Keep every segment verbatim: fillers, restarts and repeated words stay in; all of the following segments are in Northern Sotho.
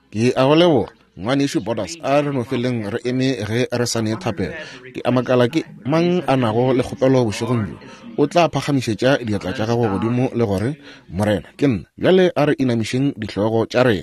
ke a go leboga Ngwaneso Borders a re no feleng re eme ge re sane thapela ke amakala ke mang a nago le kgopelo bošegong jo o tla phagamišetša diatla tša gago godimo le gore morena ke nna bjale a re inamišeng dihlogo tša rena.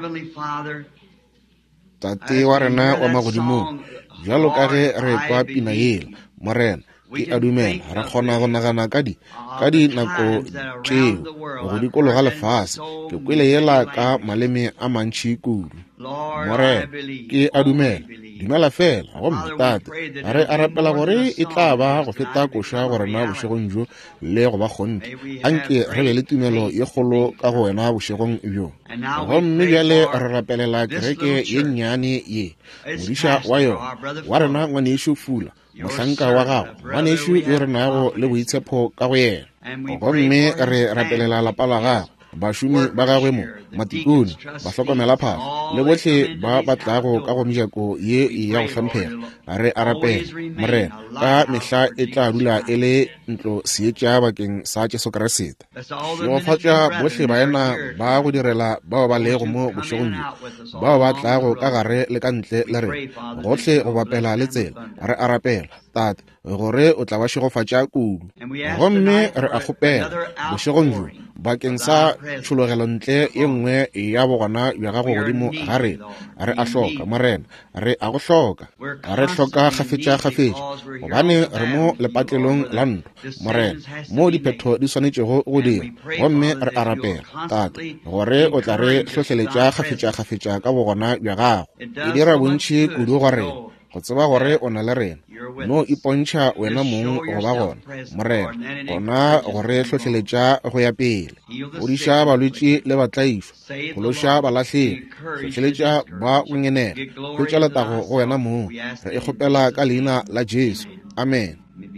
Tate wa rena wa magodimong, bjalo ka ge re kwa pina yela morena ke a dumela re kgona go nagana ka di ka dinako tšeo go dikologa lefase ke kwele yela ka maleme a mantši kudu. Morena ke a dumela dumela fela gomme tate a re a rapela gore e tla ba go feta koša gore na bošegong jo le go ba kgonte anke re be le tumelo ye kgolo ka go wena bošegong bjo. Gomme bjale re rapelela kereke ye nnyane ye modiša wa yona wa rena Ngwaneso Fula mohlanka wa gago Ngwaneso yo re nago le boitshepo ka go yena. Gomme re rapelela lapa la gago bašomi ba gagwe mo matikoni ba hlokomela phafo le botlhe ba batlago ka go mejako ye ya go hlomphega a re a rapela morena ka mehla e tla dula e le ntlo seetša bakeng sa Jesu Kriste. Šegofatša botlhe baena ba go direla bao ba lego mo bošegong jo bao ba tlago ka gare le ka ntle le re gotlhe go bapela le tsela re a rapela tate gore o tla ba šegofatša kudu. Gomme re a kgopela bošegong jo bakeng sa tšhologelo ntle ye nngwe ya bogona bja gago godimo ga rena re a hloka morena re a go hloka a re hloka gafetša gafetša gobane re mo lepatlelong la ntlo morena mo diphetho di swanetšego go dira. Gomme re a rapela tate gore o tla re hlohleletša gafetša gafetša ka bogona bja gago e dira bontšhi kudu go rena go tseba gore o na le rena no ipontšha wena mong go ba gona morena gona gore hlohleletša go ya pele godiša balwetši le batlaišwa gološa balahlegi hlohleletša ba ongenela hwetša letago go wena mong re e kgopela ka leina la Jesu amen.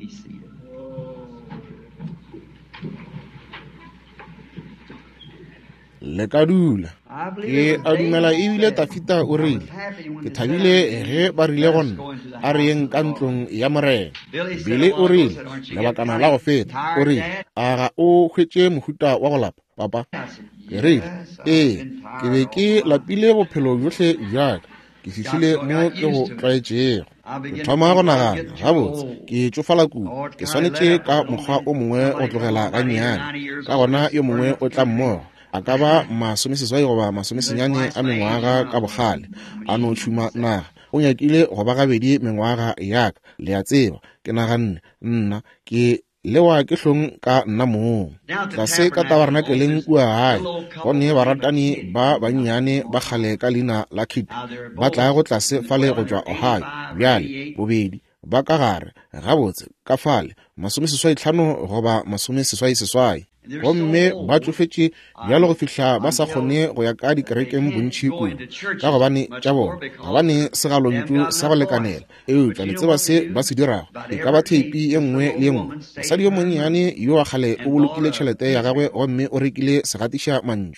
Le ka dula ke a dumela ebile tafita o rile ke thabile ge ba rile gonna a re yeng ka ntlong ya morena bile o rile lebakana la go feta o rile a ga o hwetše mohuta wa go lapa papa ke rile ee ke be ke lapile bophelo bjotlhe bjaka ke fihlile mo ke go tlwaetšego ke thoma go nagana gabotse ke tsofala kudu ke swanetše ka mokgwa o mongwe go tlogela gannyane ka gona yo mongwe o tla mmogo a ka ba masomeseswai goba masomesenyane a mengwaga ka bogale a no tšhuma naga o nyakile go ba gabedi mengwaga yaka le a tseba ke naganne nna ke lewa ke hlong ka nna mong tlase ka tabernakeleng kua gae gone baratani ba bannyane ba kgale ka leina la Kit ba tla go tlase fale go tšwa Ohio bjale bobedi ba ka gare gabotse ka fale masomeseswai tlhano goba masomeseswai seswai gomme ba tsofetše bjalo go fihla ba sa kgone go ya ka dikerekeng bontšhi kudu ka gobane tša bona gobane segalontšu sa go lekanela eupša letseba se ba se dirago e ka ba theipi ye nngwe le ye nngwe mosadi yo monnyane yo a kgale o bolokile tšhelete ya gagwe gomme o rekile segatiša mantšu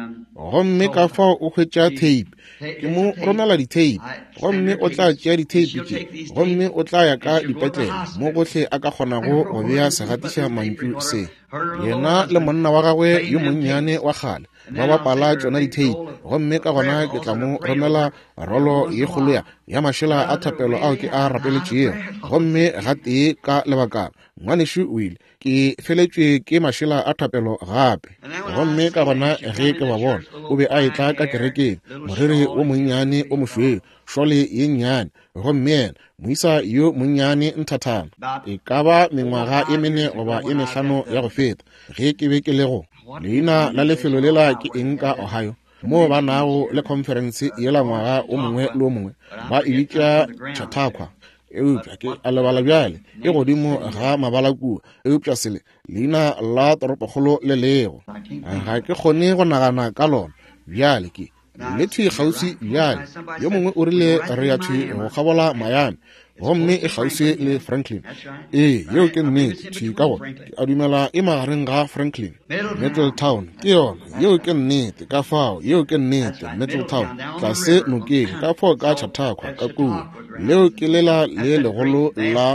gomme ka fao o hwetša theipi ke mo romela ditheipi gomme o tla tšea ditheipi tše gomme o tla ya ka dipetlele mo gotlhe a ka kgonago go bea segatiša mantšu se yena le monna wa gagwe yo monnyane wa kgale ba bapala tšona ditheipi gomme ka gona ke tla mo romela rolo ye kgolo ya mašela a thapelo ao ke a rapeletšego gomme ga tee ka lebakana Ngwaneso o ile ke feletšwe ke mašela a thapelo gape gomme ka gona ge ke ba bona o be a etla ka kerekeng moriri wo monnyane o mošweu šole ye nnyane gomme yena moisa yo monnyane nthathana e ka ba mengwaga e mene goba e mehlano ya go feta ge ke be ke lego leina la lefelo lela ke eng ka Ohio mo ba nago le conference yela ngwaga o mongwe le o mongwe ba e bitša Chautauqua eupša ke a lebala bjale e godimo ga mabala kua eupša sele leina la toropokgolo le lego ga ke kgone go nagana ka lona bjale ke le thwi kgauswi bjale yo mongwe o rile re ya thwi go kgabola Miami gomme e kgauswi le Franklin ee yeo ke nnete thwi ka gore ke a dumela e magareng ga Franklin Middletown ke yona yeo ke nnete ka fao yeo ke nnete Middletown tlase nokeng ka fao ka Chautauqua ka kua leo ke lela le legolo la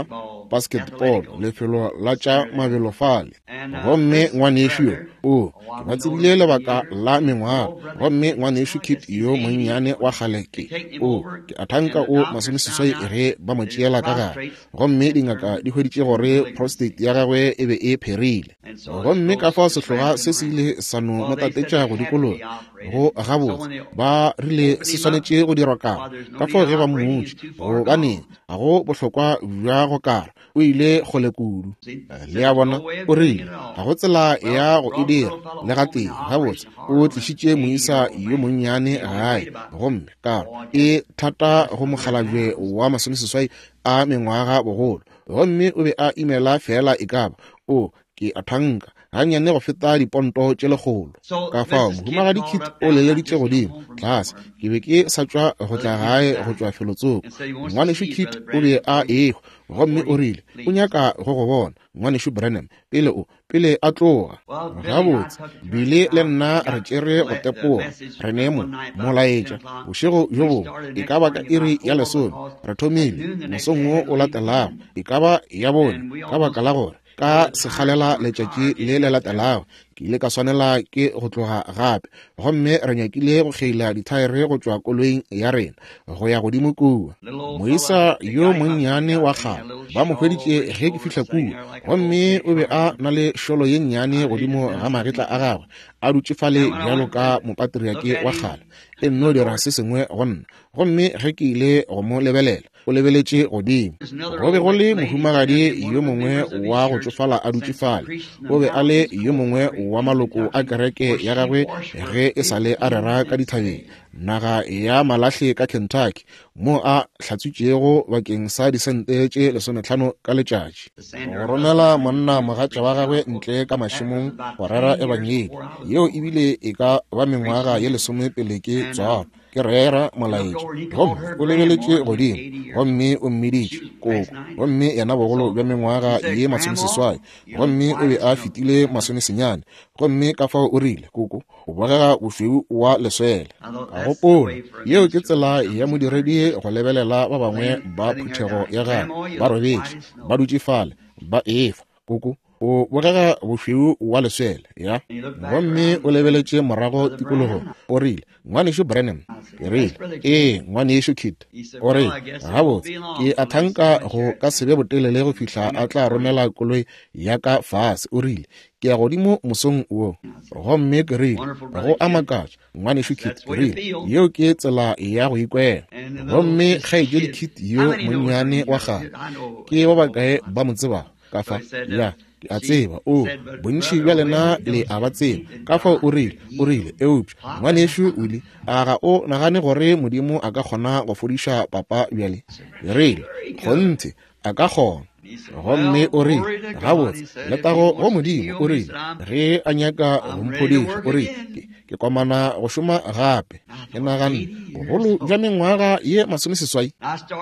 basketball lefelo la tša mabelo fale. Gomme ngwanešo yo o ke ba tsebile lebaka la mengwaga. Gomme ngwanešo Kit yo monnyane wa kgaleke o ke a thanka o masomeseswai ge ba mo tšeela ka gare. Gomme dingaka di hweditše gore prostate ya gagwe e be e pherile. Gomme ka fao sehloga se se ile sa no motatetša go dikolong go gabotse ba rile se swanetše go dirwa kang ka fao ge ba mmotše gobane ga go bohlokwa bja go kara o ile kgole kudu. Le ya bona o rile ga go tsela ya go e dira le ga teng gabotse o tlišitše moisa yo monnyane gae. Gomme karo e thata go mokgalabje wa masomeseswai a mengwaga bogolo. Gomme o be a imela fela e kaba o ke a thanka gannyane go feta diponto tše legolo. Ka fao mohumagadi Kit o leleditše godimo tlase ke be ke sa tšwa go tla gae go tšwa felotsoko. Ngwanešo Kit o be a ekgo. Gomme o rile o nyaka go go bona ngwanešo Branham pele o pele a tloga gabotse. Bile le nna re tšere go tepoga re nemo molaetša bošego jo bongwe e ka ba ka iri ya lesome re thomile mosong wo o latelago e ka ba ya bone ka baka la gore ka sekgalela letšatši le le latelago ke ile ka swanela ke go tloga gape. Gomme re nyakile go kgeila dithaere go tšwa koloing ya rena go ya godimo kua. Moisa yo monnyane wa kgale ba mo hweditše ge ke fihla kua. Gomme o be a na le šolo ye nnyane godimo ga magetla a gagwe a dutšefale bjalo ka mopatriake wa kgale e nno dira se sengwe go nna. Gomme ge ke ile go mo lebelela o lebeletše godimo go be go le mohumagadi yo mongwe wa go tšofala a dutšefale. O be a le yo mongwe wa maloko a kereke ya gagwe ge e sale a rera ka dithabeng naga ya Malahle ka Kentucky mo a hlatswitšego bakeng sa disente tše lesomehlano ka letšatši. Go romela monna mogatša wa gagwe ntle ka mašemong go rera ebangeli yeo ebile e ka ba mengwaga ye lesome pele ke tswalo ke rera molaetša. Gomme o lebeletše godimo gomme o mmeditše koko. Gomme yena bogolo bja mengwaga ye masomeseswai. Gomme o be a fetile masomesenyane. Gomme ka fao o rile koko o bogega bošweu wa leswele. Ga gopola yeo ke tsela ya modiredi go lebelela ba bangwe ba phuthego ya gagwe ba robetše ba dutšefale ba efa koko o bogega bošweu wa leswele ya. Gomme o lebeletše morago tikologo o rile ngwanešo Branham ke rile ee ngwanešo Kit o rile gabotse ke a thanka go ka sebe botelele go fihla a tla romela koloi ya ka fase. O rile ke ya godimo mosong wo. Gomme ke rile go a makatša ngwanešo Kit ke rile yeo ke tsela ya go ikwela. Gomme kgaetšedi Kit yo monnyane wa gagwe ke ba bakae ba mo tsebago ka fa ya ke a tseba o bontši bja lena le a ba tseba ka fao o rile o rile eupša ngwanešo o ile a ga o nagane gore modimo a ka kgona go fodiša papa bjale. E rile gonthe a ka kgona. Gomme o rile gabotse letago go modimo o rile ge a nyaka go mphodiša o rile ke komana go šoma gape ke nagane bogolo bja mengwaga ye masomeseswai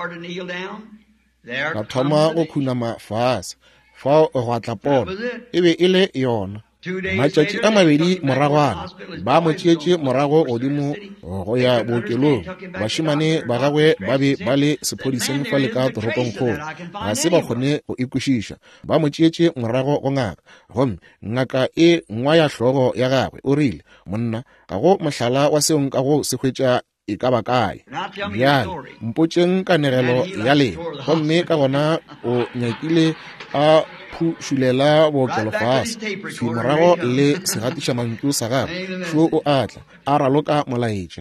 ka thoma go khunama fase fao go atla pono e be e le yona. Matšatši a mabedi moragwana ba mo tšeetše morago godimo go ya bookelong. Bašimane ba gagwe ba be ba le sephodiseng fa le ka toropong kgolo ga se ba kgone go ikwešiša. Ba mo tšeetše morago go ngaka. Gomme ngaka e ngwa ya hlogo ya gagwe o rile monna ga go mohlala wa seo nka go se hwetša e ka ba kae bjale mpotšeng kanegelo ya lena. Gomme ka gona o nyakile a phušulela bookelo fase fi morago le segatiša mantšu sa gagwe šo o atla a raloka molaetša.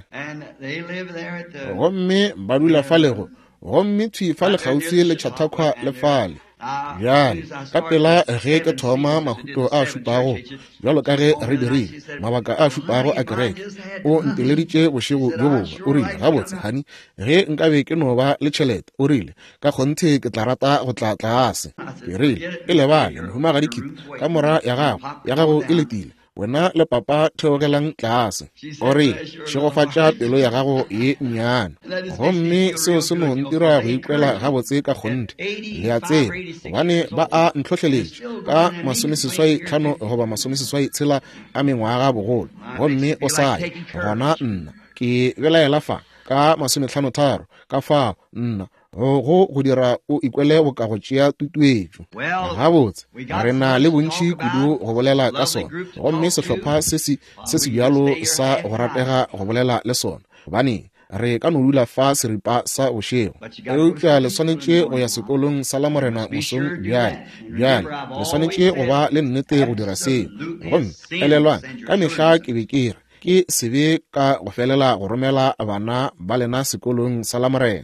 Gomme ba dula falego gomme thwi fa le kgauswi le tšhathakgwa le fale bjale ka pela ge ke thoma mahuto a šupago bjalo ka ge re dirile mabaka a šupago a kereke o nteleditše bošego jo bongwe. O rile gabotse hani ge nkabe ke no ba le tšhelete o rile ka kgonthe ke tla rata go tla tlase. Ke rile e lebale mohumagadi Kit ka mora ya gago ya gago e letile wena le papa theogelang tlase. O rile šegofatša pelo ya gago ye nnyane. Gomme seo se no ntira go ikwela gabotse ka kgonthe le a tseba gobane ba a ntlhohleletše ka masomeseswai tlhano goba masomeseswai tshela a mengwaga bogolo. Gomme o sa ye gona nna ke belaela fa ka masomehlano tharo ka fao nna go go dira o ikwele bo ka go tšea tutuetšo gabotse re na le bontši kudu go bolela ka sona gomme sehlopha se se bjalo sa go ratega go bolela le sona gobane re ka no dula fa seripa sa bošego eupša le swanetše go ya sekolong sa la morena mosong bjale bjale le swanetše go ba le nnete go dira seo gomme elelwa ka mehla ke be ke re ke sebe ka go felela go romela bana ba lena sekolong sa la morena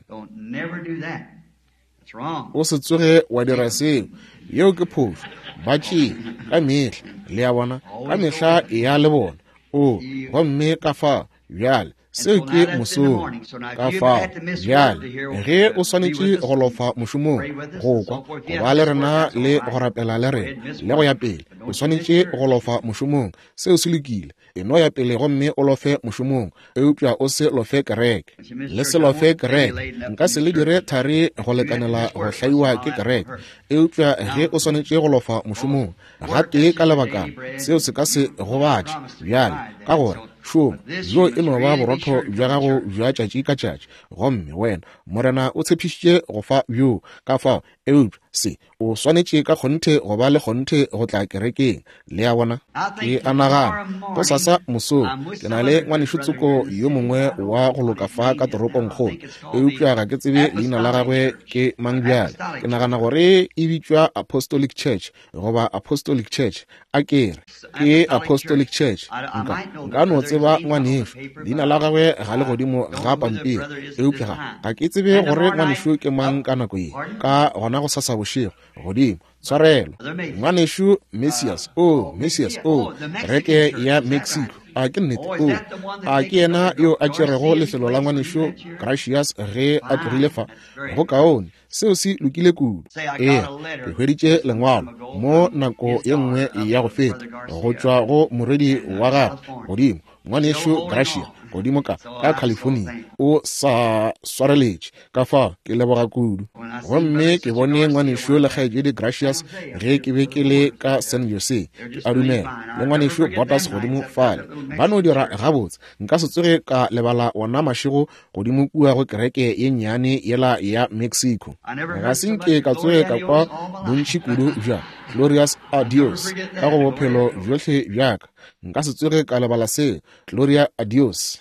o se tsoge wa dira seo yeo ke phošo ba tšee ka mehla le ya bona ka mehla e ya le bona o gomme ka fa bjale seo ke mosong ka fao bjale ge o swanetše go lofa mošomong go kwa go ba le rena le go rapela le rena le go ya pele o swanetše go lofa mošomong seo se lokile eno ya pele gomme o lofe mošomong eupša o se lofe kereke le se lofe kereke nka se le dire thari go lekanela go hlaiwa ke kereke eupša ge o swanetše go lofa mošomong ga tee ka lebakana seo se ka se gobatše bjale ka gore šoma jo e no ba borotho bja gago bja tšatši ka tšatši gomme wena morena o tshepišitše go fa bjo ka fao eupša se o swanetše ka kgonthe go ba le kgonthe go tla kerekeng le ya bona ke anagana go sasa mosong ke na le ngwanešotsoko yo mongwe wa go loka fa ka toropong kgolo eupša ga ke tsebe leina la gagwe ke mang bjale ke nagana gore e bitšwa Apostolic Church goba Apostolic Church a kere ke Apostolic Church nka no tseba ngwanešo leina la gagwe ga le godimo ga pampiri eupša ga ke tsebe gore ngwanešo ke mang ka nako ye ka gona go sasa bošego godimo tshwarelo ngwanešo Messias o Messias o reke ya Mexico a ke nnete o a ke yena yo a tšerego lefelo la ngwanešo Gracious ge a tlogile fa go kaone seo se lokile kudu ee ke hweditše lengwalo mo nako ye nngwe ya go feta go tšwa go moredi wa gagwe godimo ngwanešo Gracia godimo ka ka California o sa swareletše ka fa ke leboga kudu gomme ke bone ngwanešo le kgaetšedi Gracious ge ke be ke le ka San Jose a dumela le ngwanešo Botas godimo fale ba no dira gabotse nka se tsoge ka lebala ona mašego godimo kua go kereke ye nnyane yela ya Mexico ga senke ka tsoge ka kwa bontši kudu bja Glorious Adios ka go bophelo bjohle bjaka nka se tsoge ka lebala se Gloria Adios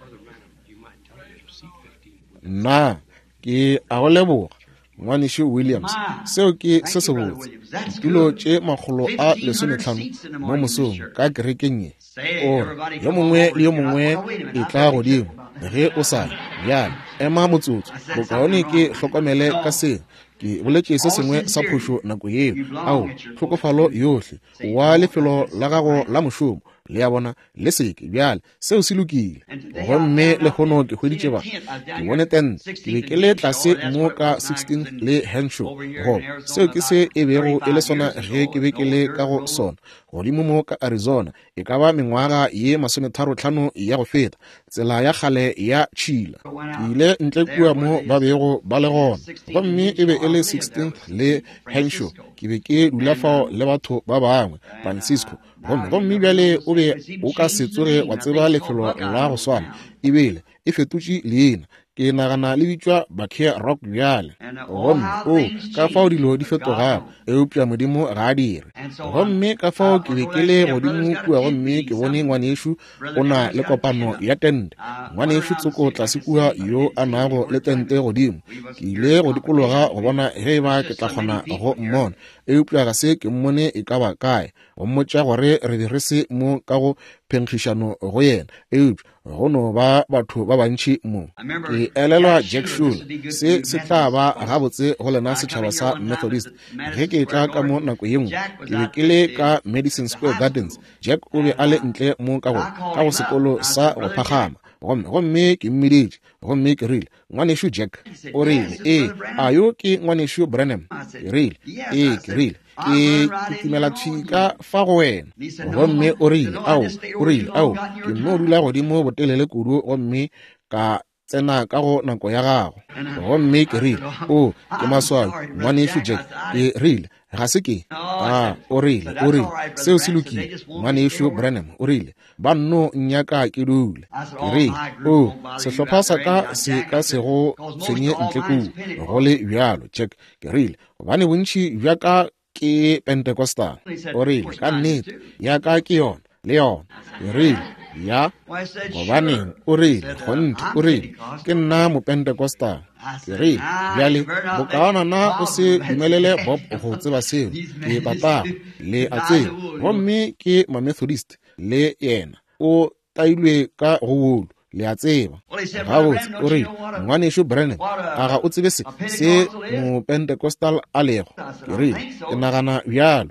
na ke a go leboga ngwanešo Williams seo ke se se botse ditulo tše makgolo a lesomehlano mo mosong ka kerekeng ye o yo mongwe le yo mongwe e tla godimo ge o sa bjale ema motsotso bokaone ke hlokomele ka seo ke boletše se sengwe sa phošo nako yeo ao hlokofalo yohle wa lefelo la gago la mošomo le ya bona le seke bjale seo se lokile gomme le kgono ke hweditše ba ke bone ten ke be ke le tlase mo ka sixteenth le Henshaw go seo ke se e bego e le sona ge ke be ke le ka go sona godimo mo ka Arizona e ka ba mengwaga ye masometharo-hlano ya go feta tsela ya kgale ya tšhila ke ile ntle kua mo ba bego ba le gona gomme e be e le sixteenth le Henshaw ke be ke dula fao le batho ba bangwe Francisco gomme gomme bjale o be o ka se tsoge wa tseba lefelo la go swana ebile e fetotše leina ke nagana le bitšwa Bakia Rock bjale gomme o ka fao dilo di fetogago eupša modimo ga a dire gomme ka fao ke be ke le godimo kua gomme ke bone ngwanešo o na le kopano ya tente ngwanešo tsoko tlase kua yo a nago le tente godimo ke ile go dikologa go bona ge ba ke tla kgona go mmona eupša ga se ke mmone e ka ba kae go mmotša gore re be re se mo ka go phenkgišano go yena eupša go no ba batho ba bantši mo ke elelwa Jack Shule se se tla ba gabotse go lena setšhaba sa Methodist ge ke tla ka mo nako ye nngwe ke be ke le ka Madison Square Gardens Jack o be a le ntle mo ka go sekolo sa go phagama gomme ke mmeditše gomme ke rile ngwanešo Jack o rile ee a yo ke ngwanešo Branham ke rile ee ke rile ke kitimela tšhika fa go wena gomme o rile ao o rile ao ke no dula godimo botelele kudu gomme ka tsena ka go nako ya gago gomme ke rile o ke maswao ngwaneso Jack ke rile ga se ke a o rile o rile seo se lokile ngwaneso Branham o rile ba nno nnyaka ke dule ke rile o sehlopha sa ka se ka se go tshwenye ntle ku go le bjalo Jack ke rile gobane bontši bja ka ke Pentecostal o rile ka nnete ya ka ke yona le yona ke rile ya gobaneng o rile gonte o rile ke nna mo Pentecostal ke rile bjale bokaona na o se dumelele Bob go tseba seo ke papa le a tseba gomme ke ma Methodist le yena o tailwe ka go wolo le a tseba gabotse o rile ngwaneso Branham a ga o tsebe se se mo Pentecostal a lego ke rile ke nagana bjalo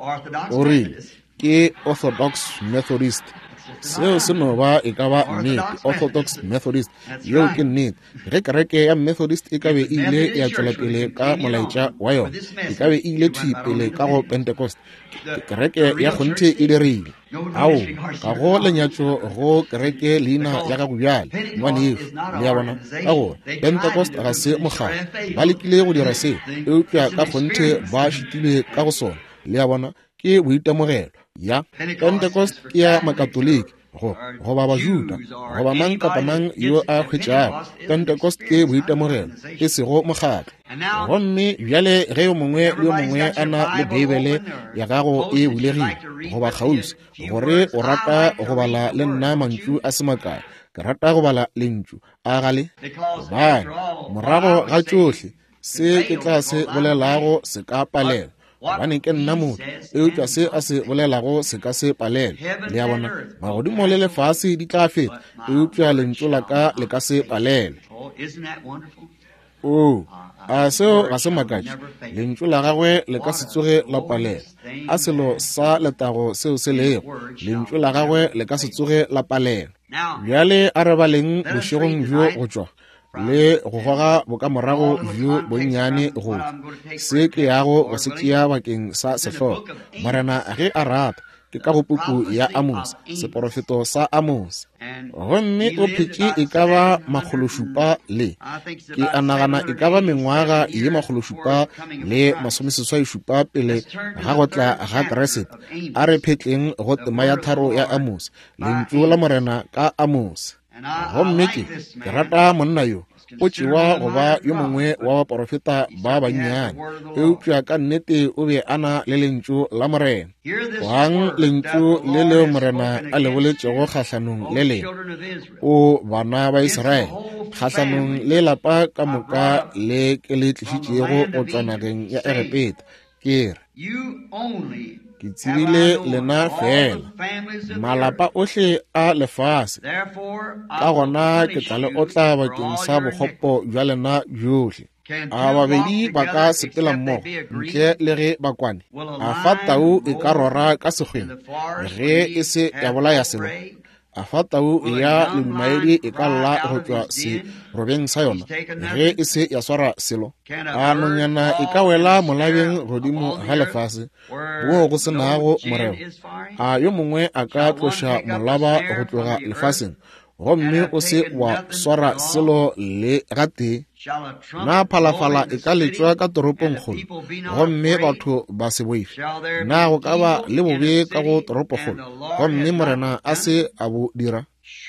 o rile ke Orthodox Methodist seo se no ba e ka ba nnete Orthodox Methodist yeo ke nnete ge kereke ya Methodist e ka be ile ya tšwela pele ka molaetša wa yona e ka be ile thipele ka go Pentecost kereke ya kgonthe e dirile ao ka go lenyatšo go kereke leina ya ka go bjale ngwaneso le ya bona ka gore Pentecost ga se mogala ba lekile go dira seo eupša ka kgonthe ba šitile ka go sona le ya bona ke boitemogelo ya Pentecost ke ya makatoliki go go ba bajuda go ba mang kapa mang yo a khwetšago Pentecost ke boitemogelo e sego mogaka gomme bjale ge yo mongwe le yo mongwe a na le Bibele ya gago e bulegile go ba kgauswi gore o rata go bala le nna mantšu a semakae ke rata go bala lentšu a gale bane morago ga tšohle se ke tla se bolelago se ka palela gobane ke nna motho eupša se a se bolelago se ka se palela le ya bona magodimo le lefase di tla feta eupša lentšu la ka le ka se palela o a seo ga se makatša lentšu la gagwe le ka se tsoge la palela a selo sa letago seo se lego lentšu la gagwe le ka se tsoge la palela bjale a re baleng bošegong bjo go tšwa le go goga bokamorago bjo bonnyane go se ke yago go se tšea bakeng sa sehlogo marena ge a rata ke ka go puku ya Amos seporofeto sa Amos gomme o phetše e ka ba makgološupa le ke a nagana e ka ba mengwaga ye makgološupa le masomeseswaišupa pele ga go tla ga Kriste a re phetleng go tema ya tharo ya Amos lentšu la morena ka Amos gomme ke ke rata monna yo o tšewa go ba yo mongwe wa baporofeta ba bannyane eupša ka nnete o be a na le lentšu la morena wang lentšu le leo morena a le boletšego kgahlanong le le o bana ba Israele kgahlanong le lapa ka moka le ke le tlišitšego go tšwa nageng ya Egepeta ke re ke tsebile lena fela malapa ohle a lefase ka gona ke tla le otla bakeng sa bokgopo jwa lena bjohle a babedi ba ka sepela mmogo ntle le ge ba kwane a fa tau e ka rora ka sekgweng ge e se ya bolaya selo a fa tau ya ledumaedi e ka lla go tšwa se robeng sa yona ge e se ya swara selo a nonyana e ka wela molabeng godimo ga lefase boo go se nago morero a yo mongwe a ka tloša molaba go tloga lefaseng gomme o se wa swara selo le gate na phalafala e ka letšwa ka toropong kgolo gomme batho ba se boife na go ka ba le bobe ka go toropo kgolo gomme morena a se a bo dira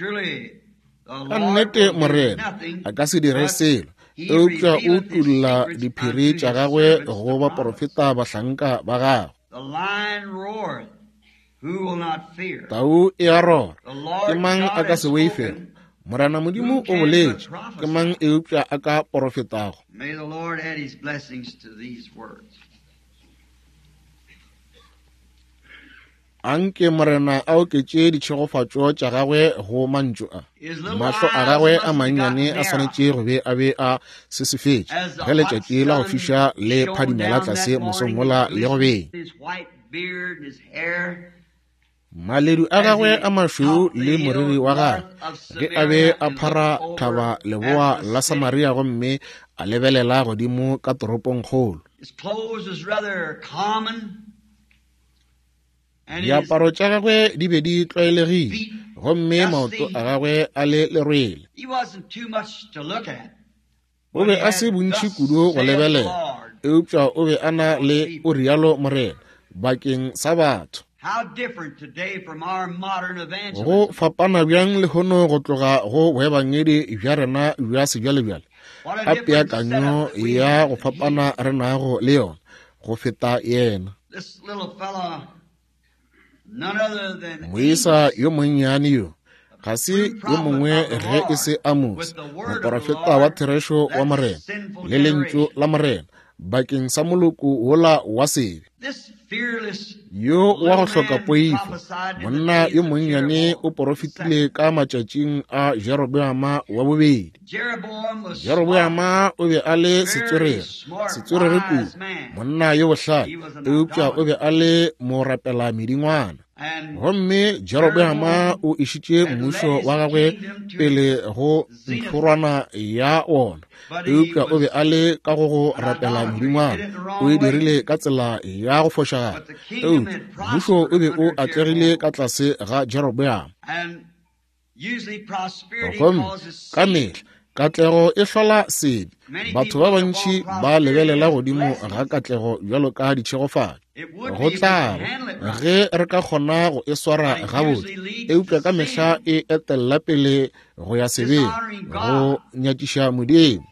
ka nnete morena a ka se dire selo eupša o tulla diphiri tša gagwe go baporofeta bahlanka ba gagwe tau e a rora ke mang a ka se boifela morana modimo o boletše ke mang eupša a ka porofetago anke morena a oketše ditšhegofatšo tša gagwe go mantšu a mahlo a gagwe a mannyane a swanetše go be a be a sesefetše ge letšatši la go fiša le phadimela tlase mosong wola le go beng maledu a gagwe a mašweu le moriri wa gagwe ge a be a phara thaba leboa la Samaria gomme a lebelela godimo ka toropong kgolo diaparo tša gagwe di be di tlwaelegile gomme maoto a gagwe a le lerwele. O be a se bontši kudu go lebelela, eupša o be a na le o rialo Morena bakeng sa batho. Go fapana bjang le hono go tloga go boebangedi bja rena bja sebjalebjale, a peakanyo ya go fapana re nago le yona go feta yena. Moisa yo monnyane yo ga se yo mongwe ge e se Amos, moprofeta wa Therešo wa Morena le lentšu la Morena bakeng sa moloko wola wa sebe. Yo wa go hloka poifo, monna yo monnyane o porofetile ka matšatšing a Jeroboama wa bobedi. Jeroboama o be a le setswerere, setswerere kudu, monna yo bohlale, eupša o be a le morapela medingwana. Gomme Jeroboama o išitše mmušo wa gagwe pele go ntlhorwana ya ona, eupša o be a le ka go go rapela medingwana, o e dirile ka tsela ya go fošagana. Eupša mmušo o be o atlegile ka tlase ga Jeroboama. Gomme ka mehla katlego e hlola sebe, batho ba bantši ba lebelela godimo ga katlego bjalo ka ditšhegofadi. Go tlaba ge re ka kgona go e swara gabotse, eupša ka mehla e etelela pele go ya sebeng go nyatiša Modimo.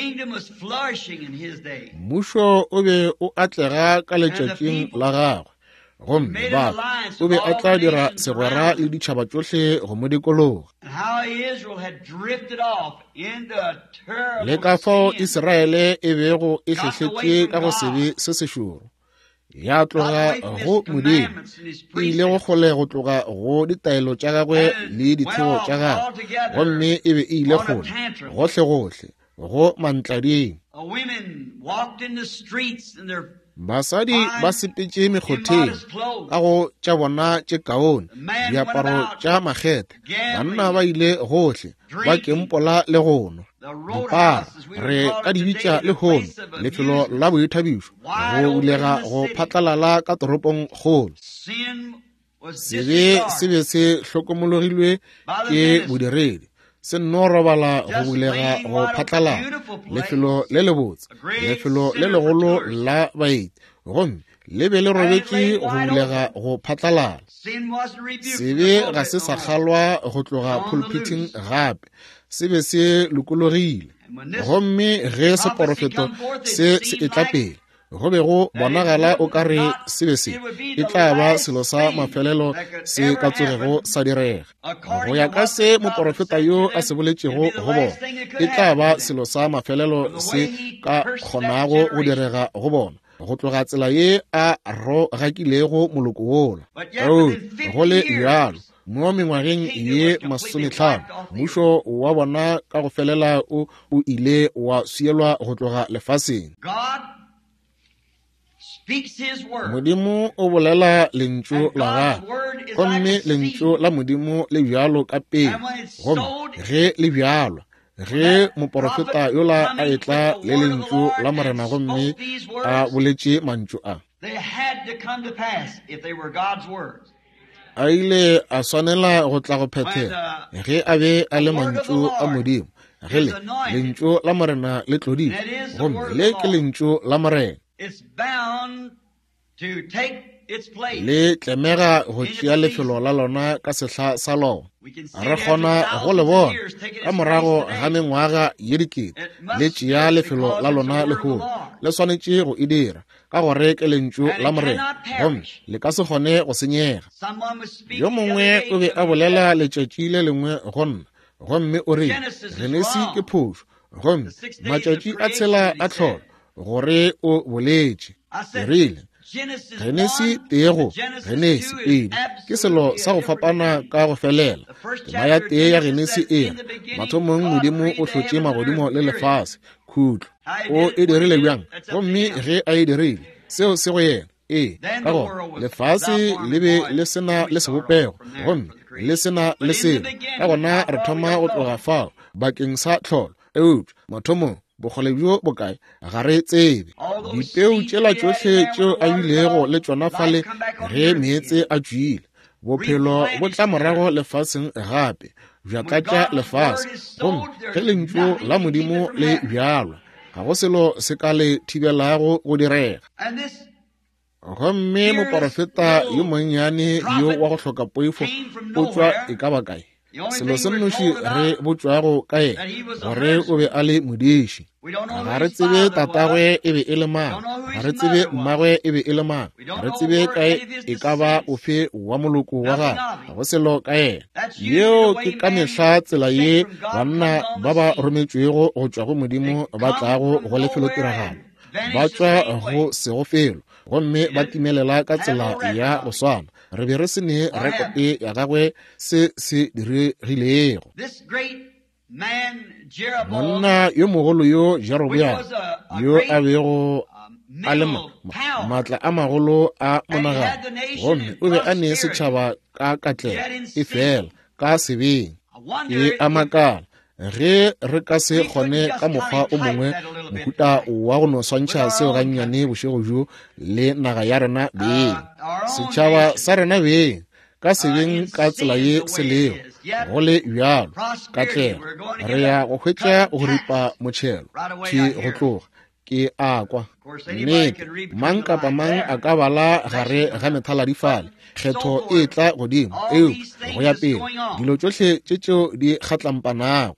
Mmušo o be o atlega ka letšatšing la gagwe, gomme batho o be a tla dira segwera le ditšhaba tšohle go mo dikologa. Le ka fao Iseraele e bego e hlehletše ka go sebe se sešoro, ya tloga go Modimo, e ile go kgole go tloga go ditaelo tša gagwe le ditheo tša gagwe, gomme e be e ile kgole gohle-gohle go mantlading. Basadi ba sepetše mekgotheng ka go tša bona tše kaone, diaparo tša makgethe, banna ba ile gohle ba kempola le gono. Dipara re ka di bitša le hono, lefelo la boithabišo, go ulega go phatlalala ka toropong kgolo. Sebe se be se hlokomologilwe ke bodiredi, se no robala go bulega go phatlalala, lefelo le le botse, lefelo le legolo la baeti, gomme le be le robetše go bulega go phatlalala. Sebe ga se sa kgalwa go tloga pulpiting gape, se be se lokologile, gomme ge seporofeto se se etla pele, go be go bonagala o ka re sebe se e tla ba selo sa mafelelo se ka tsogego sa direga. Go ya ka se moporofeta yo a se boletšego go bona, e tla ba selo sa mafelelo se ka kgonago go direga go bona, go tloga tsela ye a rogakilego moloko wola. Eo go le bjalo, mo mengwageng ye masomehlano, mmušo wa bona ka go felela o o ile wa sielwa go tloga lefaseng. Modimo o bolela lentšu la gagwe, gomme lentšu la Modimo le bjalo ka pele, gomme ge le bjalo, ge moporofeta yola a etla le lentšu la Morena gomme a boletše mantšu a, a ile a swanela go tla go phethela ge a be a le mantšu a Modimo, ge le lentšu la Morena le tlodile, gomme le ke lentšu la Morena. Le tlemega go tšea lefelo la lona ka sehla sa lona. Re kgona go le bona ka morago ga mengwaga ye dikete le tšea lefelo la lona legolo, le swanetše go e dira ka gore ke lentšu la Morena, gomme le ka se kgone go senyega. Yo mongwe o be a bolela letšatši le lengwe go nna, gomme o re Genesi ke phošo, gomme matšatši a tshela a tlhola gore o boletše. E rile Genesi tego, Genesi pedi, ke selo sa go fapana ka go felela. Tema ya tee ya Genesi e, mathomong Modimo o hlotše magodimo le lefase, khutlo. O e dirile bjang, gomme ge a e dirile, seo se go yena, e, ka gona, lefase le be le sena le sebopego, gomme le sena le selo. Ka gona re thoma go tloga fao, bakeng sa tlholo, eupša, mathomong bogole bjo bokae ga re tsebe. Dipeo tšela tšohle tšeo a bilego le tšona fale ge meetse a tšwile. Bophelo bo tla morago lefaseng gape, bja tlatša lefase. Gomme ge lentšu la Modimo le bjalwa, ga go selo se ka le thibelago go direga. Gomme moporofeta yo monnyane yo wa go hloka poifo o tšwa e ka ba kae? Selo se nnoši re botšwago ka ena gore o be a le modiši. Ga re tsebe tatagwe e be e le mang, ga re tsebe mmagwe e be e le mang, ga re tsebe kae e ka ba ofe wa moloko wa gagwe, ga go selo ka ena. Yeo ke ka mehla tsela ye banna ba ba rometšwego go tšwa go Modimo ba tlago go lefelo tiragalo, ba tšwa go segofelo, gomme ba timelela ka tsela ya go swana. Re be re se ne rekote ya gagwe se se diregilego. Monna yo mogolo yo Jeroboam yo a bego a le maatla a magolo a monagano, gomme o be a ne setšhaba ka katlego e fela ka sebeng e a makala. Ge re ka se kgone ka mokgwa o mongwe mohuta wa go no swantšha seo gannyane bošego jo le naga ya rena beng, setšhaba sa rena beng ka sebeng ka tsela ye se leo go le bjalo katlego. Re ya go hwetša go ripa motšhelo thi go tloga ke a kwa. Nnete, mang kapa mang a ka bala gare ga methaladifale, kgetho e tla godimo eo go ya pele, dilo tšohle tše tšeo di kgatlampanago.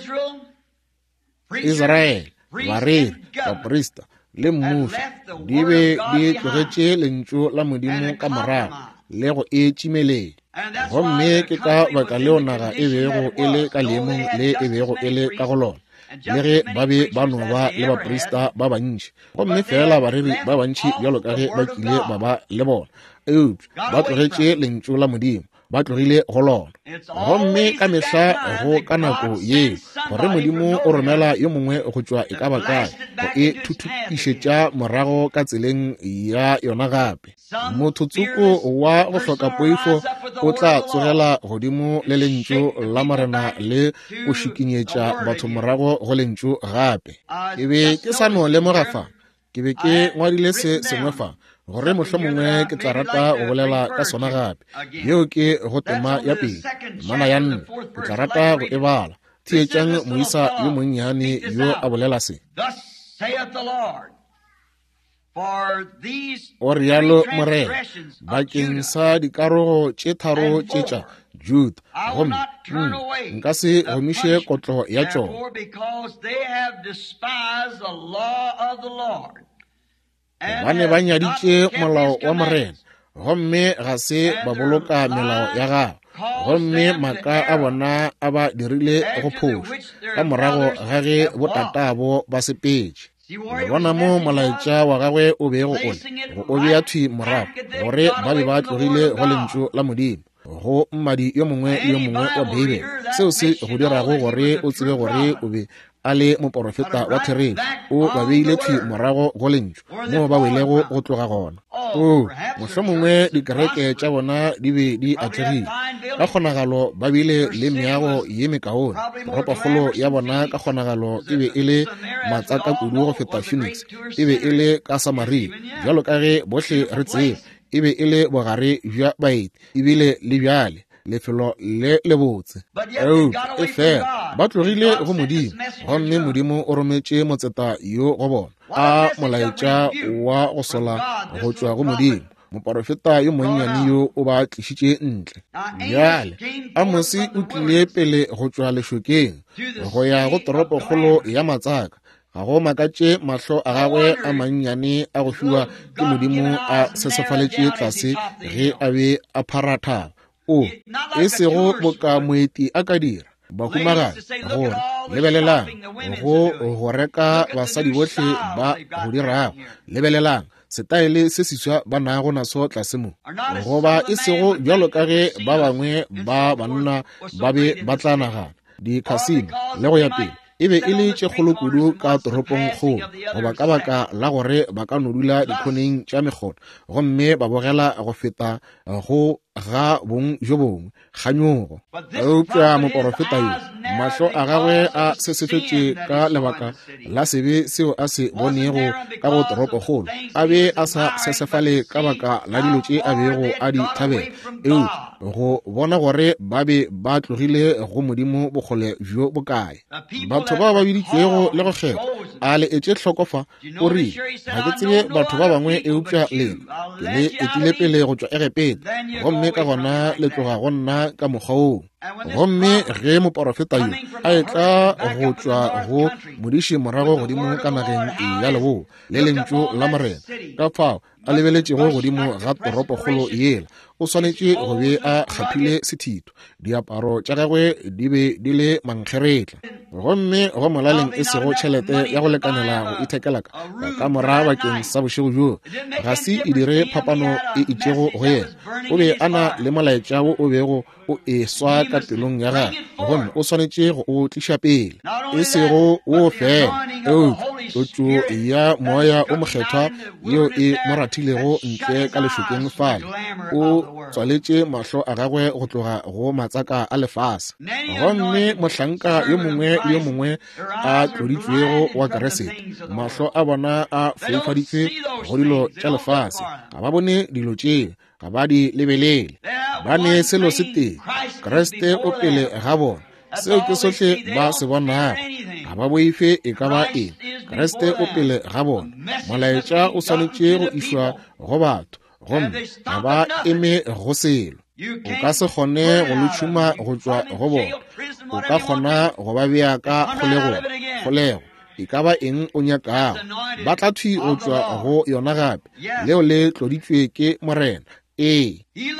Israele, bareri, baprista le mmušo di be di tlogetše lentšu la Modimo ka morago le go e tšimeleng. Gomme ke ka baka leo naga e bego e le ka leemong le e bego e le ka go lona, le ge ba be ba no ba le baprista ba bantši. Gomme fela bareri ba bantši bjalo ka ge ba kile ba ba le bona, eupša ba tlogetše lentšu la Modimo, ba tlogile go lona. Gomme ka mehla go ka nako yeo gore Modimo o romela yo mongwe go tšwa e ka ba kae go e thuthukišetša morago ka tseleng ya yona gape. Mothotsoko wa go hloka poifo o tla tsogela godimo le lentšu la morena le go šikinyetša batho morago go lentšu gape. Ke be ke sa no lemoga fa, ke be ke ngwadile se sengwe fa, gore mohlomongwe ke tla rata go bolela ka sona gape, yeo ke go tema ya pele, temana ya nne, ke tla rata go e bala. Theetšang moisa yo monnyane yo a bolela se. O rialo morena bakeng sa dikarogo tše tharo tše tša Juda, gomme nka se gomiše kotlo ya tšona. Bane ba nyaditše molao wa morena, gomme ga se ba boloka melao ya gagwe, gomme maka a bona a ba dirile go phoša ka morago ga ge botatabo ba sepetše. Le bona mo molaetša wa gagwe o bego one go o bea thwi morago gore ba be ba tlogile go lentšu la Modimo go mmadi yo mongwe yo mongwe wa Bibele, seo se go dirago gore o tsebe gore o be a le moporofeta wa theredi, o ba beile thwi morago go lentšu mo ba welego go tloga gona. O mohlomongwe dikereke tša bona di be di atlegile, ka kgonagalo ba bile le meago ye mekaone. Toropokgolo ya bona ka kgonagalo e be e le matsaka kudu go feta Phoenix, e be e le ka Samaria, bjalo ka ge bohle re tsebe, e be e le bogare bja baeti, e bile le bjale lefelo le le botse. Eo e fela ba tlogile go Modimo, gomme Modimo o rometše motseta yo go bona a molaetša wa go sola go tšwa go Modimo. Moporofeta yo monnyane yo o ba tlišitše ntle. Bjale Amosi o tlile pele go tšwa lešokeng go ya go toropokgolo ya matsaka, ga go makatše mahlo a gagwe a mannyane a go fiwa ke Modimo a sesefaletše tlase ge a be a pharathaba. O e sego boka moeti a ka dira bahumagadi gore lebelelang go go reka basadi bohle ba go dirago, lebelelang setaele se seswa ba nago naso tlase mo, goba e sego bjalo ka ge ba bangwe ba banna ba be ba tla nagana di-casino le go ya pele e be e le tše kgolo kudu ka toropong kgolo, goba ka baka la gore ba ka no dula dikhoneng tša mekgotho, gomme ba bogela go feta go ga bong jo bongwe ganyogo eupša moporofeta yo mahlo a gagwe a sesefetše ka lebaka la sebe seo a se bonego ka go toropokgolo a be a sa sesefale ka baka la dilo tše a bego a di thabela eo go bona gore ba be ba tlogile go modimo bokgole bjo bokae batho ba ba biditšwego le go kgethwa a le etše hlokofa o rile ga ke tsebe batho ba bangwe eupša lena ke le etile pele go tšwa egepele gomme ka gona le tloga go nna ka mokgwa oo gomme ge moporofeta yo a etla go tšwa go modiši morago godimo ka nageng ya leboa le lentšu la morena ka fao a lebeletšego godimo ga toropokgolo yela o swanetše go be a kgaphile sethito diaparo tša gagwe di be di le mankgeretla gomme go molaleng e sego tšhelete ya go lekanela go ithekelaka ka mora bakeng sa bošego bjo ga se e dire phapano e itšego go yena o be a na le molaetša wo o bego o e swa ka pelong ya gagwe gomme o swanetše go o tliša pele e sego wo fela eo tlotšo ya moya o mokgethwa yeo e mo rathilego ntle ka lešokeng fale o tswaletše mahlo a gagwe go tloga go matsaka a lefase gomme mohlanka yo mongwe le yo mongwe a tloditšwego wa keresete mahlo a bona a foufaditšwe go dilo tša lefase ga ba bone dilo tšeo ga ba di lebelele ba ne selo se teng keresete o pele ga bona seo ke sohle ba se bonago ga ba boife e ka ba eng keresete o pele ga bona molaetša o swanetše go išwa go batho gomme ga ba eme go selo o ka se kgone go lotšhuma go tšwa go bona o ka kgona go ba bea ka kgolegong kgolego e ka ba eng o nyakago ba tla thwi go tšwa go yona gape leo le tloditšwe ke morena ee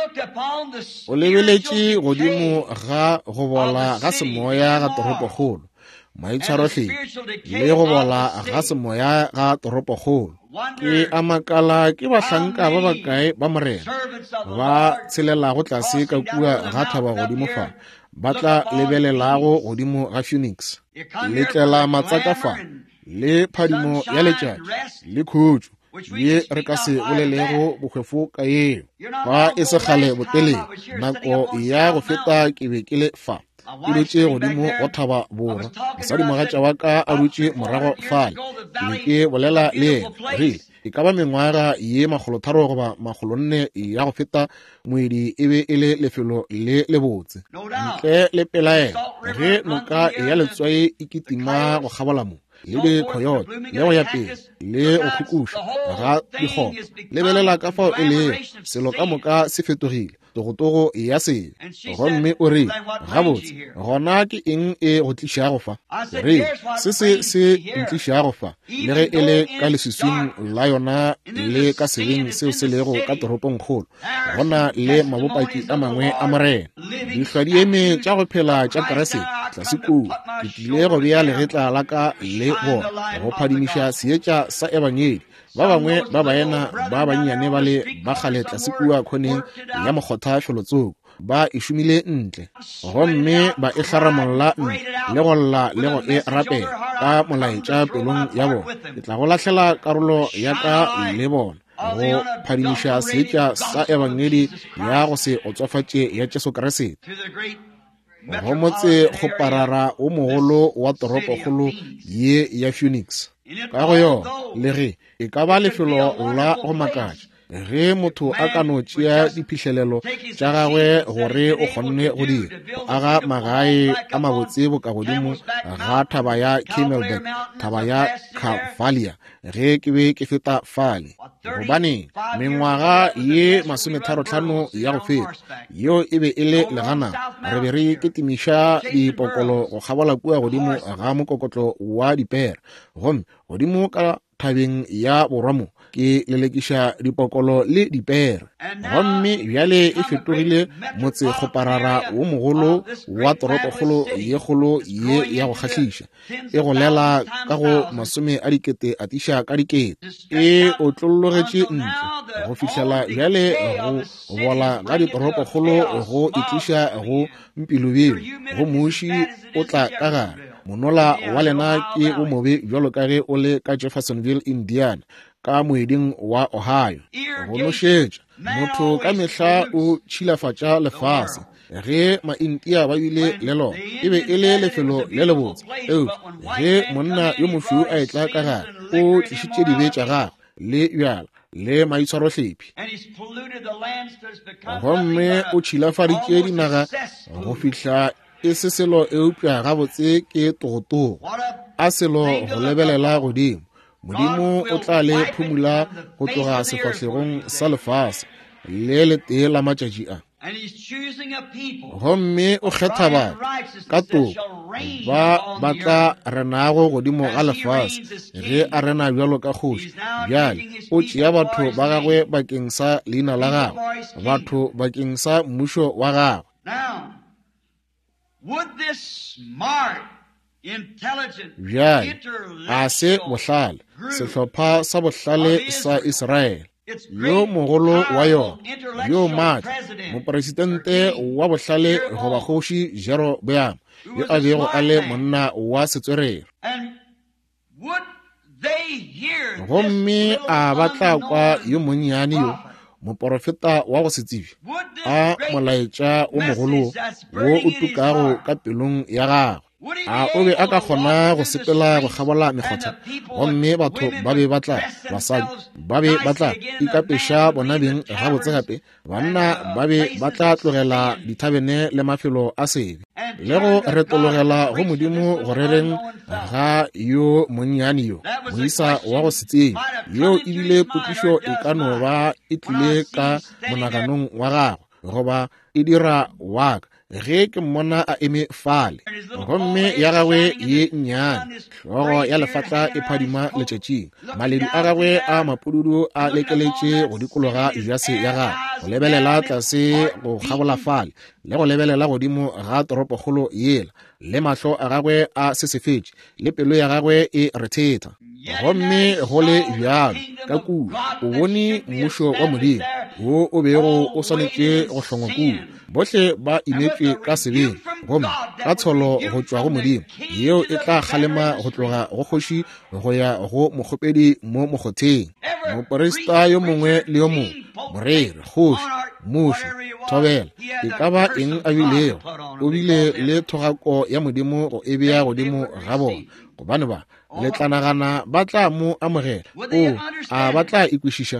o lebeletše godimo ga go bola ga semoya ga toropokgolo maitshwarohleng le go bola ga semoya ga toropokgolo ke a makala ke bahlanka ba bakae ba morena ba tshelelago tlase ka kua ga thaba godimo fa ba tla lebelelago godimo ga Phoenix letlela matsakafa le phadimo ya letšatši le khutšo ye re ka se bolelego bokgwefo ka yeo fa e se kgale botelele nako ya go feta ke be ke le fa e dutše godimo go thaba borwa mosadi mogatša wa ka a dutše morago fale ke be ke bolela le yena rile e ka ba mengwaga ye magolotharo goba magolonne ya go feta moedi e be e le lefelo le lebotse ntle le pelaela ge noka ya letswai e kitima go kgabola mo le dikhoyote le go ya pele le go khukuša ga dikgopo lebelela ka fao e leo selo ka moka se fetogile togotogo ya selo gomme o re gabotse gona ke eng e go tlišago fa re se se se ntlišago fa le ge e le ka leswiswing la yona le ka sebeng seo se lego ka toropong kgolo gona le mabopaki a mangwe a morena dihlwa di eme tša go phela tša keresete tlase kua ke tlile go bea legetla la ka le bona go phadimiša seetša sa ebanyedi ba bangwe ba baena ba bannyane ba le ba kgale tlase kua kgoneng ya mokgotha hlolotsoko ba e šomile ntle gomme ba e hlaramolola ntle le go lla le go e rapela ka molaetša pelong ya bona ke tla go lahlela karolo ya ka le bona go phadimiša seetša sa ebangedi ya go se otswafatše ya Jesu Keresete go motse go parara o mogolo wa toropokgolo ye ya Phoenix ka go yona le ge e ka ba lefelo la go makatša ge motho a ka no tšea diphihlelelo tša gagwe gore o kgonne go dira aga magae a mabotse boka godimo ga thaba ya Camelback thaba ya Cavalia ge ke be ke feta fale gobane mengwaga ye masometharo-hlano ya go feta yeo e be e le legana re be re ketimiša dipokolo go kgabola kua godimo ga mokokotlo wa dipere gomme godimo ka thabeng ya borwamo ke lelekiša dipokolo le dipere gomme bjale e fetogile motse go parara wo mogolo wa toropokgolo ye kgolo ye ya go kgahliša e go lela ka go masome a dikete a tiša ka dikete e o tlollogetše ntle go fihlela bjale go bola ga ditoropokgolo go itliša go mpilobelo go moši o tla ka gare monola wa lena ke o mobe bjalo ka ge o le ka Jeffersonville, Indiana ka moeding wa Ohio go nošetša motho ka mehla o tšhilafatša lefase ge maintia ba bile le lona e be e le lefelo le lebotse eo ge monna yo mosweu a etla ka gare o tlišitše dibe tša gagwe le bjala le maitshwarohlepi gomme o tšhilafaditše dinaga go fihla e se selo eupša gabotse ke togotogo a selo go lebelela godimo modimo o tla le phumula go tloga sefahlegong sa lefase le le tee la matšatši a gomme o kgetha batho ka toko ba ba tla renago godimo ga lefase ge a rena bjalo ka kgoši bjale o tšea batho ba gagwe bakeng sa leina la gagwe batho bakeng sa mmušo wa gagwe. Bjale a se bohlale sehlopha sa bohlale sa Israele yo mogolo wa yona yo maatla mopresidente wa bohlale goba kgoši Jeroboam yo a bego a le monna wa setswerere gomme a batla kwa yo monnyane yo moprofeta wa go se tsebe a molaetša o mogolo wo o tukago ka pelong ya gagwe a o be a ka kgona go sepela go kgabola mekgotha gomme batho ba be batla basadi ba be batla ikapeša bona beng gabotse gape banna ba be batla tlogela dithabene le mafelo a sebe le go retologela go modimo go rereng ga yo monnyane yo moisa wa go se tsebe yo ebile pokišo e ka no ba e tlile ka monaganong wa gagwe goba e dira waka ge ke mmona a eme fale gomme ya gagwe ye nnyane hlogo ya lefatla e phadima letšatšing maledi a gagwe a mapududu a lekeletše go dikologa jase ya gagwe go lebelela tlase go kgabola fale le go lebelela godimo ga toropokgolo yela le mahlo a gagwe a sesefetše le pelo ya gagwe e rethetha gomme go le bjalo ka kudu o bone mmušo wa modimo wo o bego o swanetše go hlongwa kudu bohle ba imetšwe ka sebeng gomme ka tsholo go tšwa go modimo yeo e tla kgalema go tloga go kgoši go ya go mokgopedi mo mokgotheng moporista yo mongwe le yo mongwe morere kgoši moši thobela e ka ba eng a bilego o bile le thogako ya modimo go e bea godimo ga bona gobane ba le tlanagana ba tla mo amogela o a ba tla ikwešiša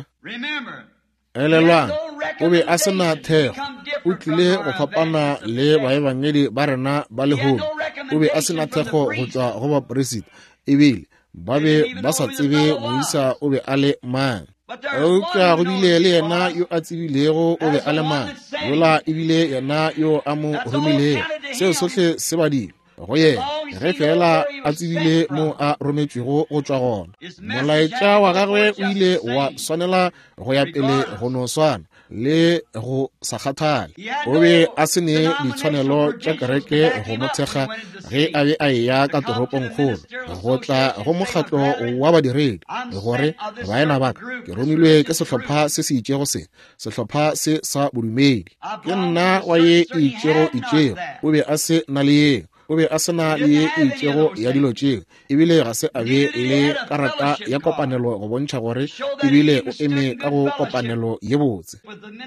elelwang o be a sena thego o tlile go fapana le baebangedi ba rena ba lehono o be a sena thego go tswa go baporesida ebile ba be ba sa tsebe moisa o be a le mang eupša go bile le yena yo a tsebilego o be a le mang yola ebile yena yo a mo romilego seo sohle se badimo go yena ge fela a tsebile mo a rometšwego go tšwa gona molaetša wa gagwe o ile wa swanela go ya pele go no swana le go sa kgathale o be a se ne ditshwanelo tša kereke go mothekga ge a be a eya ka toropong kgolo go tla go mokgatlo wa badiredi gore baena baka ke romilwe ke sehlopha se se itšego se sehlopha se sa bodumedi ke nna wa ye e itšego itšego o be a se na le yeo o be a sena le ye e itšego ya dilo tšeo ebile ga se a be le karata ya kopanelo go bontšha gore ebile o eme ka go kopanelo ye botse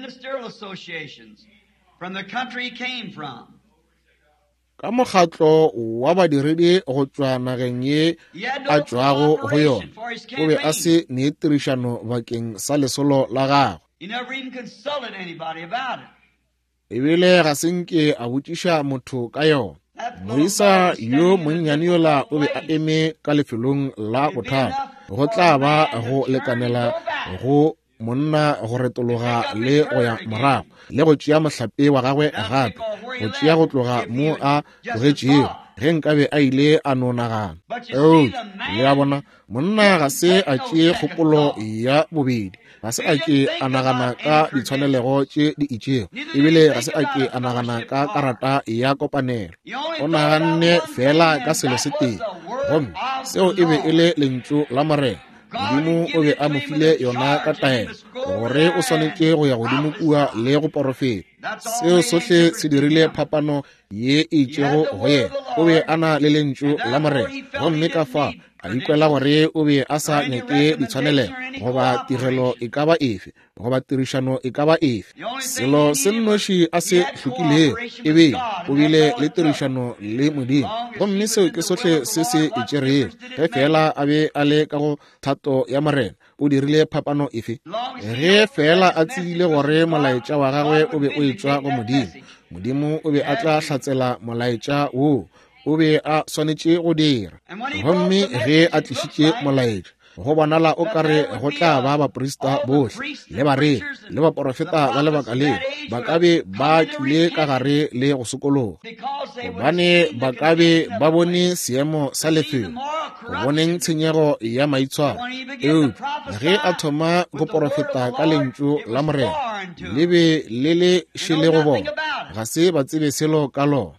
ka mokgatlo wa badiredi go tšwa nageng ye a tšwago go yona o be a se ne tirišano bakeng sa lesolo la gagwe ebile ga senke a botšiša motho ka yona moisa yo monnyane yola o be a eme ka lefelong la bothata go tla ba go lekanela go monna go retologa le go ya morago le go tšea mohlape wa gagwe gape go tšea go tloga mo a tlogetšego ge nkabe a ile a nonagana eo le ya bona monna ga se a tšee kgopolo ya bobedi ga se a ke a nagana ka ditshwanelego tše di itšego ebile ga se a ke a nagana ka karata ya kopanelo o naganne fela ka selo se teng gomme seo e be e le lentšu la morena modimo o be a mo file yona ka taelo gore o swanetše go ya godimo kua le go porofeta seo sohle se dirile phapano ye e tšego go yena. O be a na le lentšu la morena, gomme ka fa a ikwela gore o be a sa nyake ditshwanelego goba tirelo e ka ba efe goba tirišano e ka ba efe. Selo se nnoši a se hlokilego e be o bile le tirišano le Modimo, gomme seo ke sohle se se e tšerego. Ge fela a be a le ka go thato ya morena, o dirile phapano efe? Ge fela a tsebile gore molaetša wa gagwe o be o etswa go Modimo, Modimo o be a tla hlatsela molaetša woo o be a swanetše go dira. Gomme ge a tlišitše molaetša, go bonala o kare go tla ba baporista bohle le bareki le baprofeta ba lebaka leo ba ka be ba tlile ka gare le go sokologa, gobane ba ka be ba bone seemo sa lefelo, go boneng tshenyego ya maitshwaro. Eo ge a thoma go profeta ka lentšu la morena, le be le le šele go bona, ga se ba tsebe selo ka lona.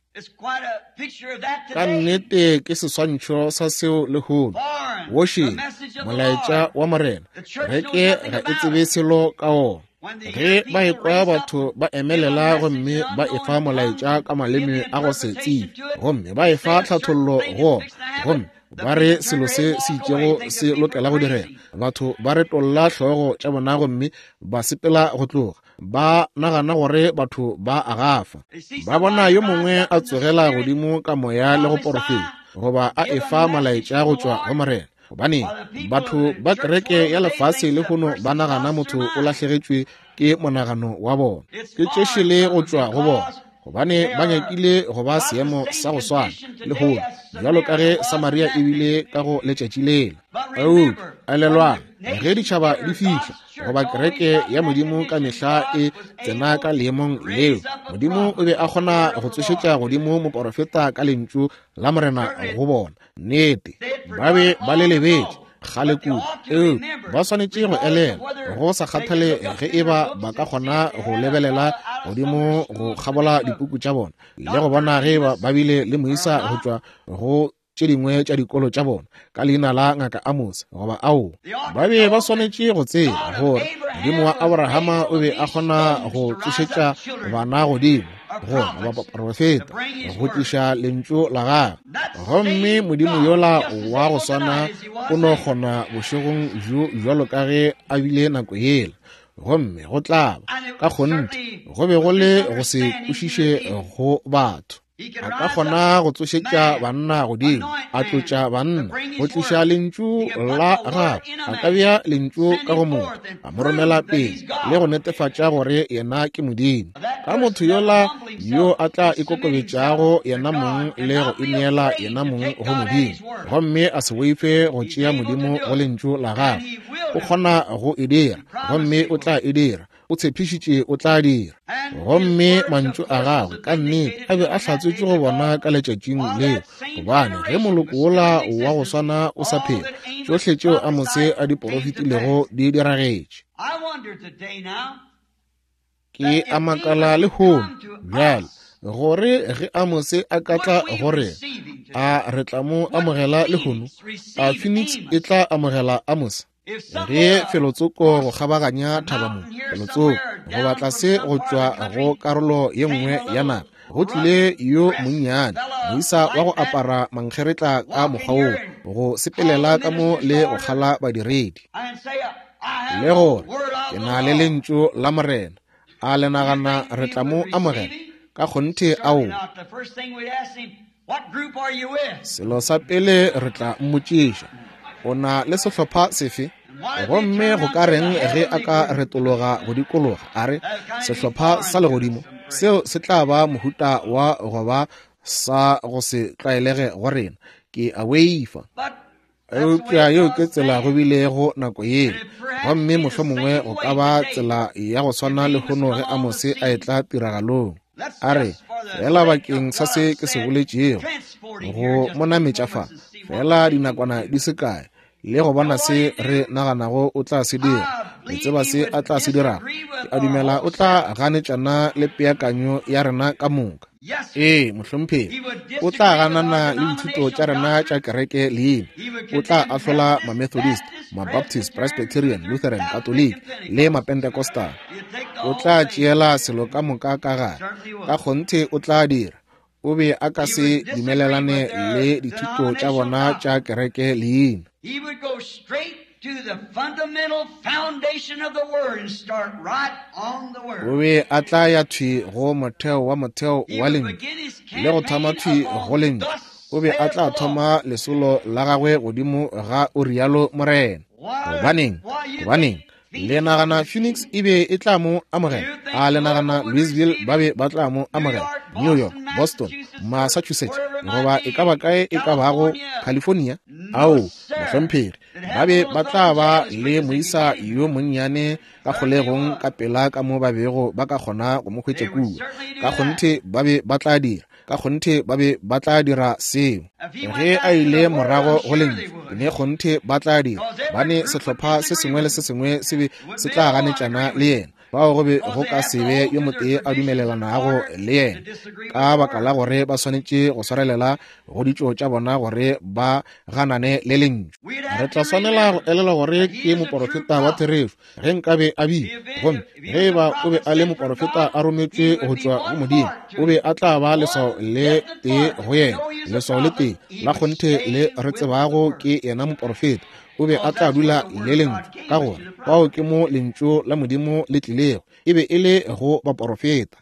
Ka nnete ke seswantšho sa seo le hono woše molaetša wa morena, ge ke ga e tsebe selo ka ona. Ge ba ekwa batho ba emelela gomme ba efa molaetša ka maleme a go se tsebe, gomme ba efa tlhathollo go gomme ba re selo se se itšego se lokela go direga, batho ba re tolla hlogo tša bona gomme ba sepela go tloga, ba nagana gore batho ba agafa. Ba bona yo mongwe a tsogela godimo ka moya le go porofeta goba a efa malaetša go tšwa go morena, gobane batho ba kereke ya lefase le gono ba nagana motho o lahlegetšwe ke monagano wa bona, ke tšešele go tšwa go bona, gobane ba nyakile go ba seemo sa go swana le gono, bjalo ka ge Samaria e bile ka go letšatši lela. Ao elelwang ge ditšhaba di fihla goba kereke ya Modimo ka mehla e tsena ka leemong leo, Modimo o be a kgona go tsošetša godimo moprofeta ka lentšu la morena go bona. Nnete ba be ba le lebetše kgale kudu. Eo ba swanetše go elela, go sa kgathale ge e ba ba ka kgona go lebelela godimo go kgabola dipuku tša bona le go bona ge ba bile le moisa go tšwa go tše dingwe tša dikolo tša bona ka leina la ngaka Amos goba ao. Ba be ba swanetše go tseba gore Modimo wa Abrahama o be a kgona go tlišetša bana godimo go ba profeta go tliša lentšu la gagwe, gomme Modimo yola wa go swana o no kgona bošegong bjo bjalo ka ge a bile nako yela, gomme go tlaba ka kgonte go be go le go se kwešiše go batho. A ka kgona go tsošetša banna godimo, a tlotša banna go tliša lentšu la gagwe, a ka bea lentšu ka go motho, a mo romela pele le go netefatša gore yena ke Modimo. Ka motho yola yo a tla ikokobetšago yena mong le go ineela yena mong go Modimo, gomme a se boife go tšea Modimo go lentšu la gagwe, o kgona go e dira, gomme o tla e dira, o tshepišitše o tla dira. Gomme mantšu a gagwe ka nnete a be a hlatswetše go bona ka letšatšing leo, gobane ge moloko wola wa go swana o sa phela, tšohle tšeo a mose a diprofetilego di diragetše. Ke a makala le hono bjale gore ge a mose a ka tla gore a re tla mo amogela le hono, a Phoenix e tla amogela Amos. Ge felotsoko go kgabaganya thabamo felotsoko go batla se go tšwa go karolo ye nngwe ya naga, go tlile yo monnyane moisa wa go apara mankgeretla ka mokgwa woo go sepelela ka mo le go kgala badiredi, le gore ke na le lentšu la morena a le nagana re tla mo amogela ka kgonte ao. Selo sa pele re tla mmotšiša, o na le sehlopha sefe? Gomme go ka reng ge a ka retologa go dikologa a re sehlopha sa legodimo seo se tla ba mohuta wa goba sa go se tlwaelege go rena, ke a weifa. Eupša yeo ke tsela go bilego nako yeo, gomme mohlomongwe go ka ba tsela ya go swana le gono ge Amose a etla tiragalong. A re fela bakeng sa se ke se boletšego go monametša fa fela dinakwana di se kae, le go bona se re naganago o tla se dira, le tseba se a tla se dirago, ke a dumela o tla ganetšana le peakanyo ya rena ka moka. Ee, mohlomphegi o tla ganana le dithuto tša rena tša kereke leina, o tla ahlola ma-Methodist, ma-Baptist, Presbyterian, Lutheran, Catholic le ma-Pentecostal. o tla tšeela selo ka moka ka gare ka kgonthe o tla dira o be a ka se dumelelane le dithuto tša bona tša kereke leina. He would go straight to the fundamental foundation of the Word and start right on the Word. O be a tla ya thwi go motheo wa motheo wa lentswe le go thoma thwi go lentswe o be a tla thoma lesolo la gagwe godimo ga o rialo morena. Gobaneng gobaneng le nagana Phoenix e be e tla mo amogela a le nagana Louisville ba be ba tla mo amogela New York, Boston, Massachusetts goba e ka ba kae e ka bago California ao mohlompheri ba be ba tla ba le moisa yo monnyane ka kgolegong ka pela ka mo ba bego ba ka kgona go mo hwetša kuwa ka kgonthe ba be ba tla dira ka kgonthe ba be ba tla dira seo ge a ile morago go lentswe ne kgonthe ba tla dira ba ne sehlopha se sengwe le se sengwe se be se tla ganetšana le yena bao go be go ka sebe yo motee a dumelelanago le yena ka baka la gore ba swanetše go swarelela go ditšo tša bona gore ba ganane le lentswe. Re tla swanela go elela gore ke moporofeta wa therefo ge nkabe a bile gomme ge ba o be a le moporofeta a rometšwe go tšwa go modimo o be a tla ba leswao le tee go yena leswao le tee la kgonthe le re tsebago ke yena moporofeta o be a tla dula le lentswe ka gore bao ke mo lentso la modimo le tlilego e be e le go baporofeta.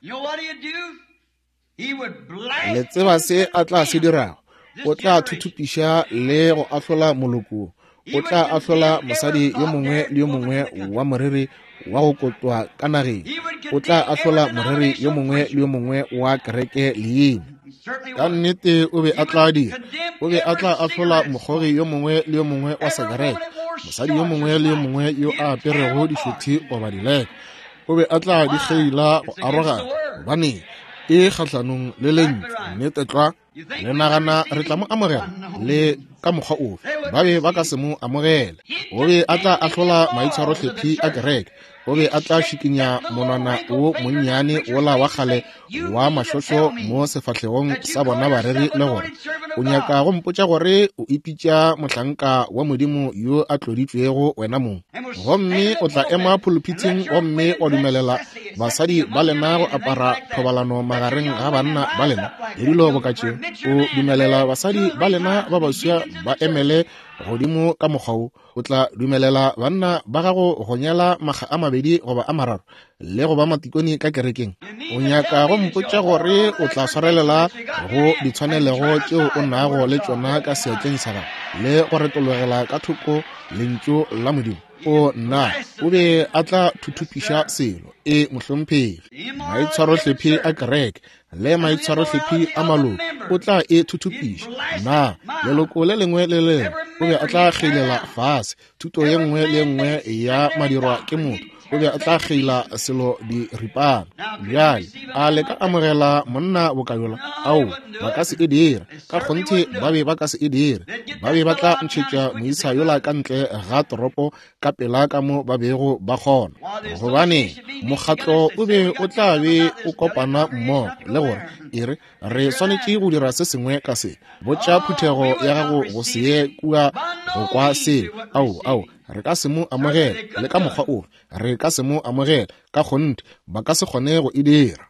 Le tseba se a tla se dirago o tla thuthupiša le go ahlola moloko o tla ahlola mosadi yo mongwe le yo mongwe wa moriri wa go kotwa ka nageng o tla ahlola moriri yo mongwe le yo mongwe wa kereke leina. Ka nnete o be a tla dira o be a tla ahlola mogogi yo mongwe le yo mongwe wa sekereke mosadi yo mongwe le yo mongwe yo a aperego dikgethi goba dilete o be a tla dikgeila go arogana gobane e kgatlhanong le lentswe nnete tla le nagana re tla mo amogela le ka mokgwa ofe ba be ba ka se mo amogela o be a tla ahlola maitshwarohlephi a kereke o be a tla šikinya monwana o monnyane ola wa kgale wa mašošo mo sefahlegong sa bona bareri le gore o nyaka go mpotša gore o ipitša mohlanka wa modimo yo a tloditšwego wena mong gomme o tla ema pulpitsing gomme o dumelela basadi ba lena go apara thobalano magareng ga banna ba lena le dilo bokatšeng o dumelela basadi ba lena ba baswa ba emele godimo ka mokgwao o tla dumelela banna ba gago go nyala makga a mabedi goba a mararo le goba matikoni ka kerekeng o nyaka go mpotša gore o tla swarelela go ditshwanelego tšeo o nago le tšona ka seatleng sa gago le go retologela ka thoko lentso la modimo o na o be a tla thuthupiša selo e mohlomphegi maitshwarohlephi a kereke le maitshwarohlephi a maloko o tla e thuthupiša na leloko le lengwe le lengwe o be a tla kgeilela fase thuto ye nngwe le nngwe ya madirwa ke motho o be a tla kgeila selo diripana bjale a le ka amogela monna bokayola ao ba ka se e dira ka kgonthe ba be ba ka se e dira ba be ba tla ntšhetša moisa yola ka ntle ga toropo ka pela ka mo ba bego ba kgona gobane mokgatlo o be o tla be o kopana mmogo le gore ere re swanetše go dira se sengwe ka se botša phuthego ya gago go se ye kua go kwa selo ao ao re ka se mo amogela le ka mokgwa ofe re ka se mo amogela ka kgonthe ba ka se kgone go e dira.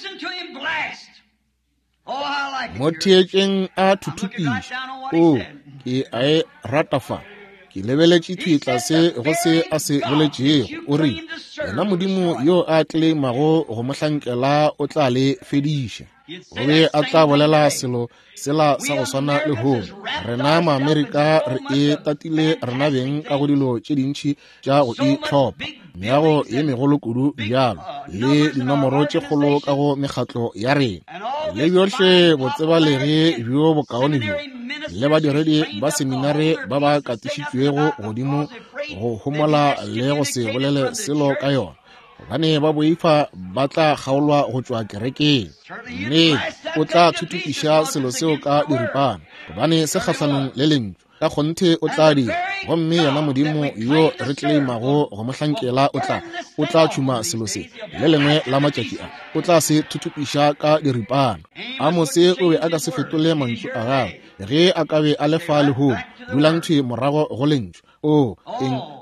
Mo theetšeng a thuthupiša o ke a e ratafa ke lebeletše thwi tlase go se a se boletšego o rile yena modimo yo a tlemago go mohlankela o tla le fediša o be a tla bolela selo sela sa go swana le home rena maamerika re e tatile rena beng ka go dilo tše dintšhi tša go itlhopha meago ye megolo kudu bjalo le dinomoro tše kgolo ka go mekgatlo ya rena le bjohle botsebalege bjo bokaone bjo le badiredi ba seminare ba ba katišitšwego godimo go homola le go se bolele selo ka yona gane ba boifa ba tla kgaolwa go tšwa kerekeng mme o tla thuthupiša selo seo ka diripana gobane se kgatlhanong le lentswe ka kgonthe o tla dira gomme yona modimo yo re tlaimago go mohlankela o tla o tla tšhuma selo se le lengwe la matšatši a o tla se thuthupiša ka diripana a mose o be a ka se fetole mantšu a gagwe ge a ka be a lefa lehome dulanthwe morago go lentswe o eng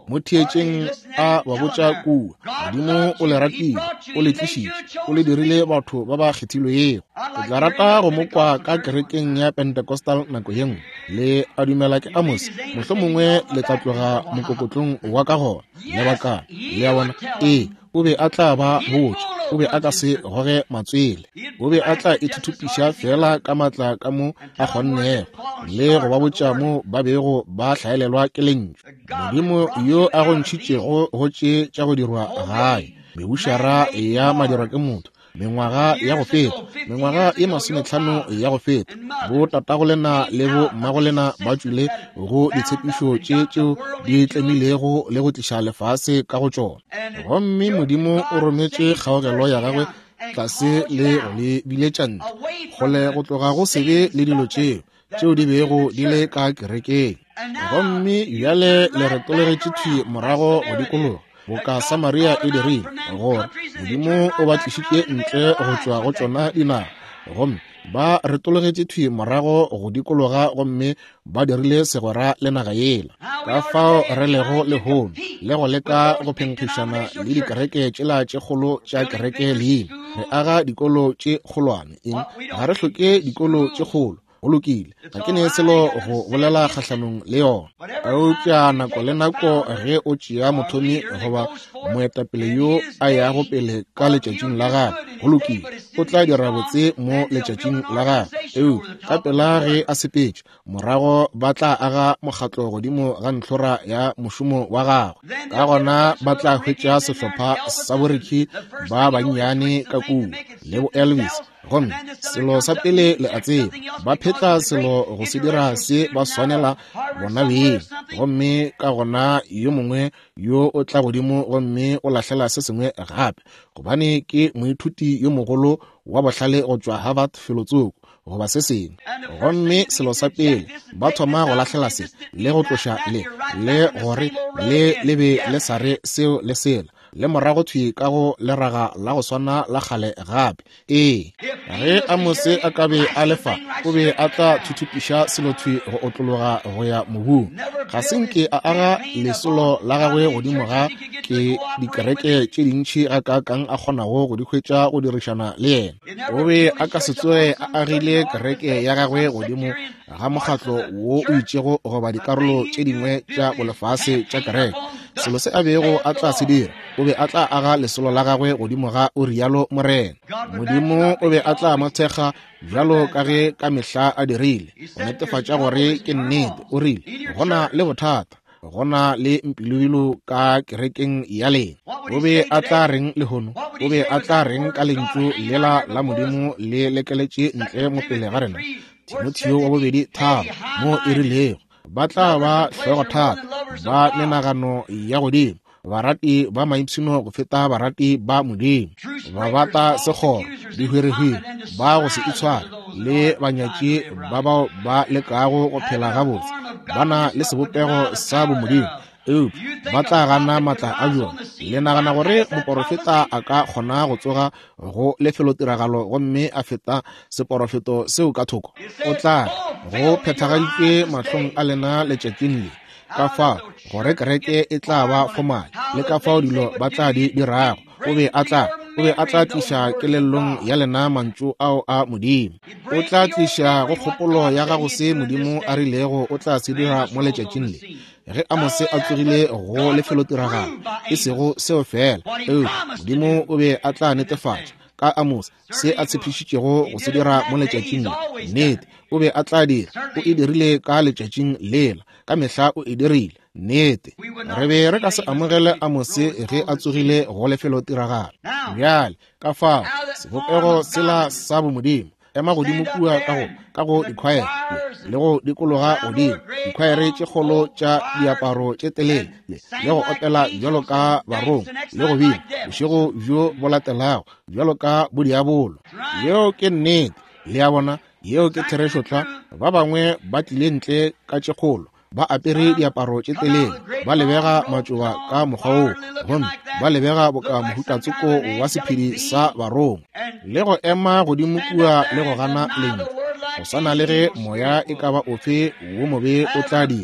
mo thietseng a ba botša kua, Modimo o le ratile, o le tlišitše, o le dirile batho ba ba kgethilwego. Ke tla rata go mo kwa ka kerekeng ya Pentecostal nako ye nngwe, le a dumela ke Amos, mohlomongwe le tla tloga mokokotlong wa ka gona, lebaka le a bona, ee, o be a tla ba botse, o be a ka se goge matswele, o be a tla ithuthupiša fela ka matla ka mo a kgonnego, le go ba botša mo ba bego ba hlaelelwa ke lentšu. Modimo yo a go ntšhitšego go tše tša go dirwa gae, mebušara ya madirwa ke motho, mengwaga ya go feta, mengwaga e masomehlano ya go feta, bo tatagolena le bo mmagolena ba tšwile go ditshepišo tše tšeo di tlemilego le go tliša lefase ka go tšona. Gomme Modimo o rometše kgaogelo ya gagwe tlase le go le biletšantle, kgole go tloga go sebe le dilo tšeo tšeo di bego di le ka kerekeng. Gomme bjale le retolegetše thwi morago go dikologa, boka Samaria e dirile gore Modimo o ba tlišitše ntle go tšwa go tšona dinaga, gomme ba retolegetše thwi morago go dikologa, gomme ba dirile segwera le naga yela. Ka fao re lego lehono le go leka go phenkgišana le dikereke tšela tše kgolo tša kereke leina, re aga dikolo tše kgolwane, eng ga re hloke dikolo tše kgolo, go lokile, ga ke ne selo go bolela kgahlanong le yona. Eupša nako le nako ge o tšea mothomi goba moetapele yo a yago pele ka letšatšing la gagwe, go lokile, o tla dira botse mo letšatšing la gagwe. Eu ka pela ge a sepetše morago ba tla aga mokgatlo godimo ga ntlhora ya mošomo wa gagwe, ka gona ba tla hwetša sehlopha sa boreki ba bannyane ka kuo le bo Elvis. Gomme selo sa pele le a tseba, ba phetla selo go se dira se ba swanela bona beng, gomme ka gona yo mongwe yo o tla godimo gomme o lahlela se sengwe gape, gobane ke moithuti yo mogolo wa bohlale go tšwa Harvard Filotsoko goba se sengwe. Gomme selo sa pele ba thoma go lahlela se le go tloša le le gore le lebe le sare seo le sela le morago thwi ka go leraga la go swana la kgale gape. Ee, ge Amose a ka be a lefa, o be a tla thuthupiša selo thwi go otlologa go ya mobung, ga senke a aga lesolo la gagwe godimo ga ke dikereke tše dintšhi a ka kang a kgonago go di hwetša go dirišana le yena. O be a ka se tsoge a agile kereke ya gagwe godimo ga mokgatlo wo o itšego goba dikarolo tše dingwe tša bolefase tša kereke. Selo se a bego a tla se dira, o be a tla aga lesolo la gagwe godimo ga o rialo morena. Modimo o be a tla mothekga bjalo ka ge ka mehla a dirile, go netefatša gore ke nnete. O rile gona le bothata, gona le mpilobilo ka kerekeng ya lena. O be a tla reng lehono, o be a tla reng ka lentšu lela la Modimo le lekeletše ntle mo pele ga rena. Timotheo wa bobedi tharo mo e rilego, ba tla ba hlwego thata, ba menagano ya godimo, barati ba maipshino go feta barati ba Modimo, ba bata sekgoro, dihwirihwiri ba go se itshware, le banyatši ba bao ba lekago go phela gabotse, bana le sebopego sa bomodimo. Eu ba tla gana matla a bjona. Le nagana gore moporofeta a ka kgona go tsoga go lefelotiragalo gomme a feta seporofeto seo ka thoko. O tla go phethagaditšwe mahlong a lena letšatšing le, ka fa gore kereke e tla ba fomane, le ka fao dilo ba tla di dirago. O be a tla o be a tla tliša kelelong ya lena mantšu ao a Modimo. O tla tliša go kgopolo ya gago se Modimo a rilego o tla se dira mo letšatšing le. Ge Amose a tsogile go lefelotiragalo, e sego seo fela. Eu Modimo o be a tla netefatša ka Amos se a tshepišitšego go se dira mo letšatšing le. Nnete o be a tla dira, o e dirile ka letšatšing lela, ka mehla o e dirile. Nnete re be re ka se amogele Amose ge a tsogile go lefelotiragalo. Bjale ka fao sebopego sela sa bomodimo, ema godimo kua ka go ka go dikhwaere le go dikologa godimo, dikhwaere tše kgolo tša diaparo tše telele le go opela bjalo ka barong, le go bina bošego bjo bo latelago bjalo ka bodiabolo. Yeo ke nnete le ya bona, yeo ke therešotlha. Ba bangwe ba tlile ntle ka tše kgolo, ba apere diaparo tše telele, ba lebega matšoba ka mokgwa oo, gomme ba lebega boka mohutatsoko wa sephiri sa barong, le go ema godimo kua le go gana lentšu, go sana le ge moya e ka ba ofe wo mobe o tla dira.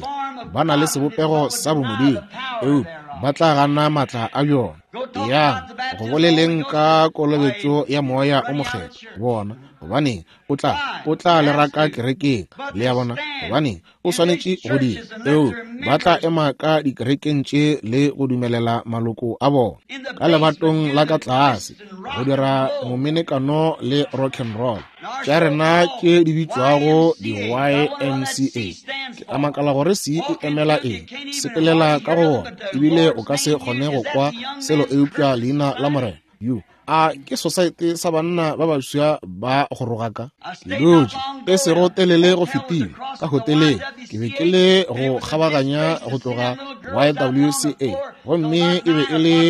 ba na le sebopego sa bomodimo eo ba tla gana matla a yona. Ya go boleleng ka kolobetso ya moya o mokgetho bona gobane o tla o tla le raka kerekeng le ya bona gobane o swanetše go di eo ba tla ema ka dikerekeng tše le go dumelela maloko a bona ka lebatong la ka tlase go dira momenekano le rock and roll tša rena ke di bitswago di-Y M C A. Ke a makala gore se e emela eng sepelela ka go bona ebile o ka se kgone go kwa selo eupša leina la morena yo a ke society sa banna ba baswa ba go rogaka loji e se go telele go fetile ka hoteleng ke be ke le go kgabaganya go tloga Y W C A gomme e be e le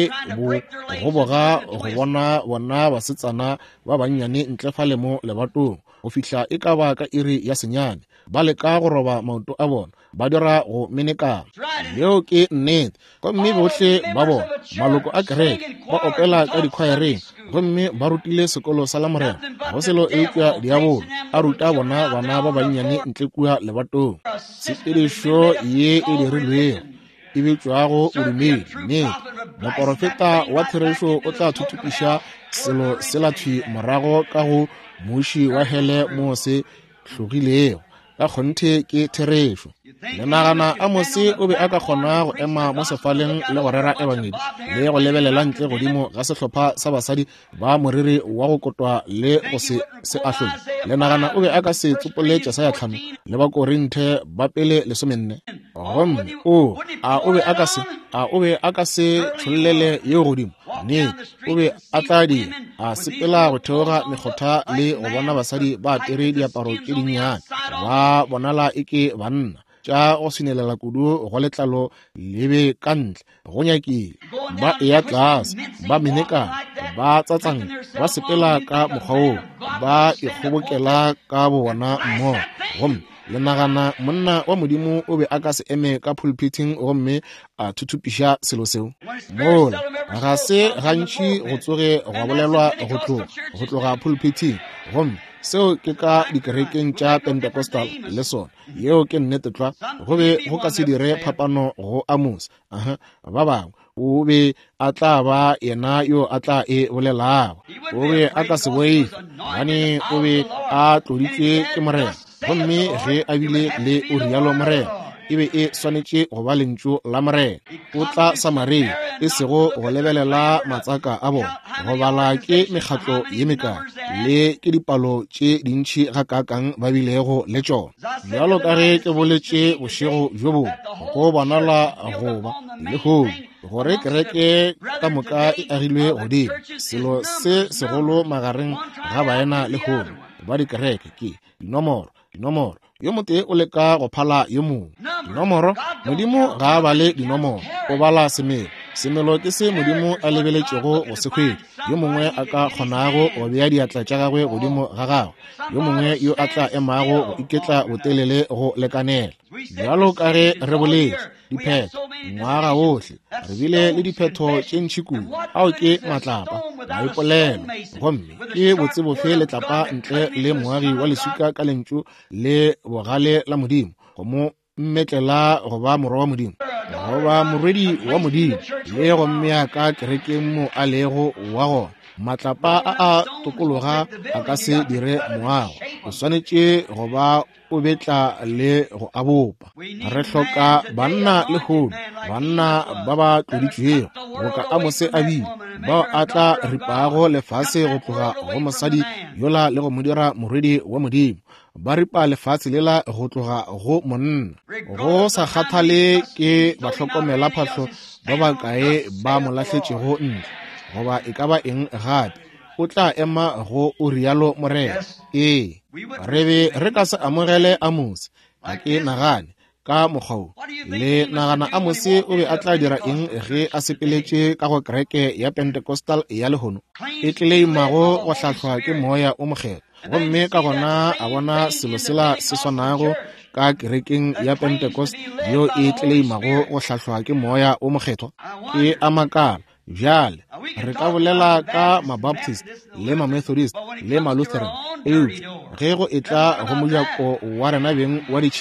go boga go bona bona basetsana ba bannyane ntle fa le mo lebatong go fihla e ka ba ka iri ya senyane ba le ka go roba maoto a bona ba dira go menekana leo ke nnete gomme bohle ba bona maloko a kereke ba opela ka dikhwaereng gomme ba rutile sekolo sa lamorena go selo eupša diabolo a ruta bona bana ba bannyane ntle kua lebatong sepedišo ye e dirilweng e bitswago bodumedi mme moporofeta wa therešo o tla thuthupiša selo se lathwi morago ka go moši wa hele mo se hlogilego ka kgonthe ke therešo le nagana a mose o be a ka kgona go ema mo sefaleng le go rera ebangedi le go lebelela ntle godimo ga sehlopha sa basadi ba moriri wa go kotwa le go se se ahlole le nagana o be a ka se tsopoletša sa ya tlhano le ba korinthe ba pele lesomenne gomme o a o be a ka se a o be a ka se tšhollele ye godimo ne o be a tla di a sepela go theoga mekgotha le go bona basadi ba apere diaparo tše dinnyane ba bonala e ke banna tša go senelela kudu go letlalo lebe ka ntle go nyakile ba eya tlase ba menekana ba tsatsang ba sepela ka mokgwao ba ikgobokela ka bona mmogo gomme le nagana monna wa modimo o be a ka se eme ka pulpiting gomme a thuthupiša selo seo mola ga se gantši go tsoge go bolelwa go tloga go tloga pulpiting gomme seo ke ka dikerekeng tša Pentecostal le sona yeo ke nnete tla go be go ka se dire phapano go Amos aha ba bangwe o be a tla ba yena yo a tla e bolelago o be a ka se boife gane o be a tloditšwe ke morena gomme ge a bile le orialo morena e be e swanetše go ba lentšu la morena o tla Samaria e sego go lebelela matsaka a bona go bala ke mekgatlo ye mekae le ke dipalo tše dintšhi ga kakang ba bilego le tšona bjalo ka ge ke boletše bošego jo bo go bonala goba le home gore kereke ka moka e agilwe godimo selo se segolo magareng ga baena le home ba dikereke ke dinomoro dinomoro yo mote o leka go phala yo mongwe dinomoro modimo ga a bale dinomoro o bala semelo semelo ke se modimo a lebeletšego go se hwedi yo mongwe a ka kgonago go bea diatla tša gagwe godimo ga gagwe yo mongwe yo a tla emago go iketla botelele go lekanela bjalo ka ge re boletše dipheto ngwaga wohle re bile le dipheto tše ntšhi kudu ao ke matlapa maipolelo gomme ke botsebofe letlapa ntle le moagi wa lesuka ka lentšu le bogale la modimo go mo mmetlela go ba morwa wa modimo go ba morwedi wa modimo le go mmea ka kerekeng mo a lego wa gona matlapa a a tokologa a ka se dire moago o swanetše go ba o betla le go abopa re hloka banna le home banna ba ba tloditšwego go ka Amos a bile bao a tla ripago lefase go tloga go mosadi yola le go modira morwedi wa modimo ba ripa lefatshe lela go tloga go monna go sa kgathale ke bahlokomela phatlo ba ba kae ba molahletšego ntle goba e ka ba eng gape o tla ema go o rialo morena ee re be re ka se amogele Amos ga ke nagane ka mokgwao le nagana Amos o be a tla dira eng ge a sepeletše ka go kereke ya Pentecostal ya lehono e tleimago go hlahlwa ke moya o mokgetho gomme ka gona a bona selo sela se swanago ka kerekeng ya Pentecost yo e tleimago go hlahlwa ke moya o mokgetho ke a makala jale re ka bolela ka mabaptist le mamethodist le malutheran eupša ge go e tla go mojako wa rena beng wa ditšhipi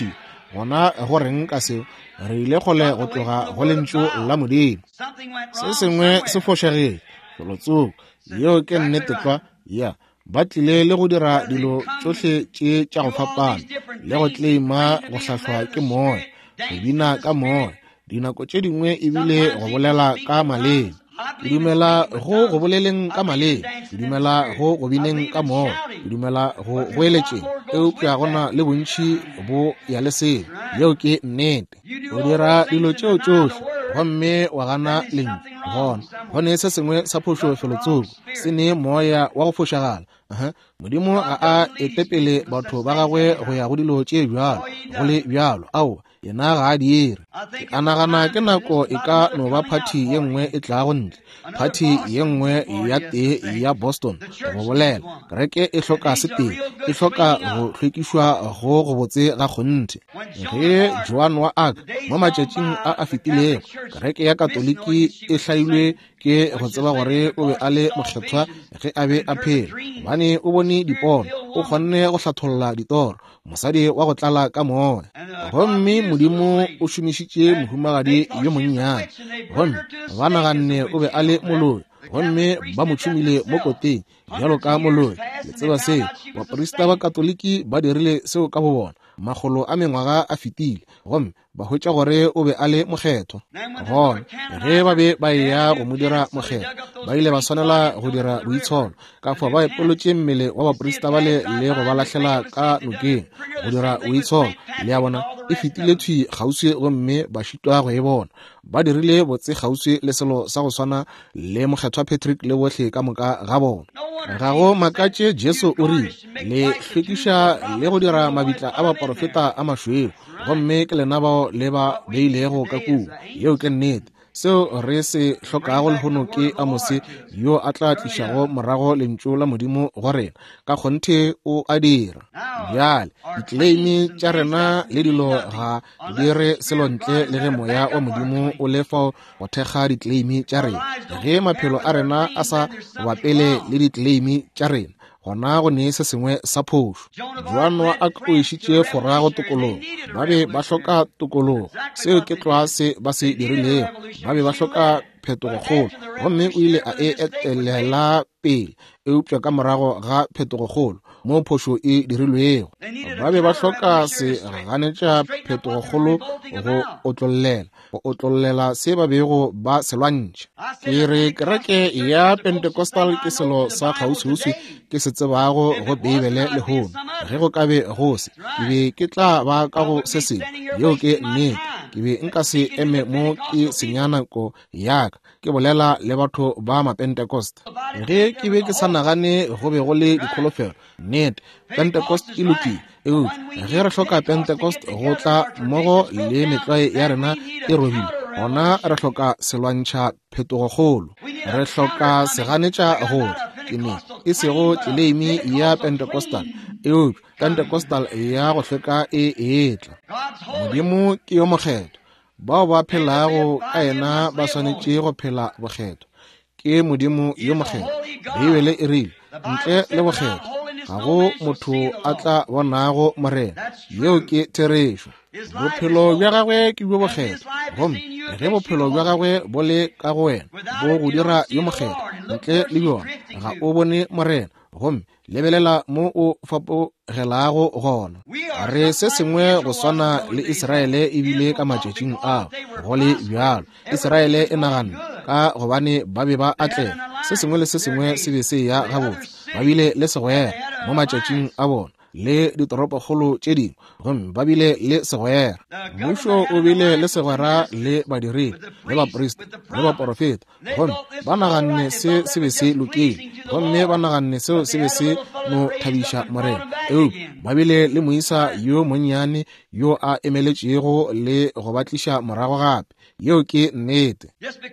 gona go reng ka seo re ile gole go tloga go lentso la modimo se sengwe se fošegile Kelotlhoko yeo ke nnete tla ya ba tlile le go dira dilo tsotlhe tše tša go fapana le go tleima go hlahlwa ke moya go bina ka moya dinako tše dingwe ebile go bolela ka maleme ke dumela go go boleleng ka maleme ke dumela go go bineng ka moya ke dumela go goeletšeng eupša gona le bontši bo ya leseng yeo ke nnete go dira dilo tšeo tšohle gomme wa gana lentswe gona gone se sengwe sa phošo Kelotlhoko se ne moya wa go fošagala modimo a a etepele batho ba gagwe go ya go dilo tše bjalo go le bjalo ao yena ga a dire a nagana ke nako e ka no ba party ye nngwe e tla go ntle party ye nngwe ya tee ya Boston go bolela kereke e hloka seteng e hloka go hlwekišwa go go botse ga gonthe ge Joan wa Arc mo matšatšing a a fetilego kereke ya Katoliki e hlailwe ke go tseba gore o be a le mokgethwa ge a be a phela bane o bone dipono o kgonne go hlatholla ditoro mosadi wa go tlala ka moya gomme modimo o šomišitše mohumagadi yo monnyane gomme ba naganne o be a le moloi gomme ba mo tšhomile mo koteng bjalo ka moloi le tseba seo baporista ba Katoliki ba dirile seo ka bobona magolo a mengwaga a fetile gomme ba hwetša gore o be a le mokgethwa gona ge ba be ba ya go mo dira mokgethwa ba ile ba swanela go dira boitsholo ka fao ba epolotše mmele wa baporista ba le le go ba lahlela ka nokeng go dira boitsholo le ya bona e fetile thwi kgauswi gomme ba šitwa go e bona ba dirile botse kgauswi le selo sa go swana le mokgethwa Patrick le bohle ka moka ga bona ga go makatše Jesu o rile le hlwekiša le go dira mabitla a baprofeta a mašweu gomme ke lena bao le ba beilego ka kubu yeo ke nnete seo re se hlokago lehono ke a mose yo a tla tlišago morago lentšu la modimo go rena ka kgonthe o a dira bjale ditleimi tša rena le dilo ga di re selo ntle le ge moya wa modimo o le fao go thekga ditleimi tša rena ge maphelo a rena a sa bapele le ditleimi tša rena gona go ne se sengwe sa phošo Joan wa Arc o išitše forago tokologo ba be ba hloka tokologo seo ke tlwa se ba se dirilego ba be ba hloka phetogokgolo gomme o ile a e etelela pele eupša ka morago ga phetogokgolo mo phošo e dirilwego ba be ba hloka se ganetša phetogokgolo go otlollela go otlollela se ba bego ba se lwantšha ke re kereke ya Pentecostal ke selo sa kgauswiuswi ke se tsebago go Bibele le hono ge go ka be go se ke be ke tla ba ka go se sengwe yeo ke nnete ke be nka se eme mo ke senyanako yaka ke bolela le batho ba mapentecost ge ke be ke sa nagane go be go le dikholofelo nnete Pentecost e lokile eo ge re hloka Pentecost go tla mmogo le metlae ya rena e robile gona re hloka selwantšha phetogokgolo re hloka seganetša gore ke ne e sego tleimi ya Pentecostal eo Pentecostal ya go hlweka e etla modimo ke yo mokgetho bao ba phelago ka yena ba swanetše go phela bokgetho ke modimo yo mokgetho Bibele e rile ntle le bokgetho ga go motho a tla bonago morena yeo ke therešo bophelo bja gagwe ke bjo bokgetho gomme ge bophelo bja gagwe bo le ka go wena bo go dira yo mokgetho ntle le bjona ga o bone morena gomme lebelela mo o fapogelago gona re se sengwe go swana le Iseraele ebile ka matšatšing ao go le bjalo Iseraele e nagana ka gobane ba be ba atlela se sengwe le se sengwe se be se ya gabotse ba bile le segwera mo matšatšing a bona le ditoropokgolo tše dingwe gomme ba bile le segwera mmušo o bile le segwera le badiredi le baporista le baprofeta gomme ba naganne se se be se lokile gomme ba naganne seo se be se no thabiša morena eo ba bile le moisa yo monnyane yo a emeletšego le go batliša morago gape yeo ke nnete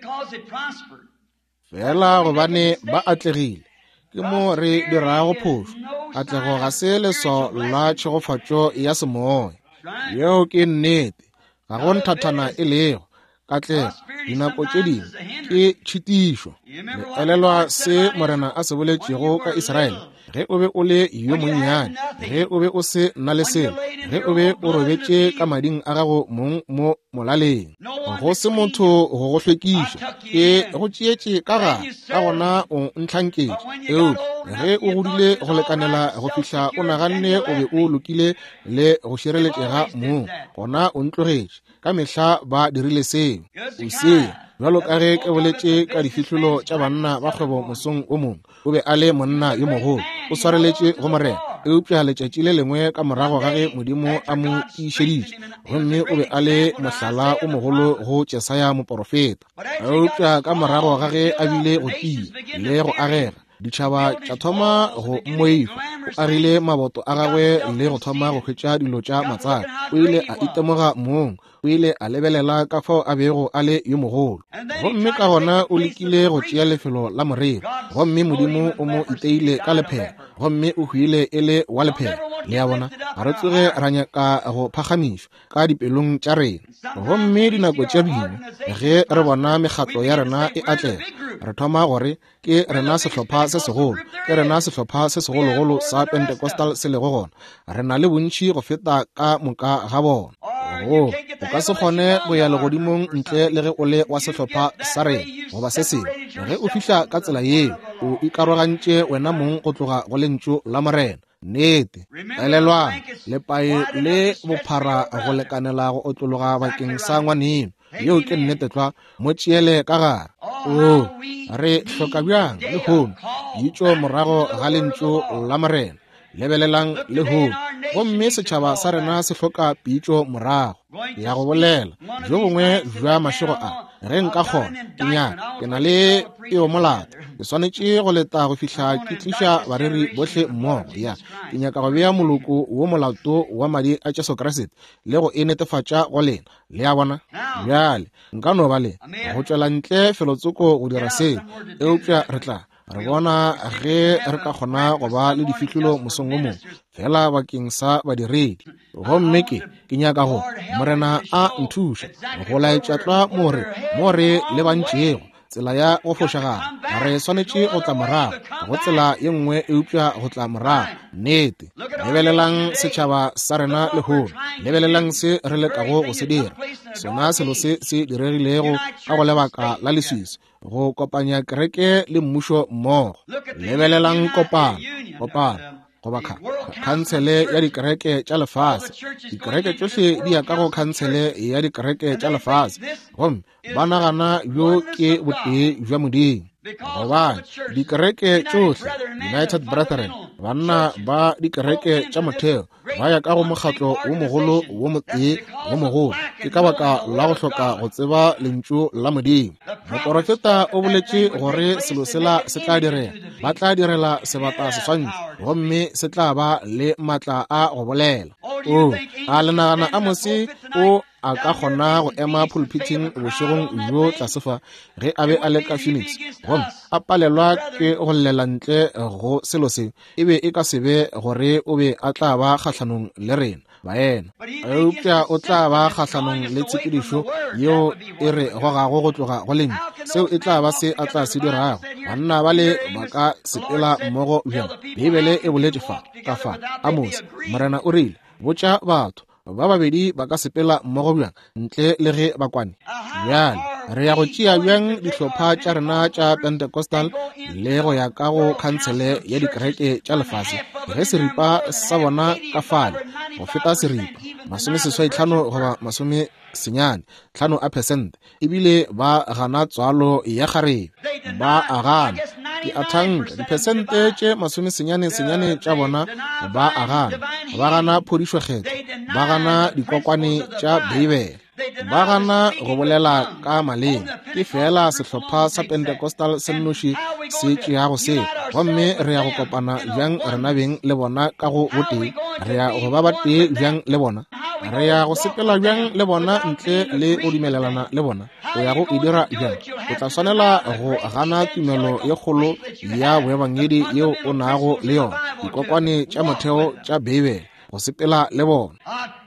fela gobane ba atlegile ke mo re dirago phošo atlego ga se leso la tšhegofatšo ya semoya yeo ke nnete ga go nthathana e lego katlego dinako tše dingwe ke tšhitišo le elelwa se morena a se boletšego ka Iseraele ge o be o le yo monnyane, ge o be o se nna le selo, ge o be o robetse ka mading a gago mo mo molaleng. Go se motho go go hlwekiša, ke go tšeetše ka ga ka gona o ntlhanketše. Eo ge o godile go lekanela go fihla o naganne o be o lokile le go šireletšega moo, gona o ntlogetše ka mehla ba dirile seo. O se bjalo ka ge ke boletše ka difihlolo tša banna ba kgwebo mosong o mongwe, o be a le monna yo mogolo, o swareletše go morena. Eupša letšatši le lengwe ka morago ga ge Modimo a mo tiišeditše, gomme o be a le mohlala o mogolo go Jesaya moprofeta. Eupša ka morago ga ge a bile go tia le go agega, ditšhaba tša thoma go mmoifa, o agile maboto a gagwe le go thoma go hwetša dilo tša matsaka. O ile a itemoga moong, o ile a lebelela ka fao a bego a le yo mogolo. Gomme ka gona o lekile go tšea lefelo la morena, gomme Modimo o mo iteile ka lephera, gomme o hwile e le wa lephera. Le ya bona ga re tsoge ra nyaka go phagamišwa ka dipelong tša rena. Gomme dinako tša bino ge re bona mekgatlo ya rena e atlega, re thoma gore ke rena sehlopha se segolo, ke rena sehlopha se segologolo sa Pentecostal se lego gona. Re na le bontši go feta ka moka ga bona. O o ka se kgone go ya legodimong ntle le ge o le wa sehlopha sa rena goba se sengwe. Ge o fihla ka tsela yeo, o ikarogantše wena mong go tloga go lentšu la morena. Nnete elelwana lepae le bophara go lekanela go otlologa bakeng sa ngwaneno yo ke nnete tla mo tšeele ka gare. O re hloka bjang le hono ditšo morago ga lentšu la morena, lebelelang le hono. Gomme setšhaba sa rena se hloka pitšo morago ya go bolela jo bongwe jwa mašego a. Ge nka kgona ke nyaka, ke na le peo molata, ke swanetše go leta go fihla ke tliša bareri bohle mmogo. Ya ke nyaka go bea moloko wo molato wa madi a Jesu Kriste le go e netefatša go lena. Le ya bona bjale nka no ba le go tšwela ntle felotsoko go dira seo. Eupša re tla re bona ge re ka kgona go ba le difihlolo mosong o mongwe fela bakeng sa badiredi. Gomme ke ke nyaka go morena a nthuša go laetša tla more mo re le bantšego tsela ya go fošagana. Re swanetše go tla morago go tsela ye nngwe eupša go tla morago. Nnete lebelelang setšhaba sa rena le hono, lebelelang se re lekago go se dira, sona selo se se diregilego ka go lebaka la leswiswi, go kopanya kereke le mmušo mmogo. Lebelelang kopano kopano goba khansele ya dikereke tša lefase. Dikereke tšohle di ya ka go khansele ya dikereke tša lefase, gomme ba nagana bjo ke botee jwa Modimo. Gobane dikereke tšohle United Brethren, banna ba dikereke tša motheo ba ya ka go mokgatlo wo mogolo wo motee wo mogolo. Ke ka baka la go hloka go tseba lentšu la Modimo. Moprofeta o boletše gore selo sela se tla direga, ba tla direla sebata seswantšho, gomme se tla ba le maatla a go bolela. O a le nagana a mose o a ka kgona go ema pulpiting bošegong bjo tlasefa ge a be a le ka Phoenix, gomme a palelwa ke go llela ntle go selo se, e be e ka se be gore o be a tla ba kgahlanong le rena baena. Eupša o tla ba kgahlanong le tshepedišo yeo e re gogago go tloga go lentšu, seo e tla ba se a tla se dirago. Banna ba le ba ka sepela mmogo bjang. Bibele e boletše fa ka fa Amos morena o rile, botša batho ba babedi ba ka sepela mmogo bjang ntle le ge ba kwane. Bjale re ya go tšea bjang dihlopha tša rena tša Pentecostal le go ya ka go khansele ya dikereke tša lefase, ge seripa sa bona ka fale go feta seripa masome seswai hlano goba masome senyane hlano a percent, ebile ba gana tswalo ya kgarebe, ba a gana di athanka dipersente tše masome senyane senyane tša bona, ba a gana ba gana phodišwekgetho, ba gana dikokwane tša Bibele, ba gana go bolela ka maleng. Ke fela sehlopha sa Pentecostal se nnoši se tšeago se, gomme re ya go kopana bjang rena beng le bona ka go botee, re ya go ba batee bjang le bona, re ya go sepela bjang le bona ntle le go dumelelana le bona, o ya go e dira bjang. O tla swanela go gana tumelo ye kgolo ya boebangedi yeo o naago le yona, dikokwane tša motheo tša Bibele, go sepela le bona.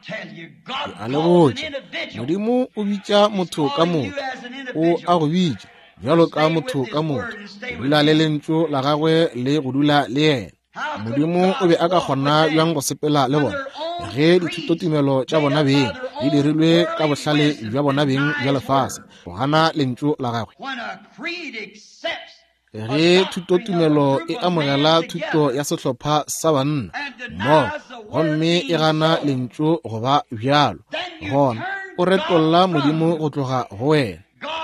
A le botša Modimo o bitša motho ka motho, o a go bitša bjalo ka motho ka motho, go dula le lentšu la gagwe le go dula le yena. modimo o be a ka kgona bjang go sepela le bona ge dithutotumelo tša bona beng di dirilwe ka bohlale bja bona beng bja lefase go gana lentšu la gagwe. Ge thutotumelo e amogela thuto ya sehlopha sa banna mo gomme e gana lentšu go ba bjalo gona o retolla modimo go tloga go wena.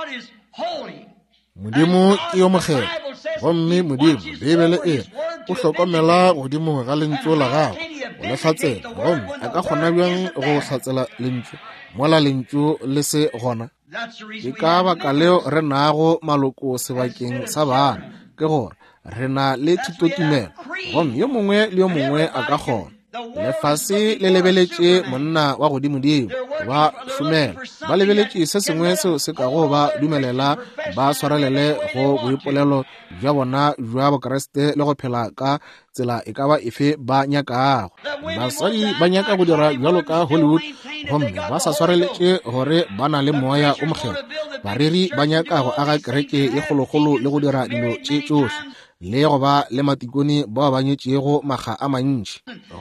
Modimo ke yo mogelo gomme modimo bebele e o hlokomela godimo ga lentšu la gago o le hlatsela gomme a ka kgona bjang go hlatsela lentšu mola lentšu le se gona. Ke ka baka leo re nago maloko sebakeng sa bana ke gore re na le thutotumelo gomme yo mongwe le yo mongwe a ka kgona. Lefase le lebeletše monna wa godimodimo ba šomela ba lebeletše se sengwe seo se ka go ba dumelela ba swarelele go boipolelo bja bona bja bokreste le go phela ka tsela e ka ba efe ba nyakago. Basadi ba nyaka go dira bjalo ka Hollywood gomme ba sa swareletše gore ba na le moya o mogelo. Bariri ba nyaka go aga kereke e kgolokgolo le go dira dilo tše tšohle le go ba le matikoni ba ba nyetšego maga a mantši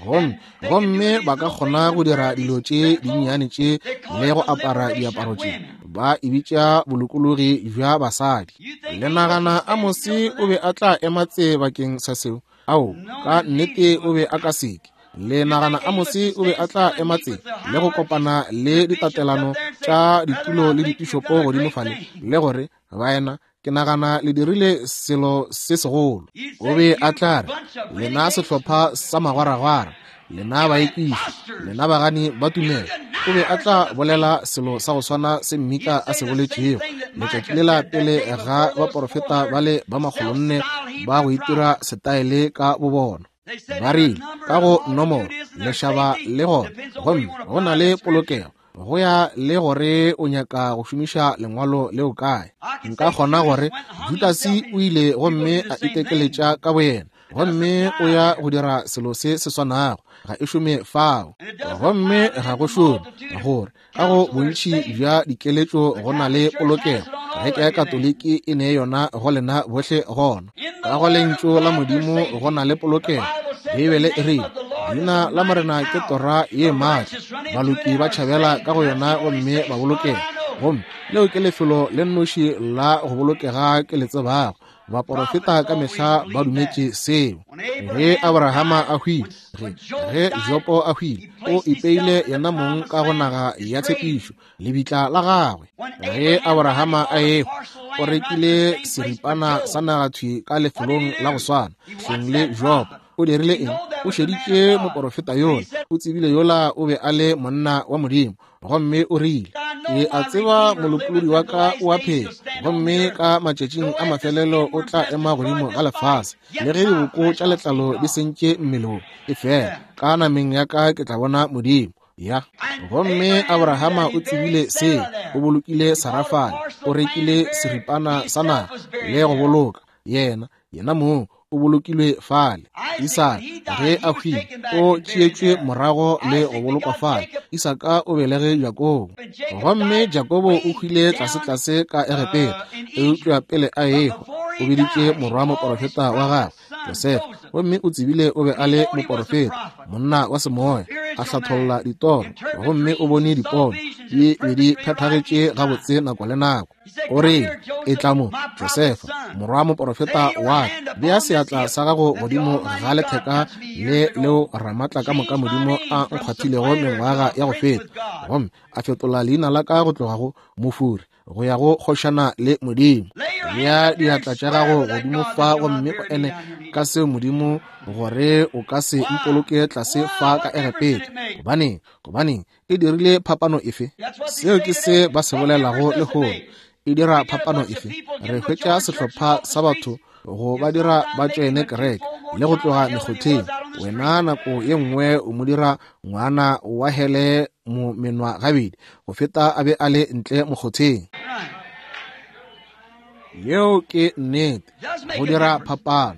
gomme ba ka kgona go dira dilo tše dinnyane tše le go apara diaparo tše ba ebitša bolokologi bja basadi. Le nagana Amosi o be a tla ematse bakeng sa seo? Ao ka nnete o be a ka seke. Le nagana Amosi o be a tla ematse le go kopana le ditatelano tša ditulo le dipišopo godimo fale le gore baena ke nagana le dirile selo se segolo. O be a tla re lena sehlopha sa magwaragwara lena baekiši lena bagani ba tumelo. O be a tla bolela selo sa go swana se mmika a se boletšego letšatši le la pele ga baporofeta ba le ba magolonne ba go itira setaele ka bobona. Ba rile ka go nomoro lešaba le gona gomme go na le polokego go ya le gore o nyaka go šomiša lengwalo leo kae. Nka kgona gore Judasi o ile gomme a itekeletša ka boyena gomme o ya go dira selo se se swanago ga e šome fao gomme ga go šome gore ka go bontši bja dikeletšo go na le polokego. Reke ya katoliki e ne yona go lena bohle gona ka go lentšu la modimo go na le polokego. Bibele e rile leina la morena ke tora ye maatla baloki ba tšhabela ka go yona gomme ba bolokega gomme leo ke lefelo le nnoši la go bolokega ke le tsebago. Baporofeta ka mehla ba dumetše seo. Ge Abrahama a hwile ge Jopo a hwile o ipeile yena mong ka go naga ya tshepišo lebitla la gagwe. Ge Abrahama a ego o rekile seripana sa nagathwi ka lefelong la go swana hleng le Jopo o dirile eng? O šeditše moporofeta yola o tsebile yola o be a le monna wa modimo gomme o rile ke a tseba molopolodi wa ka o a phela gomme ka matšatšing a mafelelo o tla ema godimo ga lefase le ge diboko tša letlalo di sentše mmelong e fela ka nameng ya ka ke tla bona modimo ya. Gomme Abrahama o tsebile se o bolokile sarafane o rekile seripana sa naga le go boloka yena yena moo o bolokilwe fale. Isaka ge a hwile o tšeetšwe morago le go bolokwa fale. Isaka o belege Jakobo gomme Jakobo o hwile tlase-tlase ka Egepeta eupša pele a ego o beditše morwa moporofeta wa gagwe Josefa gomme o tsebile o be a le moporofeta monna wa semoya a hlatholola ditoro gomme o bone dipono di be di phethagetše gabotse nako le nako. O re e tla mo Josefa morwa moporofeta wa bea seatla sa gago godimo ga letheka le leo ramatla ka moka modimo a nkgwathilego mengwaga ya go feta gomme a fetola leina la ka go tloga go Mofuri go ya go kgošana le modimo. Bea diatla tša gago godimo fa gomme o ene ka seo modimo gore o ka se mpoloke tlase fa ka Egepeta gobane gobane e dirile phapano efe? Seo ke se ba se bolelago le gore e dira phapano efe? Re hwetša sehlopha sa batho go ba dira ba tšene kereke le go tloga mekgotheng. Wena nako ye nngwe o mo dira ngwana wa hele mo menwa gabedi go feta a be a le ntle mokgotheng. Yeo ke nnete go dira phapano.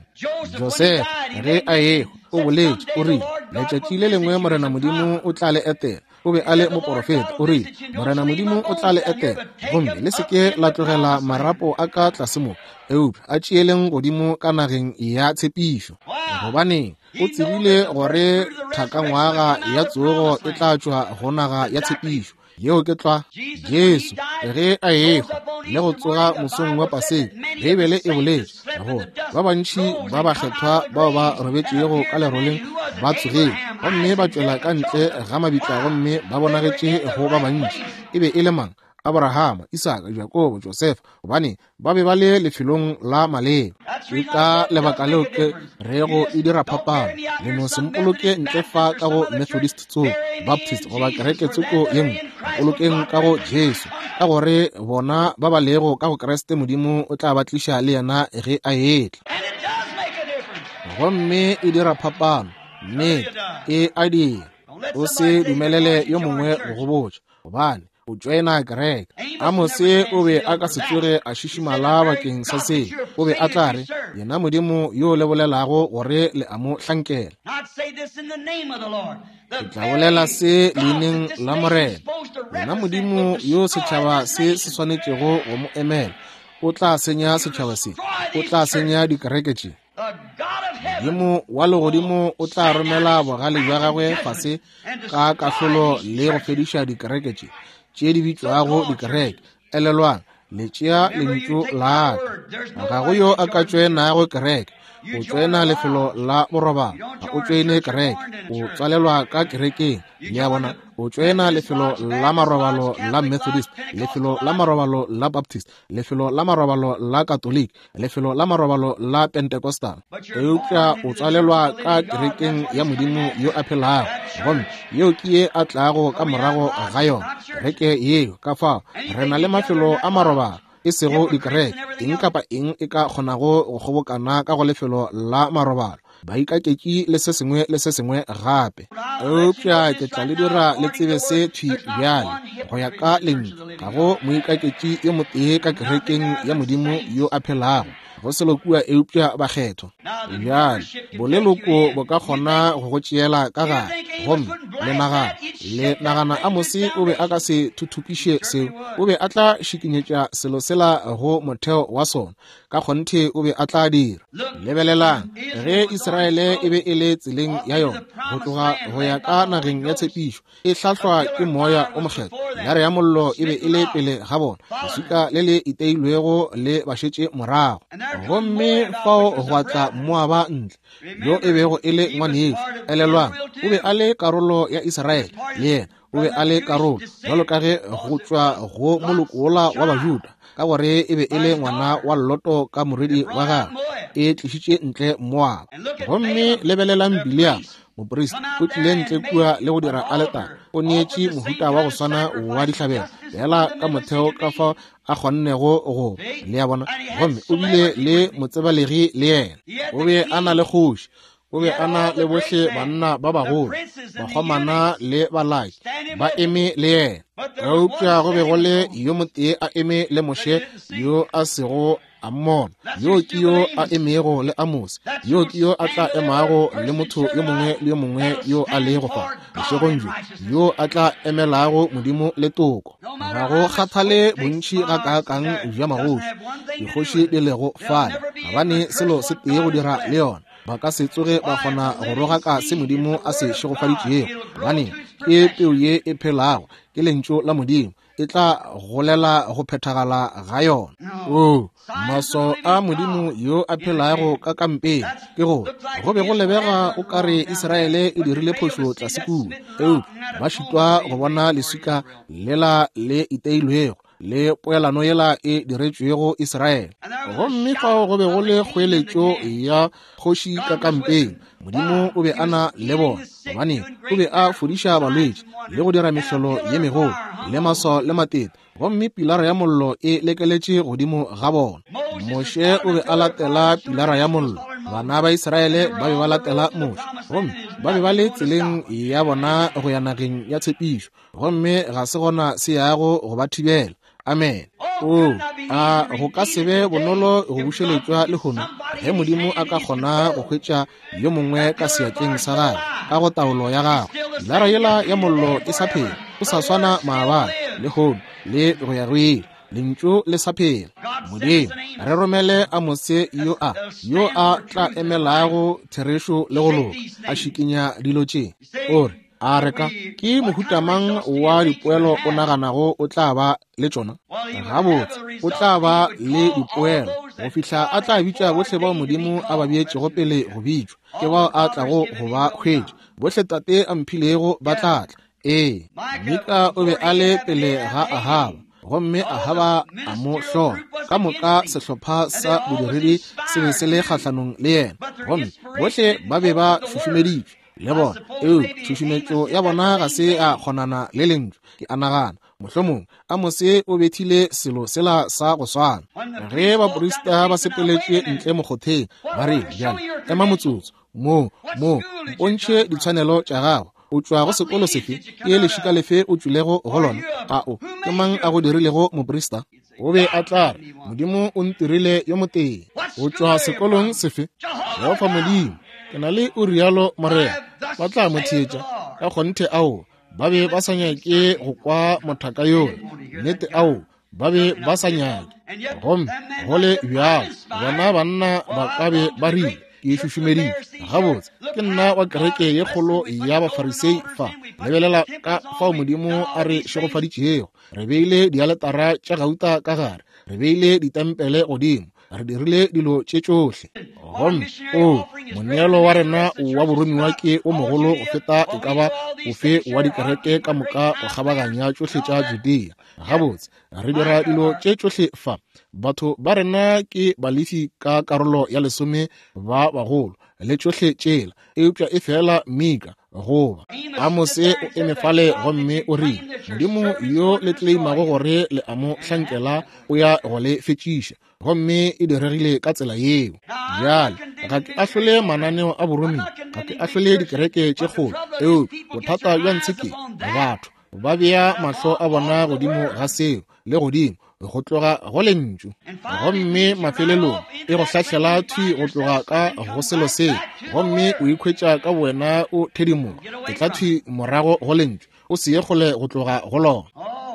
Josefa ge a ego o boletše o rile letšatši le lengwe morena modimo o tla le etela o be a le moprofeta o rile morena modimo o tla le etela gomme le seke la tlogela marapo a ka tlase mo eupša a tšeeleng godimo ka nageng ya tshepišo gobane o tsebile gore thakangwaga ya tsogo e tla tšwa go naga ya tshepišo yeo ke tla Jesu ge a ekgwa le go tsoga mosong wa paseng Bibele e boletše gore ba bantši ba ba kgethwa bao ba robetšego ka leroleng ba tsogile gomme ba tšwela ka ntle ga mabitla gomme ba bonagetše go ba bantši e be e le mang Abrahama, Isaka, Jakobo, Josefa gobane ba be ba le lefelong la maleba ke ka lebaka leo ke rego e dira phapano le no sempoloke ntle fa ka go Methodist tso Baptist goba kereke tsoko yeng polokeng ka go Jesu ka gore bona ba ba lego ka go Kriste modimo o tla ba tliša le yena ge a etla gomme e dira phapano mme e a dira o se dumelele yo mongwe go botša gobane o tšwena kereke a mose o be a ka se tsoge a šišimala bakeng sa se o be a tla re yena modimo yo le bolelago gore le a mo hlankela ke tla bolela se leineng la morena yena modimo yo setšhaba se se swanetšego go mo emela o tla senya setšhaba se o tla senya dikereke tše modimo wa legodimo o tla romela bogale jwa gagwe fase ka kahlolo le go fediša dikereke tše tše di bitšwago dikereke elelwang le tšea lentšu la ka ga go yo a ka tšwenago kereke o tšwena lefelo la borobalo ga o tšwene kereke o tswalelwa ka kerekeng le a bona o tšwena lefelo la marobalo la Methodist lefelo la marobalo la Baptist lefelo la marobalo la Catholic lefelo la marobalo la Pentecostal eupša o tswalelwa ka kerekeng ya modimo yo a phelago gomme yeo ke ye a tlago ka morago ga yona kereke yeo ka fao re na le mafelo a marobalo e sego dikereke eng kapa eng e ka kgonago go kgobokana ka go lefelo la marobalo ba ikaketši le se sengwe le se sengwe gape eupša ke tla le dira le tsebe se thwi bjale go ya ka lentšu ga go moikaketši yo motee ka kerekeng ya modimo yo a phelago go se lokua eupša ba kgethwa bjale boleloko bo ka kgona go go tšeela ka gare gomme le nagana le nagana a mose o be a ka se thuthupiše seo o be a tla šikinyetša selo sela go motheo wa sona ka kgonthe o be a tla dira lebelelang ge Iseraele e be e le tseleng ya yona go tloga go ya ka nageng ya tshepišo e hlahlwa ke moya o mokgetho yare ya mollo e be e le pele ga bona leswika le le iteilwego le bašetše morago gomme fao go tla Moaba ntle yo e bego e le ngwaneešo elelwang o be a le karolo ya Iseraele le yena o be a le karolo jalo ka ge go tšwa go moloko wola wa Bajuda ka gore e be e le ngwana wa Loto ka moredi wa gagwe e tlišitše ntle Moaba gomme lebelelang Biliam moprista o tlile ntle kua le go dira aletara o neetše mohuta wa go swana wa dihlabela fela ka motheo ka fa a kgonnego go le a bona gomme o bile le motsebalegi le yena o be a na le kgoši o be a na le bohle banna ba bagolo bakgomana le balaki ba eme le yena eupša go be go le yo motee a eme le moše yo a sego Amon yo ke yo a emego le Amos yo ke yo a tla emago le motho yo mongwe le yo mongwe yo a lego fa mošegonjo yo a tla emelago modimo le toko ga go kgathale bontši ga kakang bja magoši dikgoši di lego fale gabane selo se tee go dira le yona ba ka se tsoge ba kgona go roga ka se modimo a se šegofaditšego gabane ke peo ye e phelago ke lentšu la modimo e tla golela go phethagala ga yona o maso a modimo yo a phelago ka kampeng ke go go be go lebega o kare Iseraele e dirile phošo tlase kudu eo ba šitwa go bona leswika lela le iteilwego le poelano yela e diretšwego Iseraele gomme fao go be go le kgoeletšo ya kgoši ka kampeng modimo o be a na le bona gobane o be a fodiša balwetši le go dira mehlolo ye megolo le maso le matete gomme pilara ya mollo e lekeletše godimo ga bona Moshe o be a latela pilara ya mollo bana ba Iseraele ba be ba latela Moshe gomme ba be ba le tseleng ya bona go ya nageng ya tshepišo gomme ga se gona se yago go ba thibela amen o a go ka sebe bonolo go bušeletšwa le gono ge modimo a ka kgona go hwetša yo mongwe ka seatleng sa gagwe ka go taolo ya gago. Lara yela ya mollo e sa phela, o sa swana maabane le hono le go ya go ile. Lentšu le sa phela. Modimo re romele a mose yo a yo a tla emelago therešo le go loka a šikinya dilo tše. Ore a reka ke mohutamang wa dipoelo o naganago o tla ba le tšona? Gabotse o tla ba le dipoelo go fihla a tla bitša bohle bao Modimo a ba beetšego pele go bitšwa ke bao a tlago go ba hwetša. Bohle tate a mphilego ba tla tla. Ee, Mika o be a le pele ga Ahaba, gomme Ahaba a mo hlola. Ka moka sehlopha sa bodiredi se be se le kgahlanong le yena, gomme bohle ba be ba šušumeditšwe le bona. Eo tšhušumetšo ya bona ga se a kgonana le lentšu. Ke a nagana mohlomong a mose o bethile selo sela sa go swana. Ge baporista ba sepeletše ntle mokgotheng ba re bjale, ema motsotso mo mo mpontšhe ditshwanelo tša gago. O tšwa go sekolo sefe, ke lešika lefe o tšwilego go lona? Ao ke mang a go dirilego moporista? O be a tla re, Modimo o ntirile yo moteng. O tšwa sekolong sefe? Jehova Modimo, ke na le o rialo morena. Ba tla mo theetša ka kgonthe ao ba be ba sa nyake go kwa mothaka yone. Nnete ao ba be ba sa nyake. Gomme go le bjalo bona banna ba ka be ba rile ke šušumeditše. Gabotse ke nna wa kereke ye kgolo ya bafarisei fa. Lebelela ka fao Modimo a re šegofaditšego. Re beile dialetara tša gauta ka gare, re beile ditempele godimo, re dirile dilo tše tšohle. Gomme o moneelo wa rena wa boromiwa ke o mogolo go feta e ka ba ofe wa dikereke ka moka go kgabaganya tšohle tša Judea. Gabotse re dira dilo tše tšohle fa. Batho ba rena ke balefi ka karolo ya lesome ba bagolo le tšohle tšela. Eupša e fela Mika goba a mose o emefale gomme o rile, Modimo yo le tleimago gore le amo hlankela o ya go le fetšiša, gomme e diregile ka tsela yeo. Bjale ga ke ahlole mananeo a boromi, ga ke ahlole dikereke tše kgolo. Eo bothata bja ntsheke batho ba bea mahlo a bona godimo ga seo le godimo go tloga go lentšu, gomme mafelelong e go hlahlela thwi go tloga ka go selo seo, gomme o ikhwetša ka wena o thedimoga ke tla thwi morago go lentšu o se ye kgole go tloga go lona.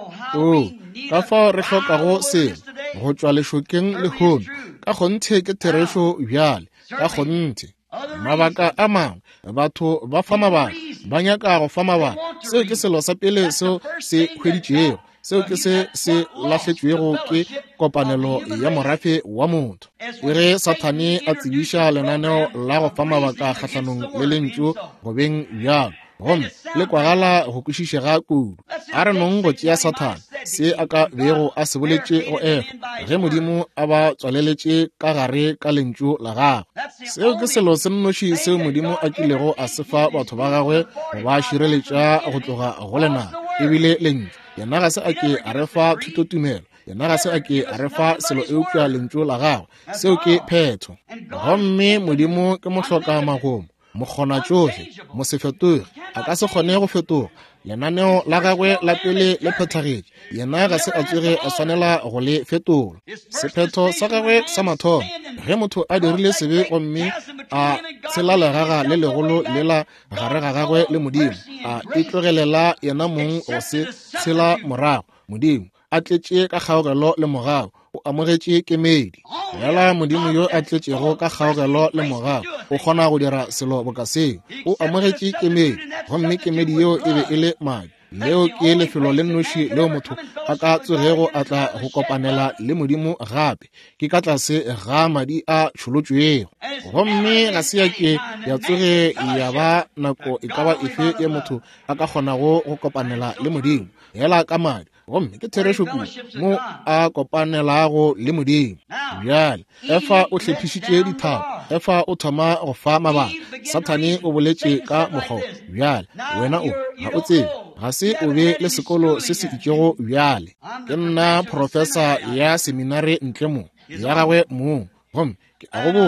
O ka fao re hlokago selo go tšwa lešokeng le hono ka kgonthe ke therešo bjale ka kgonthe. Mabaka a mangwe batho ba fa mabaka ba nyaka go fa mabaka. Seo ke selo sa pele seo se hweditšego, seo ke se se lahletšwego ke kopanelo ya morafe wa motho. E ge Sathane a tsebiša lenaneo la go fa mabaka kgahlanong le lentšu go beng bjalo, gomme le kwagala go kwešišega kudu. A re nong go tšea Sathane se a ka bego a se boletše go efa ge Modimo a ba tswaleletše ka gare ka lentšu la gagwe. Seo ke selo se nnoši seo Modimo a kilego a se fa batho ba gagwe go ba šireletša go tloga go lenana. Ebile lentšu yena ga se a ke a re fa thutotumelo, yena ga se a ke a re fa selo eupša lentšu la gagwe, seo ke phetho. Gomme Modimo ke mohloka magomo, mokgona tšohle, mo se fetoge, a ka se kgone go fetoga. Lenaneo la gagwe la pele le phethagetše, yena ga se a tšere a swanela go le fetola. Sephetho sa gagwe sa mathomo, ge motho a dirile sebe gomme a tshela legaga le legolo le la gare ga gagwe le Modimo, a itlogelela yena mong go se tshela morago, Modimo a tletše ka kgaogelo le mogago, o amogetše kemedi. Yala Modimo yo a tletšego ka kgaogelo le mogago o kgona go dira selo bokaseng, o amogetše kemedi, gomme kemedi yeo e be e le madi. Leo ke lefelo le nnoši leo motho a ka tsogego a tla go kopanela le Modimo gape ke ka tlase ga madi a tšholotšwego. Gomme ga se ya ke ya tsoge ya ba nako e ka ba efe ye motho a ka kgonago go kopanela le Modimo yela ka madi, gomme ke therešo kudu mo a kopanelago le Modimo. Bjale efa o hlephišitše dithabo, efa o thoma go fa mabaka. Sathane o boletše ka mokgwa bjale, wena o ga o tsebe ga se o be le sekolo se se itšego bjale. Ke nna profesa ya seminari ntle mo ya gagwe moo, gomme ke a go botša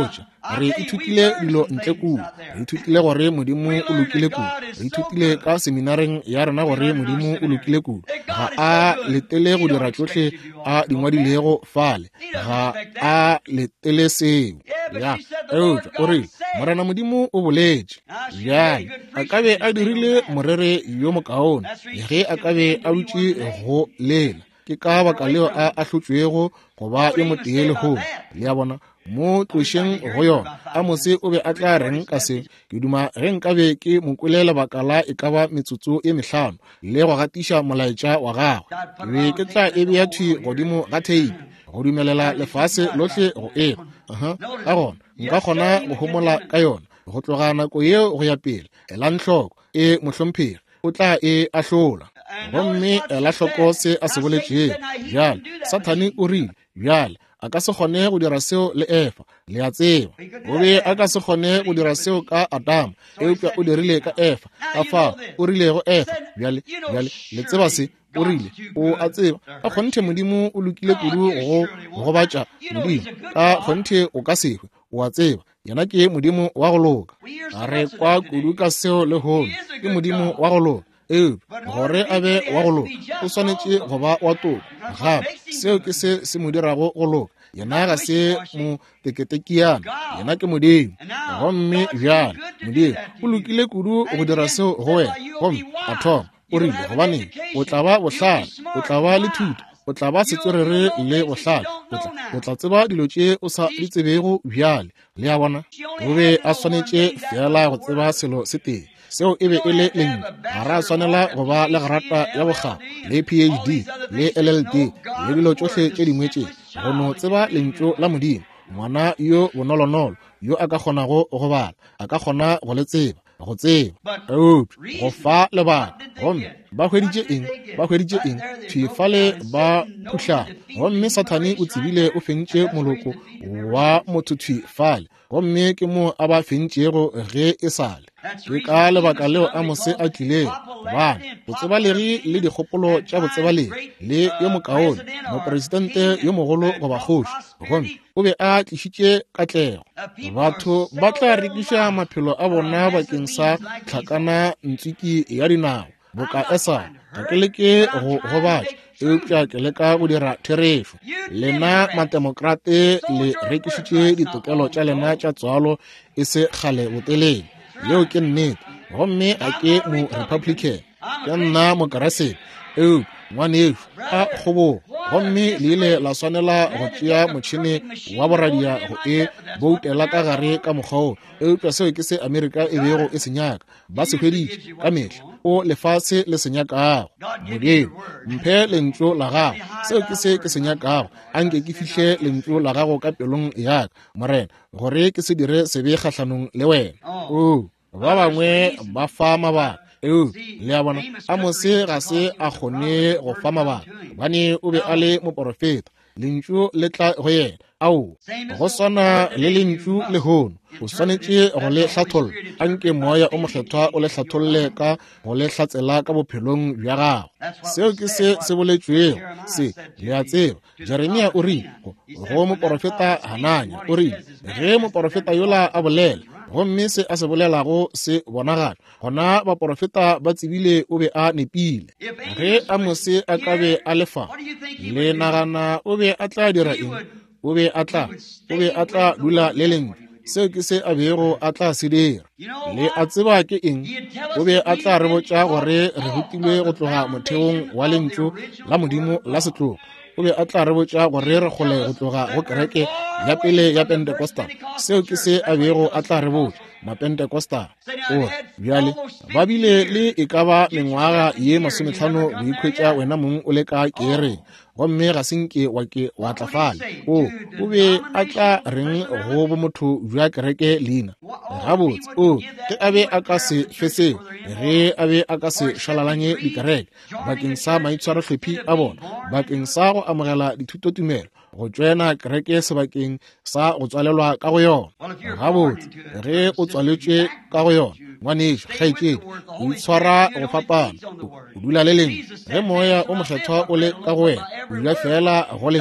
re ithutile dilo ntle kudu, re ithutile gore modimo o lokile kudu, re ithutile ka seminareng ya rena gore modimo o lokile kudu, ga a letele go dira tsotlhe a dingwadilego fale, ga a letele seo. Ya eutša o re morena modimo o boletše bjale a ka be a dirile morere yo mokaone ge a ka be a dutše go lela, ke ka baka leo a ahlotšwego go ba yo motee lehono. Le ya bona mo tlošeng go yona a mose o be a tla reng ka se, ke duma ge nka be ke mokwele lebaka la e ka ba metsotso e mehlano le go gatiša molaetša wa gagwe, ke be ke tla e bea thwi godimo ga theipi go dumelela lefase lohle go ema. aha ka gona nka kgona go homola ka yona go tloga nako yeo go ya pele. Ela nhloko e mohlomphegi o tla e ahlola, gomme ela hloko se a se boletšego. Bjale Sathane o rile bjale a ka se kgone go dira seo le Efa, le a tseba o be a ka se kgone go dira seo ka Adama, eupša o dirile ka Efa ka fao o rilego Efa. Bjale bjale le tseba se o rile o a tseba ka kgonthe modimo o lokile kudu go gobatša modimo, ka kgonthe o ka sehwe o a tseba yena ke modimo wa go loka. A re kwa kudu ka seo le hono ke modimo wa go loka, ee gore a be wa go loka o swanetše go ba wa toka. Gape seo ke se se mo dirago go loka, yena ga se mo teketekiana, yena ke modimo. Gomme bjale modimo o lokile kudu go dira seo go wena. Gomme a thoma o rile gobane o tla ba bohlale, o tla ba le thuto, o tla ba setswerere le bohlale, o tla tseba dilo tše o sa di tsebego. Bjale le ya bona o be a swanetše fela go tseba selo se tee seo e be e le leng, ga ra swanela go ba le garata ya bogabo le P H D le L L D le dilo tšohle tše dingwe tše, go no tseba lentšu la modimo. Ngwana yo bonolonolo yo a ka kgonago go bala, a ka kgona go le tseba go tseba eupša go fa lebaka. Gomme ba hweditše eng ba hweditše eng thwifale ba phuhlana. Gomme Sathane o tsebile o fentše moloko wa motho thwifale, gomme ke mo a ba fentšego ge e sale. Ke ka lebaka leo a mose a tlilego gobane botsebalegi le dikgopolo tša botsebalegi le yo mokaone mopresidente yo mogolo goba kgoši, gomme o be a tlišitše katlego. Batho ba tla rekiša maphelo a bona bakeng sa tlhakana ntswiki ya dinao boka esa ga ke leke go gobatša, eupša ke leka go dira therešo. Lena mademokrate le rekišitše ditokelo tša lena tša tswalo e se kgale botelele, yeo ke nnete. Gomme a ke mo Republican, ke nna mokeresete eu ngwanešo a kgobogo. Gomme le ile la swanela go tšea motšhene wa boradia go e boutela ka gare ka mokgwao, eupša seo ke se Amerika e bego e senyaka, ba se hweditše ka mehla o lefase le senyakago. Modimo mphe lentšu la gago, seo ke se ke senyakago, anke ke fihle lentšu la gago ka pelong yaka morena, gore ke se dire sebe kgahlanong le wena. o ba bangwe ba fa mabaka eu le a bona a mose ga se a kgone go fa mabaka, bane o be a le moprofeta. Lentšu le tla go yena ao go swana le lentšu le hono, o swanetše go le hlatholla, anke moya o mokgethwa o le hlatholle ka go le hlatsela ka bophelong bja gago. Seo ke se se boletšwego se le a tseba. Jeremia o rile go moprofeta Hananya o rile ge moprofeta yola a bolela, gomme se a se bolelago se bonagala, gona baprofeta ba tsebile o be a nepile. Ge a mose a ka be a lefa, le nagana o be a tla dira eng? O be a tla o be a tla dula le leng seo ke se a bego a tla se dira. Le a tseba ke eng? O be a tla re botša gore re hutilwe go tloga motheong wa lentšu la modimo la setlogo. O be a tla re botša gore re gole go tloga go kereke ya pele ya Pentecostal, seo ke se a bego a tla re botša mapentekostal. O bjale ba bile le e ka ba mengwaga ye masomehlano go ikhwetša wena mong o le ka kereng, gomme ga senke wa ke wa tlafale. O o be a tla reng go bo motho jwa kereke leina gabotse. O ke a be a ka se feseo ge a be a ka se šalalanye dikereke bakeng sa maitshwarohlophi a bona, bakeng sa go amogela dithutotumelo, go tswena kereke sebakeng sa go tswalelwa ka go yona. Gabotse ge o tswaletšwe ka go yona ngwanešo kgaetšedi o itshwara go fapana, o dula le leng ge moya o mokgethwa o le ka go wena, o dula fela go leng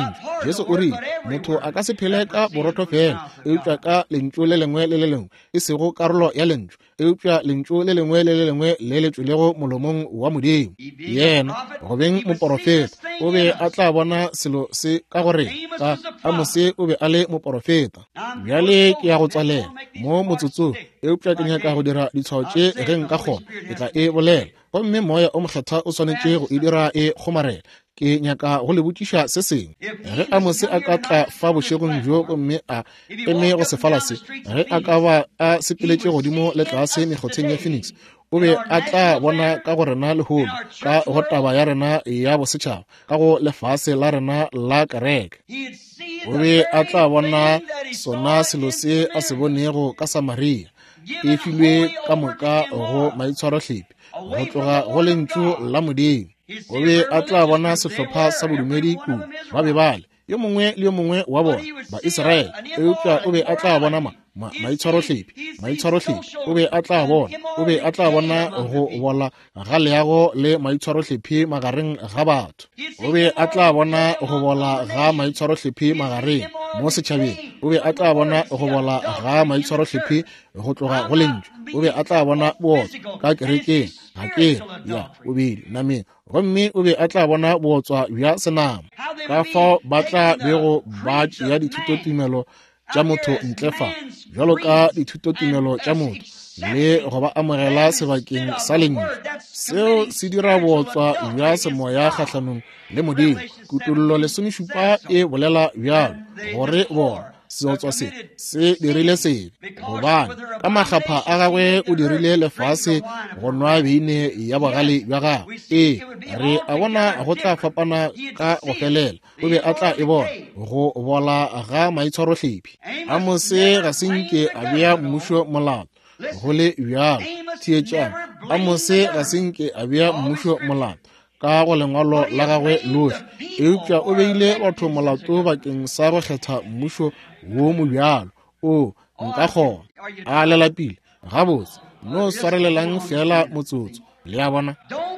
Jesu o rile motho a ka se phele ka borotho fela eupša ka lentšu le lengwe le le lengwe e sego karolo ya lentšu eupša lentšu le lengwe le le lengwe le le tšwelego molomong wa Modimo. Yena go beng moprofeta o be a tla bona selo se ka gore ka Amose o be a le moprofeta. Bjale ke ya go tswalela mo motsotso eupša ke nyaka go dira ditshwao tše ge nka kgona ke tla e bolela gomme moya o mokgetha o swanetše go e dira e kgomarela. Ke nyaka go le botšiša se sengwe ge Amose a ka tla fa bošegong bjo gomme a eme go sefala se ge a ka ba a sepeletše godimo le tlase mekgotheng ya Phoenix o be a tla bona ka go rena lehono ka go taba ya rena ya bosetšhaba ka go lefase la rena la kereke. O be a tla bona sona selo se a se bonego ka Samaria e filwe ka moka go maitshwarohlepi go tloga go lentšu la Modimo. O be a tla bona sehlopha sa bodumedi ku ba be bale yo mongwe le yo mongwe wa bona ba Israele eupša o be a tla bona ma maitshwarohlepi maitshwarohlepi o be a tla bona o be a tla bona go bola ga leago le maitshwarohlepi magareng ga batho. O be a tla bona go bola ga maitshwarohlepi magareng mo setšhabeng. O be a tla bona go bola ga maitshwarohlepi go tloga go lentšu. O be a tla bona bootso ka kerekeng ga ke ya bobedi nameng gomme o be a tla bona bootswa bja senama ka fao ba tla bego ba tšea dithutotumelo tša motho ntlefa bjalo ka dithutotumelo tša motho le go ba amogela sebakeng sa lentšu. Seo se dira bootswa bja semoya kgahlanong le Modimo. Kutullo lesomešupa e bolela bjalo gore bona seotswa se se dirile sebe gobane ka makgapha a gagwe o dirile lefase go nwa beine ya bogale bja gagwe. Ee re a bona go tla fapana ka go felela o be a tla e bona go bola ga maitshwarohlepi. Amose ga senke a bea mmušo molato go le bjalo thietšana. Amose ga senke a bea mmušo molato ka go lengwalo la gagwe lohle eupša o beile batho molato bakeng sa go kgetha mmušo wo mobjalo. O nka kgona a lelapile gabotse no swarelelang fela motsotso le a bona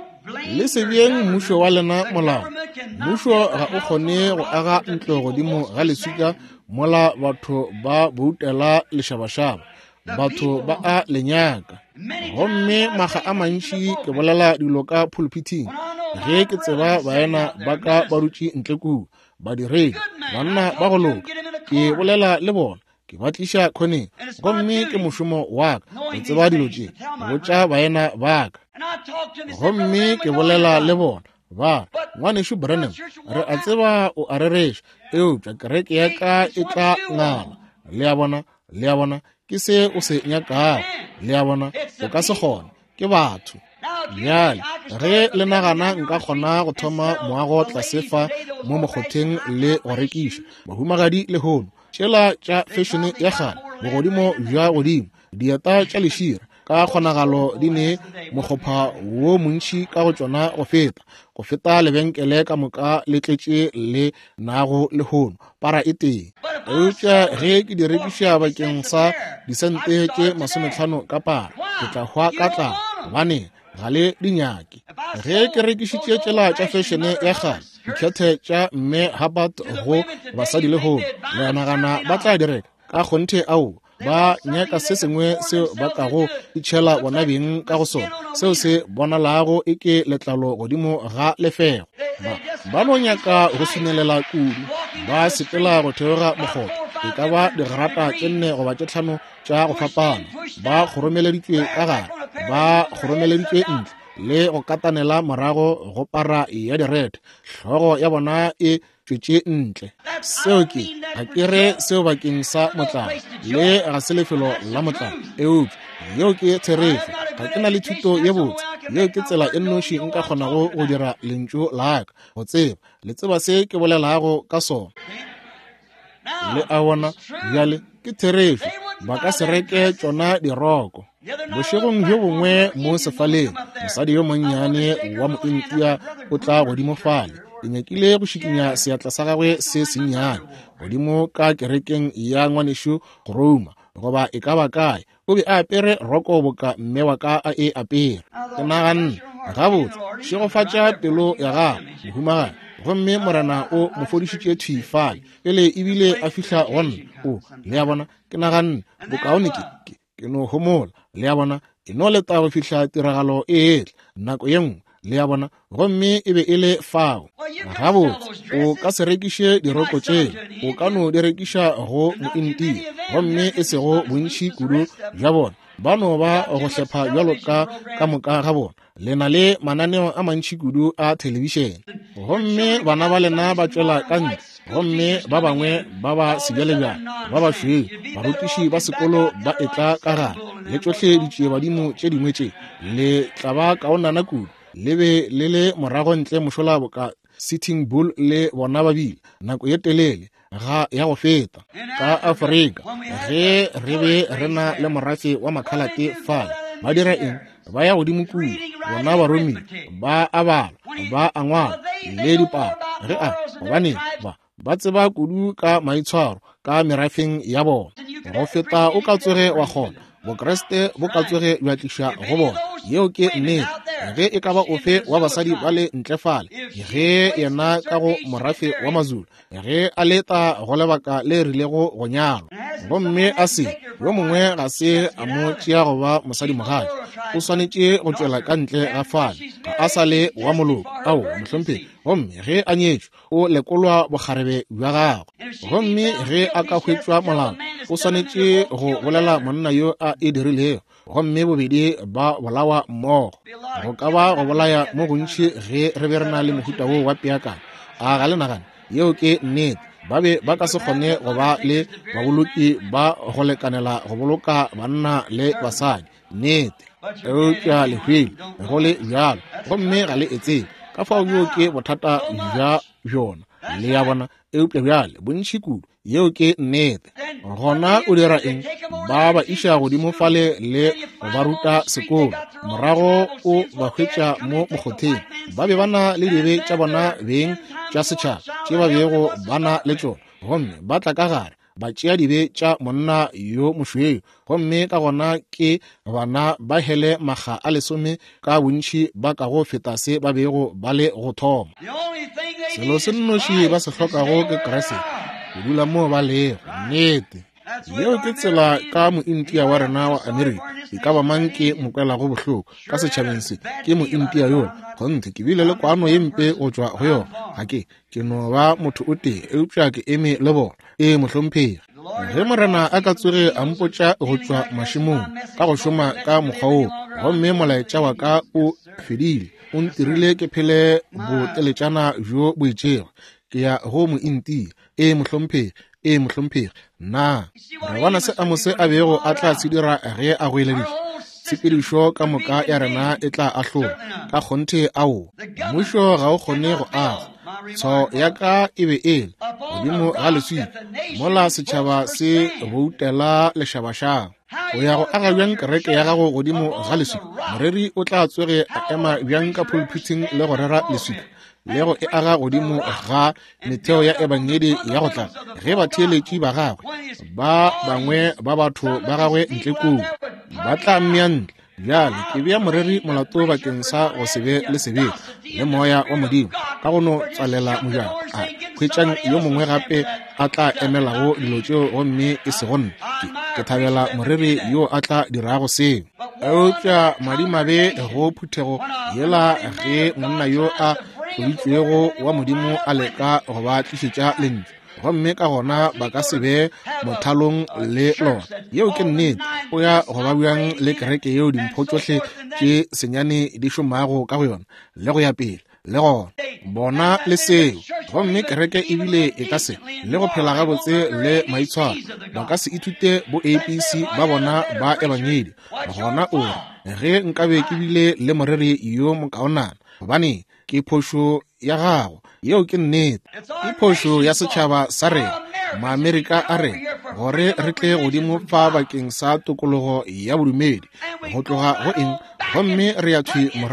le se bjeng mmušo wa lena molao. Mmušo ga o kgone go aga ntlo godimo ga leswika mola batho ba boutela lešabašaba batho ba a lenyaka. Gomme maga a mantši ke bolela dilo ka pulpiting ge ke tseba baena ba ka barutši ntle kudu badiredi banna ba go loka ke bolela le bona ke ba tliša khoneng gomme ke mošomo wa ka go tseba dilo tše botša baena ba ka. Gomme ke bolela le bona ba ngwanešo Branham re a tseba o a rereša eupša kereke ya ka e tla ngala le a bona le a bona ke se o se nyakago le a bona o ka se kgone ke batho. Bjale ge le nagana nka kgona go thoma moago tlasefa mo mokgotheng le go rekiša bahumagadi le hono tšela tša fešene ya gale bogodimo bja godimo dieta tša lešira ka kgonagalo di ne mokgopha wo montši ka go tšona go feta go feta lebenkele ka moka le tletše le nago le hono para e teng. Eupša ge ke di rekiša bakeng sa disente tše masomehlano ka para ke tla hwa ka tla baneng ga le dinyake. Ge ke rekišitše tšela tša fešene ya gale dikgethe tša mme Hubbard go basadi le hono le nagana ba tla direka ka kgonthe ao ba nyaka se sengwe seo ba ka go itšhela bona beng ka go sona seo se bonalago e ke letlalo godimo ga lefego. Ba, ba no nyaka go senelela kudu ba sepela go theoga mokgotho e ka ba digrata tše nne goba tše tlhano tša go fapana ba kgoromeleditšwe ka gare ba kgoromeleditšwe ntle le go katanela morago go para ya direte hlogo ya bona e tšwetše ntle. Seo ke ga ke re seo bakeng sa motlalo le ga se lefelo la motlalo eupša yeo ke tsherefe ga ke na le thuto ye botse yeo ke tsela e nnoši nka kgonago go dira lentšu la ka go tseba le tseba se ke bolelago ka sona le a bona bjale ke therefe ba ka se reke tšona diroko. Bošegong bjo bongwe mo sefaleng mosadi yo monnyane wa mointia o tla godimo fale e nyakile go šikinya seatla sa gagwe se sennyane godimo ka kerekeng ya ngwanešo go Roma goba e ka ba kae o be a apere roko boka mme wa ka a e apere. Ke naganne gabotse šegofatša pelo ya gago mohumagadi gomme morena o mo fodišitše thifale pele ebile a fihla gonna o le ya bona ke naganne bokaone ke no homola le ya bona e no leta go fihla tiragalo e etle nako ye nngwe le ya bona gomme e be e le fao gabotse o ka se rekiše diroko tšeo o ka no di rekiša go mointia gomme e sego bontšhi kudu bja bona ba no ba go hlepha bjalo ka ka moka ga bona le na le mananeo a mantši kudu a telebišene gomme bana ba lena ba tšwela ka ntle gomme ba bangwe ba ba sebjalebjana ba bašweu barutiši ba sekolo ba etla ka gare le tšohle ditšee badimo tše dingwe tše le tla ba kaonana kudu le be le le morago ntle mošola boka sitting bull le bona babile nako ye telele ga ya go feta ka Afrika ge re be re na le morafe wa makhalate fale ba dira eng ba ya godimo kudu bona baromi ba a bala ba a ngwala le dipalo ge a gobane ba ba tseba kudu ka maitshwaro ka merafeng ya bona go feta o ka tsoge wa kgona bokreste bo ka tsoge bja tliša go bona yeo ke nnete ge e ka ba ofe wa basadi ba le ntlefale ge yena ka go morafe wa mazulu ge a leta go lebaka le rilego go nyalwa gomme a se yo mongwe ga se a mo tšea go ba mosadi mogadi o swanetše go tšwela ka ntle ga fale ga a sa le wa moloko ao mohlomphegi gomme ge a nyetšwe o lekolwa bokgarebe bja gagwe gomme ge a ka hwetšwa molao o swanetše go bolela monna yo a e dirilego gomme bobedi ba bolawa mmogo go ka ba go bolaya mo gontši ge re be re na le mohuta wo wa peakano a ga le nagana yeo ke nnete ba be ba ka se kgone go ba le baboloki ba go lekanela go boloka banna le basadi nnete eupša lehwele go le bjalo gomme ga le etsebe ka fao yo ke bothata bja bjona le ya bona eupša bjale bontšhi kudu yeo ke nnete gona o dira eng ba ba iša godimo fale le go ba ruta sekolo morago o ba hwetša mo mokgotheng ba be ba na le dibe tša bona beng tša setšhaba tše ba bego ba na le tšona gomme ba tla ka gare ba tšea dibe tša monna yo mošweu gomme ka gona ke bana ba hele makga a lesome ka bontšhi ba ka go feta se ba bego ba le go thoma selo se nnoši ba se hlokago ke krese go dula mo ba lego nnete yeo ke tsela ka mointia wa rena wa Amerika e ka ba mang ke mokwelago bohloko ka setšhabeng se ke mointia yona gonthe ke bile le kwano ye mpe go tšwa go yona ga ke ke no ba motho o tee eupša ke eme le bona e mohlomphegi ge morena a ka tsoge a mpotša go tšwa mašimong ka go šoma ka mokgwa oo gomme molaetša wa ka o fedile o ntirile ke phele boteletšana bjo boitšego ke ya go mointia e mohlomphegi e mohlomphegi na re bona se a mose a bego a tla se dira ge a goeleditše tshepedišo ka moka ya rena e tla ahlola ka kgonthe ao mmušo ga o kgone go aga tshwao ya ka e be ele godimo ga leswika mola setšhaba se boutela lešabašang o ya go aga bjang kereke ya gago godimo ga leswika moreri o tla tsoge a ema bjang ka pulpiting le go rera leswika le go e aga godimo ga metheo ya ebangedi ya go tla ge batheeletši ba gagwe ba bangwe ba batho ba gagwe ntle kudu ba tla mmea ntle bjale ke bea moreri molato bakeng sa go sebe le sebele le moya wa modimo ka go no tswalela mojako a hwetšang yo mongwe gape a tla emelago dilo tšeo gomme e se gonne ke thabela moreri yo a tla dirago seo eupša madimabe go phuthego yela ge monna yo a tloditšwego wa modimo a leka go ba tlišetša lentswe gomme ka gona ba ka se be mothalong le lona yeo ke nnete o ya go ba bjang le kereke yeo dimpho tšohle tše senyane di šomago ka go yona le go ya pele le gona bona le seo gomme kereke ebile e ka se le go phela gabotse le maitshwaro ba ka se ithute bo A P C ba bona ba ebangedi gona o ge nkabe ke bile le moreri yo mokaonana gobane ke phošo ya gago yeo ke nnete ke phošo ya setšhaba sa rena maamerika a rena gore re tle godimo fa bakeng sa tokologo ya bodumedi go tloga go eng gomme re ya thwe morago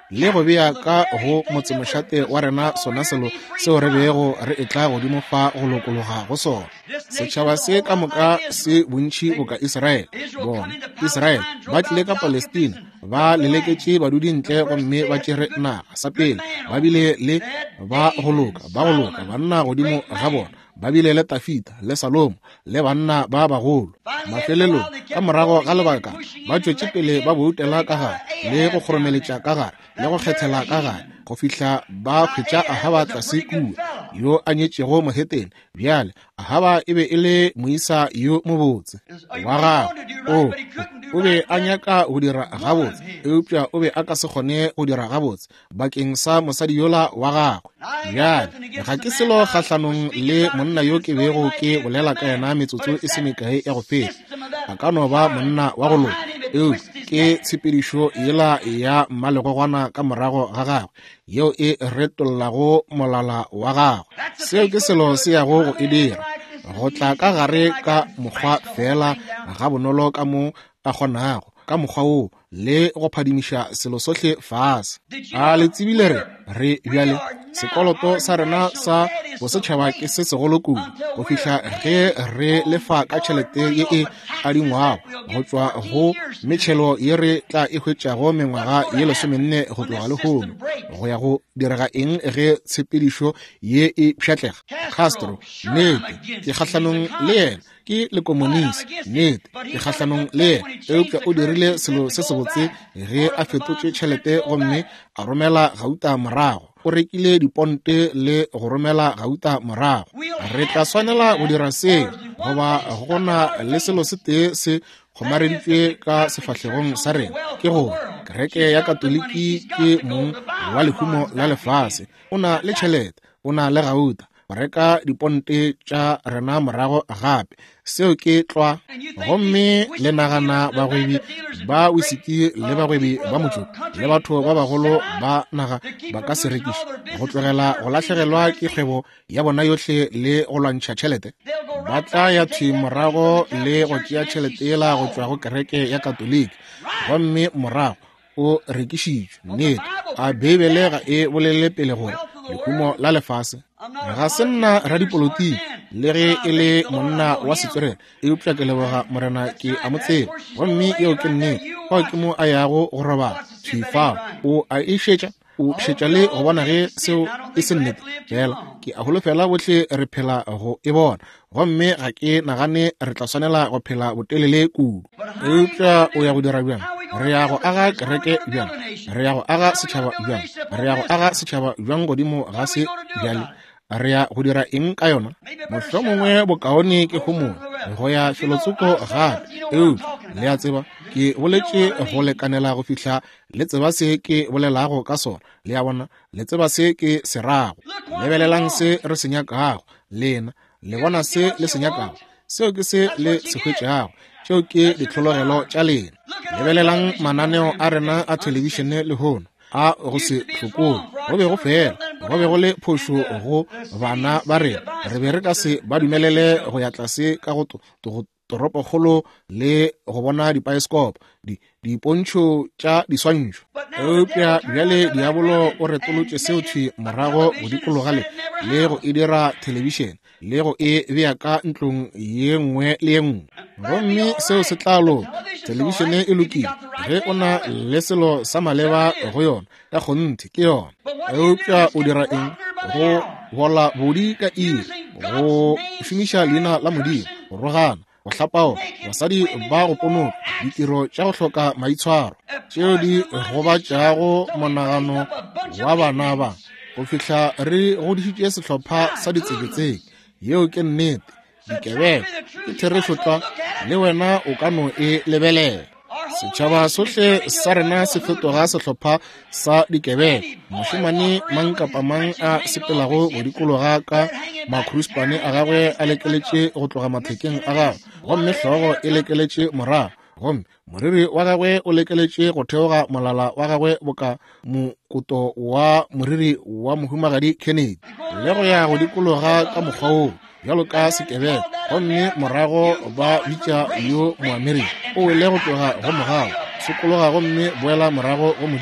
le go bea ka go motsemošate wa rena sona selo seo re beego re e tla godimo fa go lokologa go sona. Setšhaba se ka moka se bontšhi bo ka Israele. Bona Israele ba tlile ka Palestina, ba leleketše badudintle gomme ba tšere naga sa pele, ba bile le ba goloka ba goloka banna godimo ga bona, ba bile le Tafita le Salomo le banna ba bagolo. Mafelelong ka morago ga lebaka ba tšwetše pele ba boutela ka gare le go kgoromeletša ka gare le go kgethela ka gare go fihla ba khwetša Ahaba tlase kua yo a nyetšego mohetene. Bjale Ahaba e be e le moisa yo mobotse wa gagwe, o o be a nyaka go dira gabotse, eupša o be a ka se kgone go dira gabotse bakeng sa mosadi yola wa gagwe. Bjale ga ke selo kgahlanong le monna yo ke bego ke bolela ka yena metsotso e se mekae ya go feta. A ka no ba monna wa go loka, eo ke tshepedišo yela ya mmalegogwana ka morago ga gagwe yeo e retolago molala wa gagwe. Seo ke selo se yago go e dira, go tla ka gare ka mokgwa fela ga bonolo ka mo a kgonago, ka mokgwa o le go phadimiša selo sohle fase. A le tsebile re re bjale sekoloto sa rena sa bosetšhaba ke se segolo kudu go fihla ge re lefa ka tšhelete ye e adingwago go tšwa go metšhelo ye re tla e hwetšago mengwaga ye lesomenne go tloga lehono. Go ya go direga eng ge tshepedišo ye e pšhatlega? Castro nnete ke kgahlanong le yena, ke le komonisi nnete ke kgahlanong le yena, eupša o dirile selo se sebotse ge a fetotše tšhelete gomme a romela gauta morago. O rekile diponte le go romela gauta morago. Re tla swanela go dira seo goba gona le selo se tee se kgomareditšwe ka sefahlegong sa rena, ke gore kereke ya katoliki ke mong wa lehumo la lefase, o na le tšhelete, o na le gauta, ba reka diponte tša rena morago gape. Seo ke tlwa gomme le nagana bagwebi ba wisiki le bagwebi ba motšoko le batho ba bagolo ba naga ba ka se rekiše go tlogela go lahlegelwa ke kgwebo ya bona yohle le go lwantšha tšhelete. Ba tla ya thwi morago le go tšea tšhelete ela go tšwa go kereke ya katoliki gomme morago o rekišitšwe. Nnete a Bibele ga e bolele pele gore lehumo la lefase ga se nna radipolotiki le ge e le monna wa setswerere, eupša ke leboga morena ke a mo tseba gomme eo ke nnete fao ke mo a yago go roba tšhifao o a e šetša o šetša le go bona ge seo e se nnete fela. Ke a holofela bohle re phela go e bona gomme ga ke nagane re tla swanela go phela botelele kudu. Eupša o ya go dira bjang, re ya go aga kereke bjang, re ya go aga setšhaba bjang, re ya go aga setšhaba bjang godimo ga se bjale, re ya go dira eng ka yona? Mohlomongwe bokaone ke homong go ya filotsoko gape. Eupša le a tseba ke boletše go lekanela go fihla le tseba se ke bolelago ka sona, le a bona le tseba se ke se rago. Lebelelang se re se nyakago, lena le bona se le se nyakago, seo ke se le se hwetšago, tšeo ke ditlhologelo tša lena. Lebelelang mananeo a rena a telebišene le hono a go se tlhokong, go be go fela go be go le phošo go bana ba rena, re be re ka se ba dumelele go ya tlase ka go toropokgolo le go bona dipaeskopo di dipontšho tša diswantšho. Eupša bjale diabolo o retolotše seo thwi morago go dikologale le go e dira telebišene le go e bea ka ntlong ye nngwe le ye nngwe. Gomme seo se tla lota, telebišene e lokile ge o na le selo sa maleba go yona ka kgonthe ke yona. Eupša o dira eng? Go gola bodi ka iri, go šomiša leina la Modimo, go rogana, go hlapao basadi ba go ponoka, ditiro tša go hloka maitshwaro tšeo di gobatšago monagano wa bana ba, go fihla re godišitše sehlopha sa ditsebetsebe. Yeo ke nnete, dikebele ke therefotlwa le wena o ka no e lebelela. Setšhaba sohle sa rena se fetoga sehlopha sa dikebele. Mošemane mang kapa mang a sepelago go dikologa ka makhuruspane a gagwe a lekeletše go tloga mathekeng a gagwe, gomme hlogo e lekeletše morago, gomme moriri wa gagwe o lekeletše go theoga molala wa gagwe boka mokoto wa moriri wa mohumagadi Kennedy, le go ya go dikologa ka mokgwa woo bjalo ka sekebele, gomme morago ba bitša yo moamerika o ile go tloga go mogago sekologa gomme boela morago go Modimo.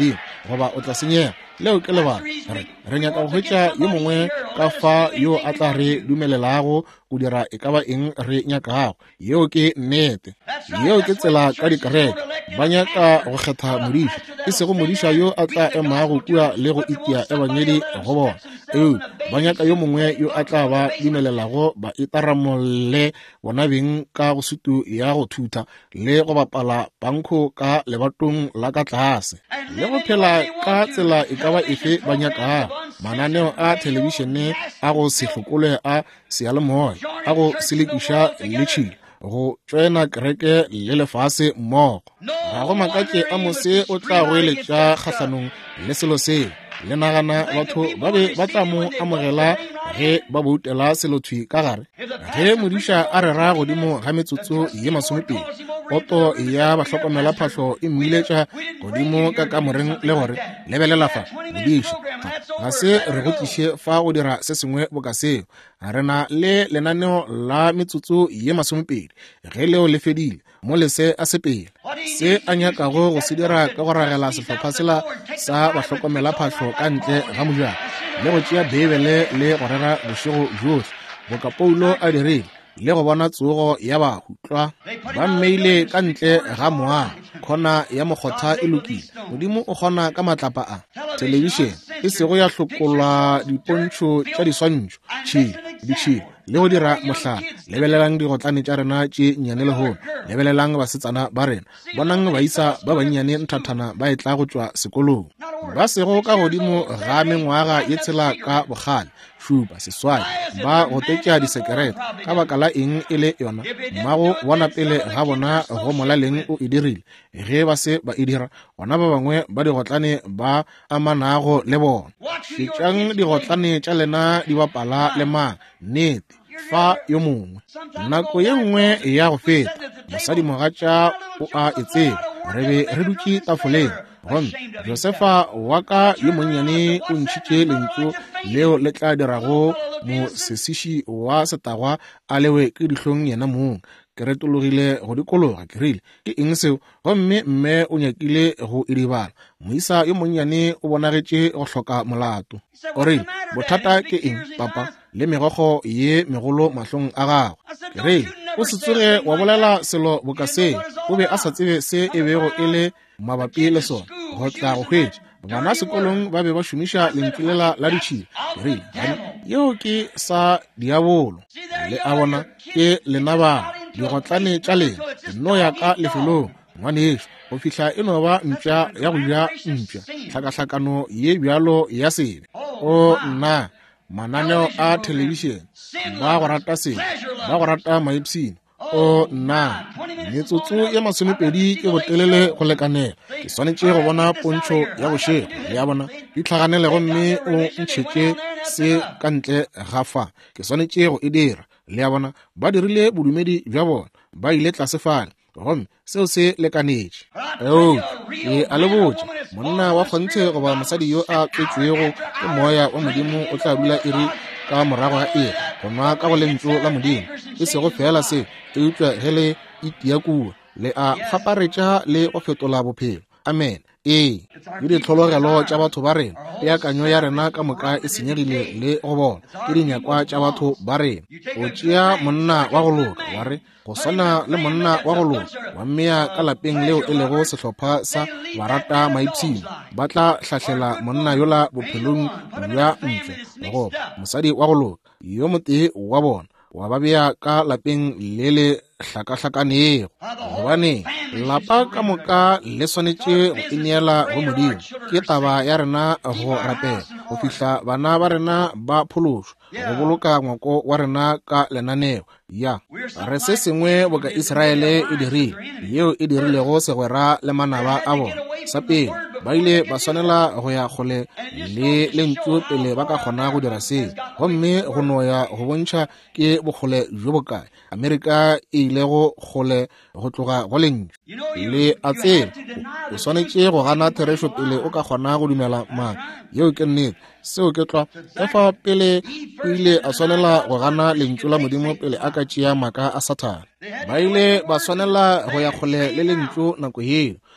goba o tla senyega leo ke lebaka re nyaka go hwetša yo mongwe ka fa yo a tla re dumelelago go dira e ka ba eng re nyakago yeo ke nnete yeo ke tsela ka dikereke ba nyaka go kgetha modiša e sego modiša yo a tla emago kua le go itia e banyedi go bona eo ba nyaka yo mongwe yo a tla ba dumelelago ba itaramolle bona beng ka go sutu ya go thutha le go bapala banko ka lebatong la ka tlase le go phela ka tsela e ka ba efe ba nyaka mananeo a televišene a go se hlokole a seyalemoya a go selekiša le tšhile go tswena kereke le lefase mmogo ga go makatše a mose o tla go eletša kgahlanong le selo se le nagana batho ba be ba tla mo amogela ge ba boutela selothwi ka gare ge modiša a rera godimo ga metsotso ye masomepedi poto ya bahlokomela phahlo e mmiletša godimo ka kamoreng le gore lebelela fa modiša ga se re go tliše fa go dira se sengwe boka seo re na le lenaneo la metsotso ye masomepedi ge leo le fedile mo lese a sepele se a nyakago go se dira ka go ragela sehlopha sela sa bahlokomela phahlo ka ntle ga mojana le go tšea bebele le go rera bošego johle boka Paulo a dirile le go bona tsogo ya bahutlwa ba mmeile ka ntle ga moa khona ya mokgotha e lokile modimo o kgona ka matlapa a television e sego ya hlokolwa dipontšho tša diswantšho tšhile ditšhile le go dira mohlala lebelelang digotlane tša rena tše nnyane le hono lebelelang basetsana ba rena bonang ba isa ba bannyane nthathana ba e tla go tšwa sekolong ba sego ka godimo ga mengwaga ye tshela ka bogale šupa seswai ba go tetša disekerete ka baka la eng e le yona mmago bona pele ga bona go molaleng o e dirile ge ba se ba e dira gona ba bangwe ba digotlane ba amanago le bona šetšang digotlane tša lena di bapala le mang nnete fa yo mongwe nako ye nngwe ya go feta mosadi mogatša o a e tseba re be re dutše tafoleng gomme Josefa wa ka yo monnyane o ntšhitše lentšu leo le tla dirago mosesiši wa setagwa a lewe ke dihlong yena mong ke retologile go dikologa ke rile ke eng seo gomme mme o nyakile go idibala moisa yo monnyane o bonagetše go hloka molato o rile bothata ke eng papa le megogo ye megolo mahlong a gago ke rile o se tsoge wa bolela selo boka se o be a sa tsebe se e bego e le mabapi le sona go tla go hwetša bana sekolong ba be ba šomiša lentšilela la ditšhile rile yeo ke sa diabolo le a bona ke lenabana digotlane tša lena no ya ka lefelong ngwanešo go fihla e no ba mpša ya go ja mpša hlakahlakano ye bjalo ya sebe o nna mananeo a televišene ba go rata sebe ba go rata maepsene o nna metsotso ya masomepedi ke botelele go lekanela ke swanetše go bona pontšho ya bošego le ya bona di tlhaganele gomme o ntšhetše se ka ntle ga fa ke swanetše go e dira le ya bona ba dirile bodumedi bja bona ba ile tlase fale gomme seo se lekanetše eo e a le botse monna wa kgonthe goba mosadi yo a tswetswego ke moya wa modimo o tla dula e re ka morago ga ere go nwa ka go lentšu la modimo e sego fela se e utlwa hele itia kua le a kgaparetša le go fetola bophelo amen ee le ditlhologelo tša batho ba rena peakanyo ya rena ka moka e senyegile le go bona ke dinyakwa tša batho ba rena go tšea monna wa go loka wa re go swana le monna wa go loka wa mmea ka lapeng leo e lego sehlopha sa barata maipshine ba tla hlahlela monna yola bophelong bja ntle go mosadi wa go loka yo motee wa bona wa ba bea ka lapeng le le hlakahlakanego gobane lapa ka moka le swanetše go ineela go modimo ke taba ya rena go rapela go fihla bana ba rena ba phološo go boloka ngwako wa rena ka lenaneo ya re se sengwe boka Israele e dirile yeo e dirilego segwera le manaba a bona sa pele ba ile ba swanela go ya kgole le lentšu pele ba ka kgona go dira se gomme go noya go bontšha ke bokgole jo bokae Amerika e ile go kgole go tloga go lentšu le a tsebe o swanetše go gana therešo pele o ka kgona go dumela mang yeo ke nnete seo ke tloa efa pele o ile a swanela go gana lentšu la modimo pele a ka tšea maaka a Sathane ba ile ba swanela go ya kgole le lentšu nako yeo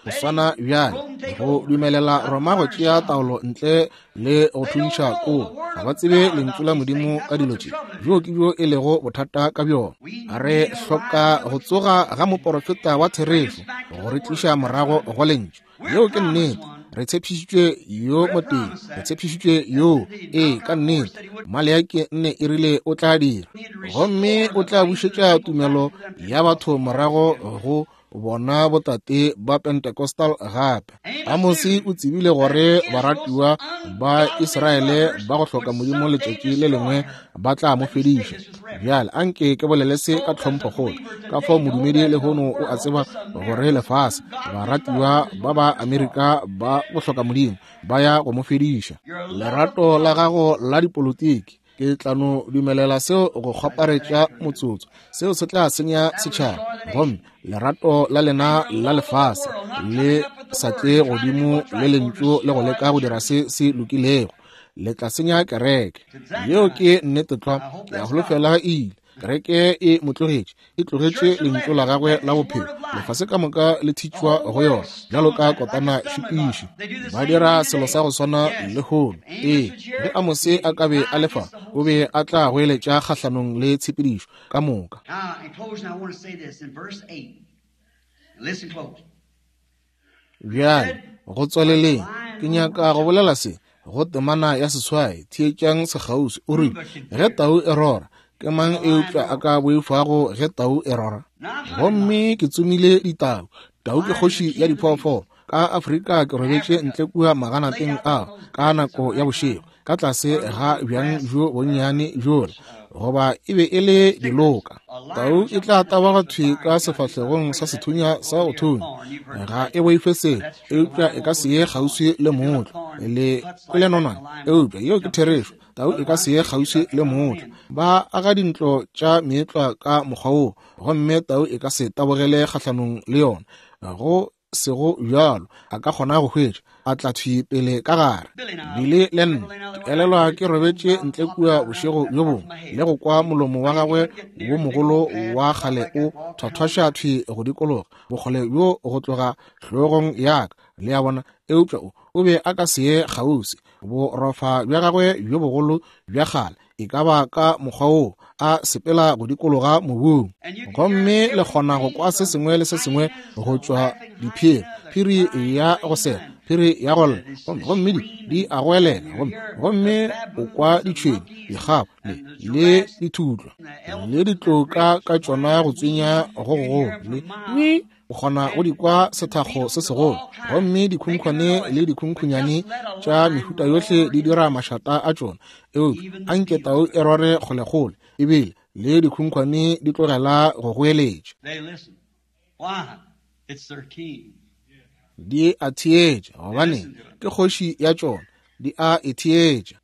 go swana bjale go dumelela Roma go tšea taolo ntle le go thuntšha ko ga ba tsebe lentswe la Modimo ka dilo tše bjo ke bjo e lego bothata ka bjona. A re hloka go tsoga ga moporofeta wa therefo go re tliša morago go lentswe yeo ke nnete. Re tshepišitšwe yo mo teng, re tshepišitšwe yo ee ka nnete Maleaki nne e rile o tla dira gomme o tla bušetša tumelo ya batho morago go bona botate ba Pentecostal gape. Amosi o tsebile gore baratiwa ba Israele ba go hloka Modimo letšatši le lengwe ba tla mo fediša. Bjale anke ke bolele se ka tlhompho kgolo ka fao modumedi le hono o a tseba gore lefase baratiwa ba ba Amerika ba go hloka Modimo ba ya go mo fediša. Lerato la gago la dipolotiki ke tlano dumelela seo go kgaparetša motsotso seo se tla senya setšhaba gomme lerato la lena la lefase le sa tle godimo le lentso le go leka go dira se se lokilego le tla senya kereke yeo ke nnete tlhwa ke a holofela ile kereke e motlogetše e tlogetše lentso la gagwe la bophelo lefase ka moka le thitšwa go yona bjalo ka kotana šipiši ba dira selo sa go swana le hono ee ge Amose a ka be a lefa o be a tla goeletša kgahlanong le tshepedišo ka moka. Bjale go tswaleleng ke nyaka go bolela se go temana ya seswai thietšang segausi o rile ge tau e rora ke mang e utlwa a ka boifago ge tau e rora. Gomme ke tsomile ditau tau ke kgoši ya diphoofolo ka Afrika ke robetše ntle kua maganateng a ka nako ya bošego ka tlase ga bjang jo bonnyane jole goba e be e le diloka. Tau e tla tabaga thwe ka sefahlegong sa sethunya sa go thunya ga e boife se e utlwa e ka se ye kgauswi le motho le le nonana e utlwa yeo ke therefo tau e ka se ye kgauswi le motho ba aga dintlo tša meetlwa ka mokgwa woo gomme tau e ka se tabogele kgahlanong le yona go sego bjalo a ka kgona go hwetša a tla thwi pele ka gare. Bile le nna ke elelwa ke robetše ntle kua bošego bjo bongwe le go kwa molomo wa gagwe wo mogolo wa kgale o thwathwaša thwi go dikologa bokgole bjo go tloga hlogong yaka le ya bona e upša o o be a ka se ye kgausi borofa bja gagwe bjo bogolo bja kgale e ka ba ka mokgwa woo a sepela go dikologa mobung gomme le kgona go kwa se sengwe le se sengwe go tšwa diphiri phiri ya go sela phiri ya golla gomme di a goelela gomme o kwa ditšhwene dikgabo le dithutlo le ditloka ka tšona go tsenya go gogolo le o kgona go di kwa sethago se segolo gomme dikhunkhwane le dikhunkhunnyane tša mehuta yohle di dira mašata a tšona eo anke tau e rore kgolegole ebile le dikhunkhwane di tlogela go goeletša di a thietša gobane ke kgoši ya tšona di a e thietša.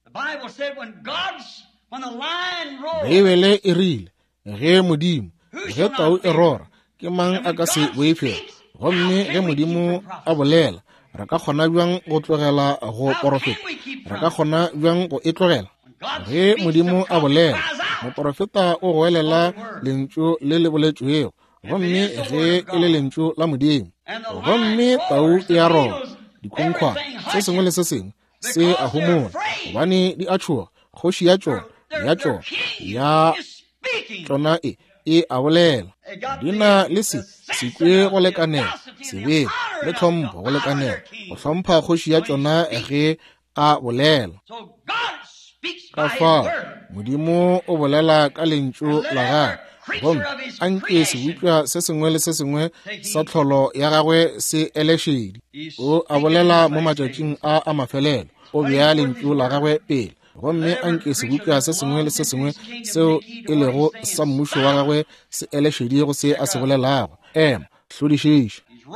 Bibele e rile ge Modimo ge tau e rora ke mang a ka se boifela gomme ge Modimo a bolela re ka kgona bjang go tlogela go porofeta re ka kgona bjang go e tlogela ge Modimo a bolela moporofeta o goelela lentšu le le boletšwego gomme ge e le lentšu la Modimo gomme tau e a rora dikhunkhwane se sengwe le se sengwe se a homola gobane di a tšhoga kgoši ya tšona ya tšona ya tšona e e a bolela di na le se sekwe go lekanela sebele le tlhompho go lekanela go hlompha kgoši ya tšona ge a bolela ka fao Modimo o bolela ka lentšu la gagwe gomme anke sebutšwa se sengwe le se sengwe sa tlholo ya gagwe se elešedi o a bolela mo matšatšing a a mafelelo o bea lentšu la gagwe pele gomme anke sebutšwa se sengwe le se sengwe seo e lego sa mmušo wa gagwe se elešedi go se a se bolelago ema hlodišiša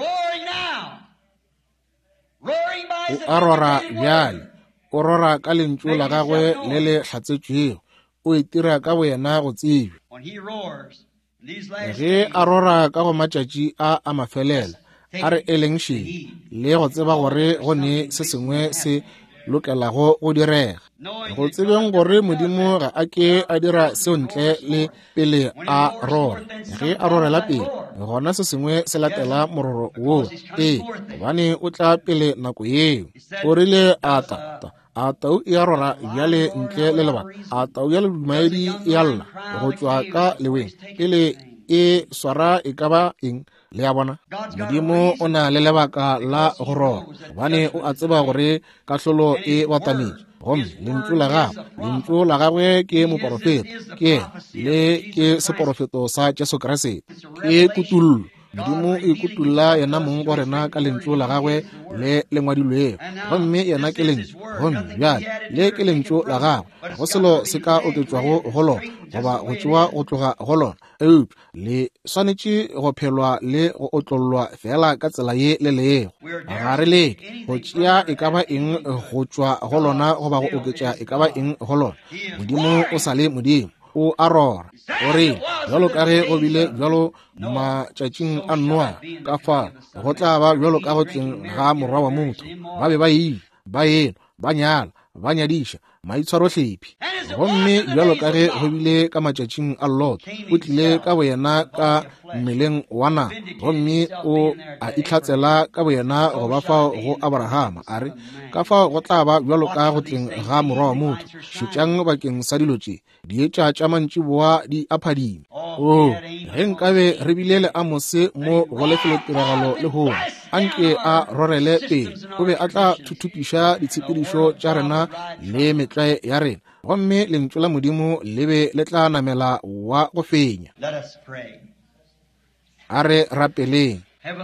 o a rora bjale o rora ka lentšu la gagwe le le hlatsetšwego o itira ka boyena go tsebe ge a rora ka go matšatši a a mafelelo a re eleng šedi le go tseba gore gone se sengwe se lokelago go direga go tsebeng gore Modimo ga a ke a dira seo ntle le pele a rora ge a rorela pele gona se sengwe se latela mororo wo e gobane o tla pele nako eo. O rile a tata a tau e arora bjale ntle le lebaka a tau ya ledumaedi e alla go tšwa ka leweng pele e swara e ka ba eng le ya bona. Modimo o na le lebaka la go roga gobane o a tseba gore kahlolo e batamedi gomme lentswe la gagwe lentswe la gagwe ke moporofeta ke le ke seporofeto sa Jesu Kriste ke kutullo. Modimo e kutulla yena mong wa rena ka lentswe la gagwe le lengwadilwego gomme yena ke lentswe gomme bjale le ke lentswe la gagwe go selo se ka oketswago go lona goba go tšewa go tloga go lona eupša le swanetše go phelwa le go otlollwa fela ka tsela ye le lego ga re leke go tšea e ka ba eng go tšwa go lona goba go oketša e ka ba eng go lona. Modimo o sa le Modimo o arora o re bjalo ka ge go bile bjalo matšatšing a Noa ka fa go tla ba bjalo ka go tleng ga morwa wa motho ba be ba ile ba eno ba nyala ba nyadiša maitshwarohlepi gomme bjalo ka ge go bile ka matšatšing a Lot o tlile ka boyena ka mmeleng wa nako gomme o a itlhatsela ka boyena go ba fa go Abrahama a re ka fa go tla ba bjalo ka go tleng ga morwa wa motho šutšang bakeng sa dilo tše dietša tša mantšiboa di aphadima. o ge nkabe re bile le Amose mo go lefelotiragalo le gona anke a rorele pele o be a tla thuthupiša ditshepedišo tša rena le metlae ya rena gomme lentswe la Modimo le be le tla namela wa go fenya. A re rapeleng.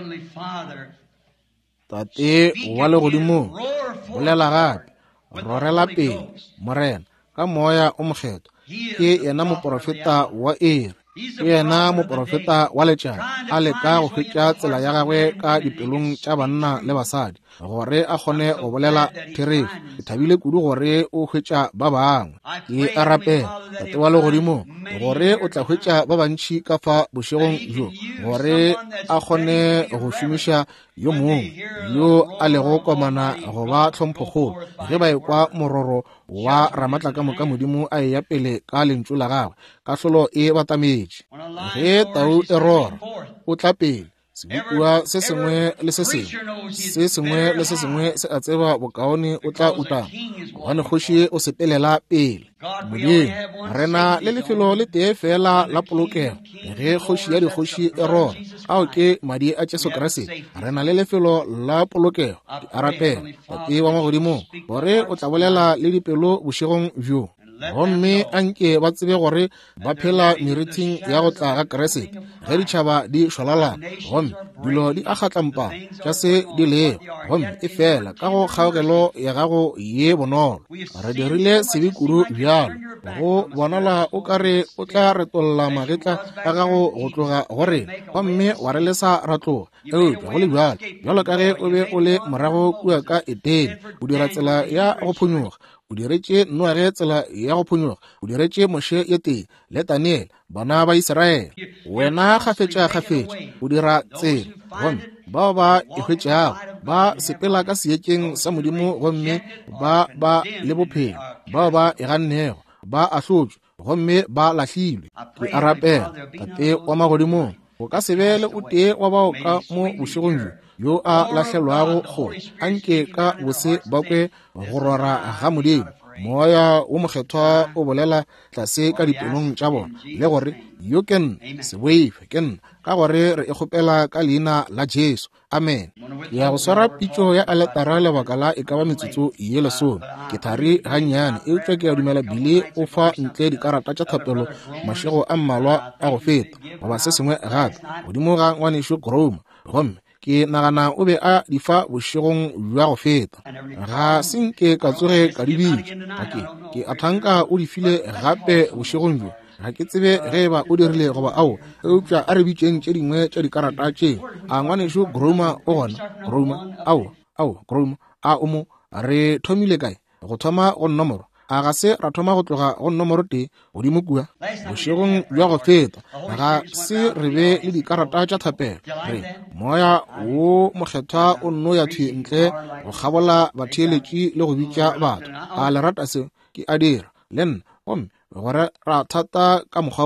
Tate wa legodimo bolela gape rorela pele morena ka moya o mokgetho ke yena moporofeta wa ere ke yena moporofeta wa letšatši a leka go hwetša tsela ya gagwe ka dipelong tša banna le basadi gore a kgone go bolela therefo. Ke thabile kudu gore o hwetša ba bangwe ke a rapela tate wa legodimo gore o tla hwetša ba bantši ka fa bošegong jo gore a kgone go šomiša yo mongwe yo a lego komana go ba hlomphokgolo ge ba ekwa mororo wa Ramatlakamo ka Modimo a eya pele ka lentswe la gagwe kahlolo e batametše ge tau e rora o tla pele sebukua se sengwe le se sengwe se sengwe le se sengwe se a tseba bokaone o tla utama gobane kgoši o sepelela pele. Modimo rena le lefelo le tee fela la polokego ge kgoši ya dikgoši e rora ao ke madi a Jesu Kriste rena le lefelo la polokego. Ke a rapela tate wa magodimo gore o tla bolela le dipelo bošegong bjo gomme anke ba tsebe gore ba phela merithing ya go tla ga Kriste ge ditšhaba di šwalalana gomme dilo di akgatlampa tša se di lego gomme e fela ka go kgaogelo ya gago ye bonolo. Re dirile sebe kudu bjalo go bonala o ka re o tla retolla magetla a gago go tloga gore gomme wa re le sa ratloga eupša go le bjalo bjalo ka ge o be o le morago kua ka etene o dira tsela ya go phunyoga o diretše Noage tsela ya go phunyoga o diretše Moshe ye tee le Daniel bana ba Israele. Wena gafetša gafetša o dira tsela gomme bao ba ehwetšago ba sepela ka seetšeng sa Modimo gomme ba ba le bophelo bao ba e gannego ba ahlotšwe gomme ba lahlilwe. Ke a rapela tate wa magodimo go ka se be le o tee wa bao ka mo bošegong jo yo a lahlelwago gore anke ka bose bakwe go rora ga Modimo moya o mokgethwa o bolela tlase ka dipelong tša bona le gore yo ken se boife ken ka gore re e kgopela ka leina la Jesu amen. Ya go swara pitšo ya aletara lebaka la e ka ba metsotso ye lesome ke thari gannyane e tšwa ke a dumela bile o fa ntle dikarata tša thapelo mašego a mmalwa a go feta goba se sengwe gape godimo ga ngwanešo Groma gomme ke nagana o be a di fa bošegong bja go feta ga senke ka tsoge ka di bitša ake ke a thanka o di file gape bošegong bjo ga ke tsebe ge ba o dirile goba ao eupša a re bitšeng tše dingwe tša dikarata tše a ngwanešo Groma o gona Groma ao ao Groma a o mo re thomile kae go thoma go nomoro a ga se ra thoma go tloga go nomoro tee godimo kua bošegong bja go feta ga se re be le dikarata tša thapelo re moya wo mokgethwa o nno ya thwe ntle go kgabola batheeletši le go bitša batho a lerata seo ke a dira le nna gomme gore ra thata ka mokgwa woo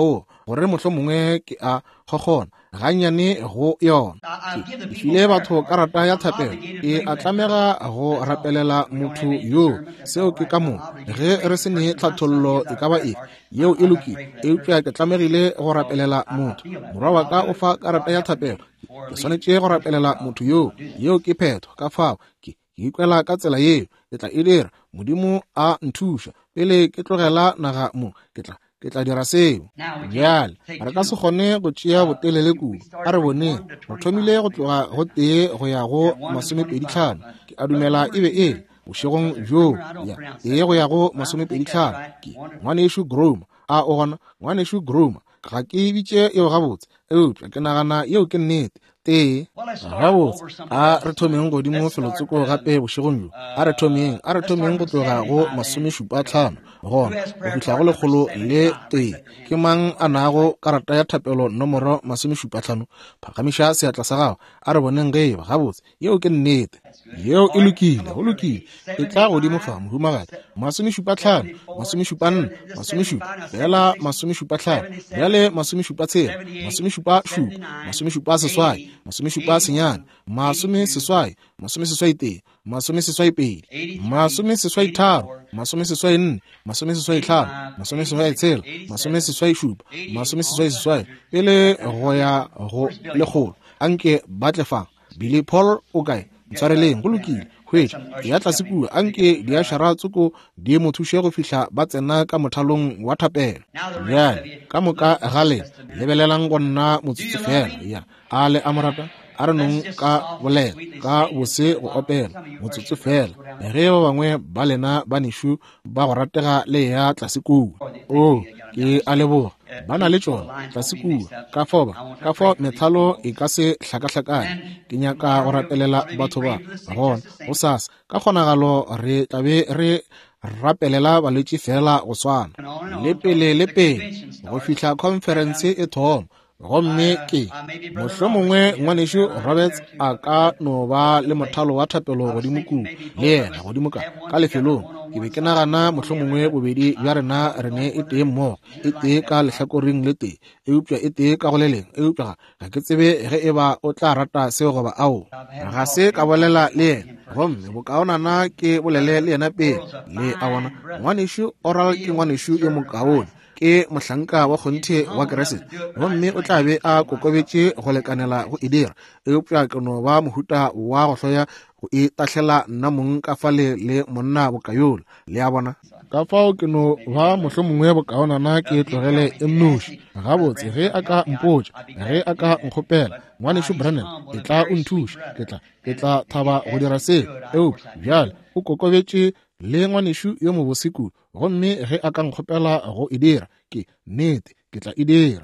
gore mohlomongwe ke a gogona gannyane go yona. Ke file batho karata ya thapelo e a tlamega go rapelela motho yo seo ke ka mo ge re se ne tlhathollo e ka ba e yeo e lokile e utlwa ke tlamegile go rapelela motho morwa wa ka o fa karata ya thapelo ke swanetše go rapelela motho yo yeo ke phetho ka fao ke ikwela ka tsela yeo ke tla e dira modimo a nthuša pele ke tlogela naga mo ke tla ke tla dira seo. Bjale re ka se kgone go tšea botelele kudu a re bone go thomile go tloga go tee go ya go masomepedi tlhano ke a dumela e be e bošegong bjo ya tee go ya go masomepedi tlhano ke ngwanešo groma a o gona ngwanešo groma ga ke bitše eo gabotse eupša ke nagana yeo ke nnete tee gabotse a re thomeng godimo felotsoko gape bošegong jo a re thomeng a re thomeng go tloga go masomešupa tlhano gona go fitlha go lekgolo le tee ke mang a nago karata ya thapelo nomoro masomešupa tlhano phagamiša seatla sa gago a re boneng ge eba gabotse yeo ke nnete yeo e lokile go lokile e tla godimo fa mohumagadi masomešupa tlhano masomešupa nne masomešupa fela masomešupa tlhano bjale masomešupa tshela masomešupa šupa masomešupa seswai masomešupa senyane masome seswai masome seswai tee masome seswai pedi masome seswai tharo masome seswai nne masome seswai tlhano masome seswai tshela masome seswai šupa masome seswai seswai pele go ya go lekgolo anke batle fang Billy Paul o kae ntshwareleng go lokile hwetša ke ya tlase kua anke di a šara tsoko di mo thuše go fihla ba tsena ka mothalong wa thapelo. Bjale ka moka gale lebelelang go nna motsotso fela ya a le a morata a re nong ka bolela ka bose go opela motsotso fela ge ba bangwe ba lena ba nešo ba go ratega le ya tlase kua o ke a leboga ba na le tšona tlase kua ka foba ka fo methalo e ka se hlakahlakane ke nyaka go rapelela batho ba gona go sasa ka kgonagalo re tlabe re rapelela balwetši fela go swana le pele le pele go fihla conference e thoma gomme ke mohlomongwe ngwanešo Roberts a ka no ba le mothalo wa thapelo godimo kudu le yena godimo ka ka lefelong ke be ke nagana mohlomongwe bobedi bja rena re ne e tee mmogo e tee ka lehlakoreng le tee e upša e tee ka go leleng e upša ga ke tsebe ge e ba o tla rata seo goba ao ga se ka bolela le yena gomme bokaonana ke bolele le yena pele le a bona ngwanešo oral ke ngwanešo ye mokaone ke mohlanka wa kgonthe wa keresete gomme o tla be a kokobetše go lekanela go e dira eupša ke no ba mohuta wa go hloya go e tahlela nna mong ka fale le monna bokayola le a bona ka fao ke no ba mohlomongwe bokaonana ke tlogele e nnoši gabotse ge a ka mpotša ge a ka nkgopela ngwanešo Brannan ke tla o nthuša ke tla ke tla thaba go dira seo eupša bjale o kokobetše le ngwanešo yo mobose kudu gomme ge a ka nkgopela go e dira ke nnete ke tla e dira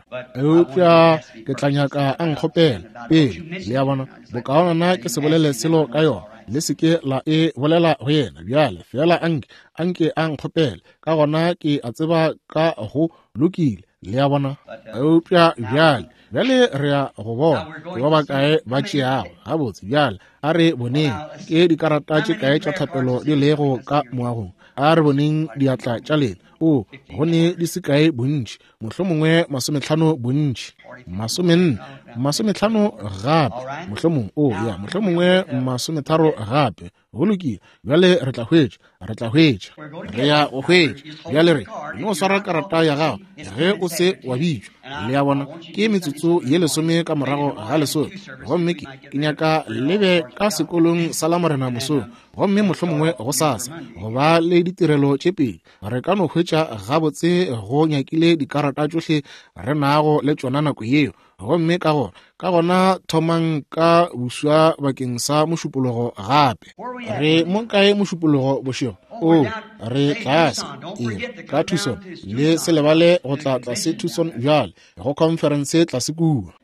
eupša ke tla nyaka a nkgopela pele le a bona bokaonana ke se bolele selo ka yona le seke la e bolela go yena bjale fela anke anke a nkgopela ka gona ke a tseba ka go lokile le a bona eupša bjale bjale re a go bona ke ba bakae ba tšeago gabotse bjale a re boneng ke dikarata tše kae tša thapelo di lego ka moagong a re boneng diatla tša lena o gone di se kae bontši mohlomongwe masomehlano bontši masomenne masomehlano gape mohlomong o ya mohlomongwe masometharo gape go lokile bjale re tla hwetša re tla hwetša re ya go hwetša bjale re no swara karata ya gago ge o se wa bitšwa le a bona ke metsotso ye lesome ka morago ga lesome gomme ke nyaka lebe ka sekolong sa la morena mosong gomme mohlomongwe go sasa go ba le ditirelo tše pedi re ka no hwetša gabotse go nyakile dikarata tšohle re nago le tšona nako yeo gomme ka gona ka gona thomang ka buswa bakeng sa mošupologo gape re mo kae mošupologo bošego o re tlase e ka Tucson le selebale go tla tlase Tucson bjale go conference tlase kua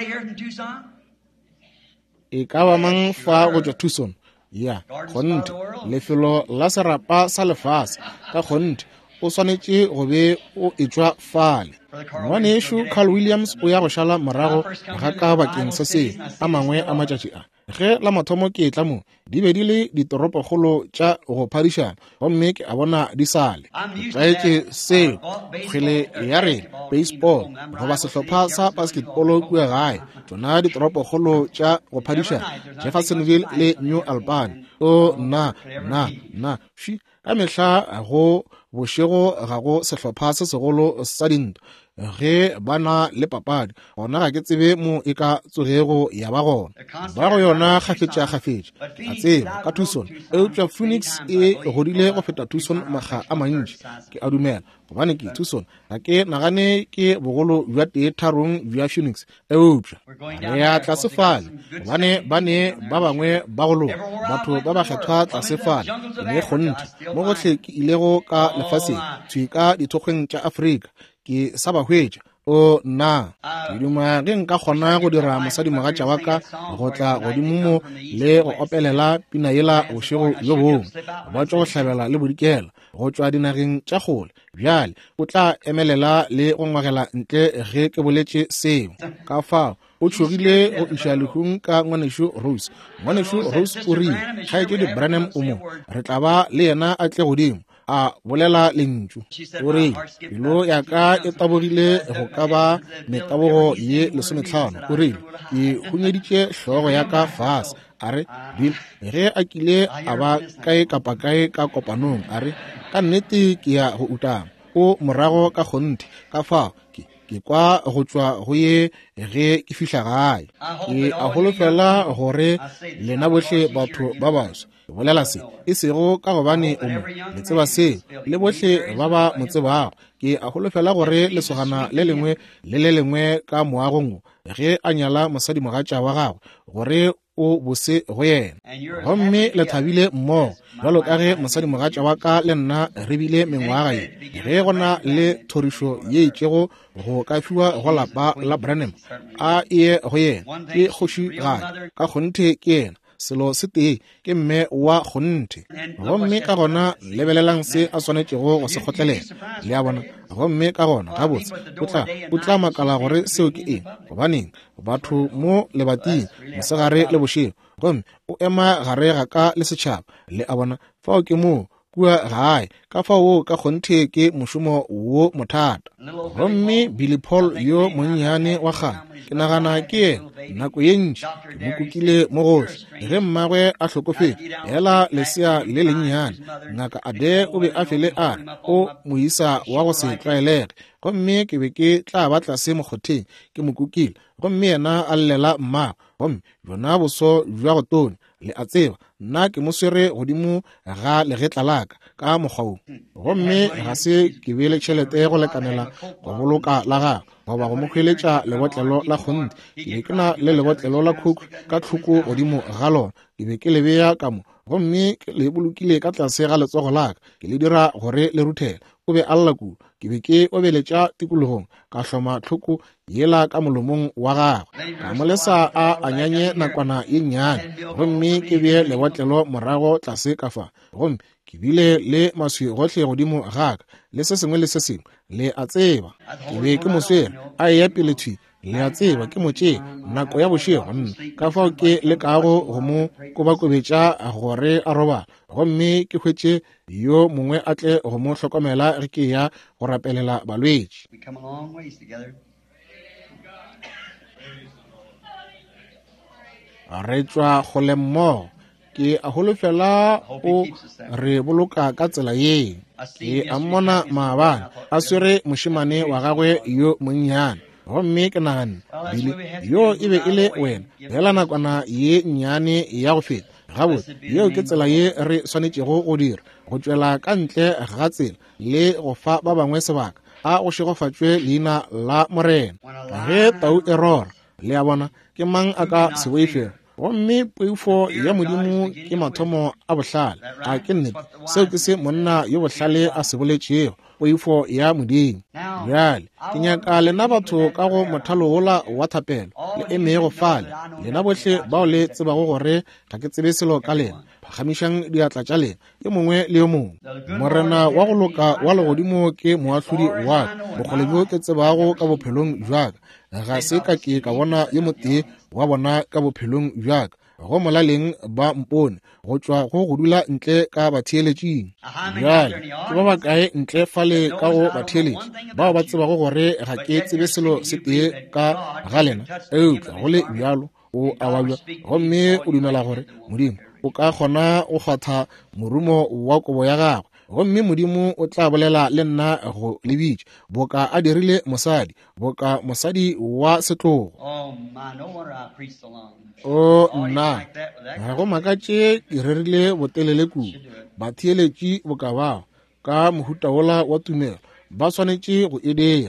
e ka ba mang fa go tšwa Tucson ya kgonte lefelo la serapa sa lefase ka kgonte o swanetše go be o etšwa fale ngwanešo Carl Williams o ya go šala morago ga ka bakeng se se a mangwe a matšatši a ge la mathomo ke tla mo di be di le ditoropogolo tša go phadišana gomme ke a bona di sale tlaetse seo kgwele ya re baseball goba sehlopha sa basketball kua gae tsona ditoropogolo tša go phadišana Jeffersonville le New Albany o na na na shi ka mehla go bošego ga go sehlopha se segolo sa dintwa ge bana le papadi gona ga ke tsebe mo e ka tsogego ya ba gona ba go yona gafetša gafetša a tseba ka Tucson eupša Phoenix e godile go feta Tucson maga a mantši ke a dumela gobane ke Tucson ga ke nagane ke bogolo bja tee tharong bja Phoenix eupša re ya tlasefale gobane ba ne ba bangwe ba golo batho ba ba kgethwa tlasefale mme gonthe mo gotlhe ke ilego ka lefaseng tshwe ka dithokgweng tša Afrika ke sa ba hwetša o na ke duma ge nka kgona go dira mosadimogatša wa ka go tla godimo mo le go opelela pina yela bošego yo bongwe ba tšwa go hlabela le bodikela go tšwa dinageng tša kgole bjale o tla emelela le go ngwagela ntle ge ke boletše seo ka fao o tšhogile go iša lehung ka ngwanešo Rose ngwanešo Rose o rile kgaetšedi Branham o mo re tla ba le yena a tle godimo a bolela lentšu o re pelo ya ka e tabogile go ka ba metabogo ye lesomehlano o rile ke hunyeditše hlogo ya ka fase a re ge a kile a ba kae kapa kae ka kopanong a re ka nnete ke ya go utama o morago ka kgonthe ka fao ke kwa go tšwa go ye ge ke fihla gae ke a holofela gore lena bohle batho ba baso bolela se e sego ka gobane o mo le tseba se le bohle ba ba motsebago ke a holofela gore lesogana le lengwe le le lengwe ka moagong ge a nyala mosadimogatša wa gagwe gore o bose go yena gomme le thabile mmogo jalo ka ge mosadimogatša wa ka le nna re bile mengwaga ye ge gona le thorišo ye itšego go ka fiwa go lapa la Branham a ye go yena ke kgoši gae ka kgonthe ke yena selo se tee ke mme wa kgonthe gomme ka gona lebelelang se a swanetšego go se kgotlelela le a bona gomme ka gona gabotse o tla makala gore seo ke eng gobaneng batho mo lebating mosegare le bošego gomme o ema gare ga ka le setšhaba le a bona fao ke moo kua gae ka fao ka kgonthe ke mošomo wo mothata gomme Billy Paul yo monnyane wa gane ke nagana ke yena nako ye ntši ke mo kukile mo gohle ge mmagwe a hlokofetse hela lesea le lennyane ngaka Ade o be a fele a re o moisa wa go se tlwaelege gomme ke be ke tla ba tlase mokgotheng ke mo kukile gomme yena a llela mmagwe gomme jona boso jwa go tone le a tseba nna ke mo swere godimo ga legetla laka ka mokgwao gomme ga se ke bele tšhelete go lekanela go boloka la gagwe goba go mo hweletša lebotlelo la kgonthe ke be ke na le lebotlelo la coke ka tlhoko godimo ga lona ke be ke le beya ka mo gomme le bolokile ka tlase ga letsogo laka ke le dira gore le ruthela o be a lla kudu ke be ke obeletša tikologong ka hloma tlhoko yela ka molomong wa gagwe ka molesa a anyanye nakwana ye nnyane gomme ke bee lebotlelo morago tlase ka fa gomme ke bile le maswi gohle godimo gaka le se sengwe le se sengwe le a tseba ke be ke moswere a eya pele thwi le a tseba ke motše nako ya bošego nna ka fao ke le kago go mo kobakobetša gore a robala gomme ke hwetše yo mongwe a tle go mo hlokomela ge ke ya go rapelela balwetši re tšwa go le mmogo ke a holofela o re boloka ka tsela ye ke a mmona maabane a swere mošemane wa gagwe yo monnyane gomme ke nagane Bile yo e be e le wena hela nakwana ye nnyane ya go feta gabotse yeo ke tsela ye re swanetšego go dira go tšwela ka ntle ga tsela le go fa ba bangwe sebaka a go šegofatšwe leina la morena ge tau e rora le a bona ke mang a ka se boifela gomme poifo ya modimo ke mathomo a bohlale a ke nnete seo ke se monna yo bohlale a se boletšego poifo ya modimo bjale ke nyaka lena batho ka go mothalogola wa thapelo le emego fale lena bohle bao le tsebago gore ga ke tsebe selo ka lena phagamišang diatla tša lena ye mongwe le yo mongwe morena wa go loka wa legodimo ke moahlodi wa bogole bjo ke tsebago ka bophelong bjaka ga se ka ke ka bona ye motee wa bona ka bophelong bjaka go molaleng ba mpone go tswa go go dula ntle ka batheeletšing. Bjale ke ba ba kae ntle fale ka go batheeletši bao ba tseba go gore ga ke tsebe selo se tee ka ga lena eupša go le bjalo o awabja gomme o dumela gore Modimo o ka kgona go kgwatha morumo wa kobo ya gagwe, gomme Modimo o tla bolela le nna go lebitše boka a dirile mosadi, boka mosadi wa setlogo. O nna ga go makatše ke rerile botelele kudu batheeletši boka bao ka mohuta wola wa tumelo ba swanetše go e dira.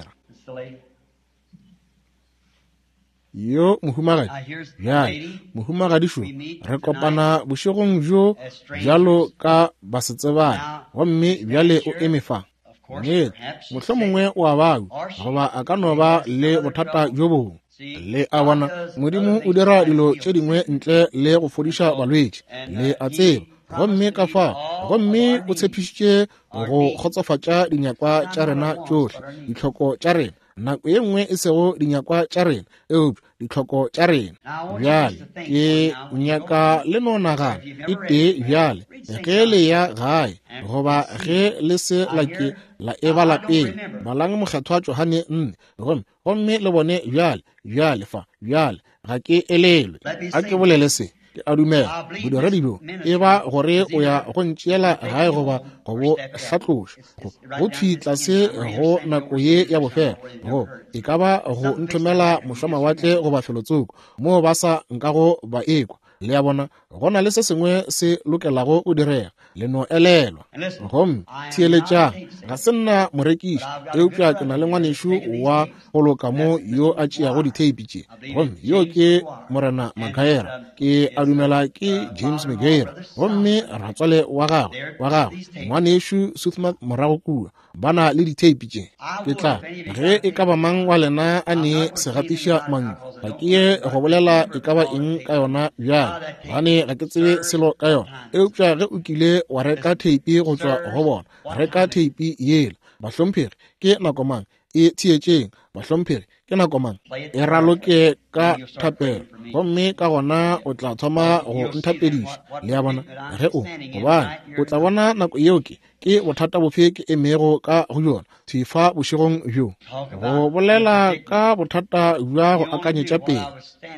Yo mohumagadi bjale mohumagadišo re kopana bošegong bjo bjalo ka basetsebane gomme bjale o eme fa nnete mohlho mongwe o a bao goba a ka no ba le bothata jo bongwe le a bona Modimo o dira dilo tše dingwe ntle le go fodiša balwetši le a tseba gomme ka fa gomme o tshepišitše go kgotsofatša dinyakwa tša rena tšohle ditlhoko tša rena nako ye nngwe e sego dinyakwa tša rena eupša ditlhoko tša rena. Bjale ke nyaka le no nagana e tee bjale ge le ya gae goba ge le se lake la eba lapeng balang mokgetho wa Johane nne gomme gomme le bone bjale bjale fa bjale ga ke elelwe a ke bolele se ke a dumela bodiredi bjo e ba gore o ya go ntšeela gae goba go bo hlatloša go thwitla se go nako ye ya bofelo go e ka ba go nthomela mošamawatle goba felotsoko moo ba sa nkago ba ekwa le ya bona gona le se sengwe se lokelago o direga le no elelwa gomme theeletšang ga se nna morekiši eupša ke na le ngwanešo wa go loka mo yo a tšeago diteipi tše gomme yo ke Morena Magaera ke a dumela ke James Magaera gomme ratswale wa gagwe wa gagwe ngwanešo Soothmouth morago kua ba na le diteipi tše ke tla ge e ka ba mang wa lena a ne se gatiša mantlo ga ke ye go bolela e ka ba eng ka yona bjale gane ga ke tsebe selo ka yona eupša ge o kile wa reka teipi go tswa go bona reka teipi yela bahlomphegi ke nako mang e thietšeng bahlomphegi ke nako mang e raloke ka thapelo gomme ka gona o tla thoma go nthapediša le ya bona ge o gobane o tla bona nako yeo ke ke bothata bofe ke emego ka go yona thifa bošegong bjo go bolela ka bothata bja go akanyetša pele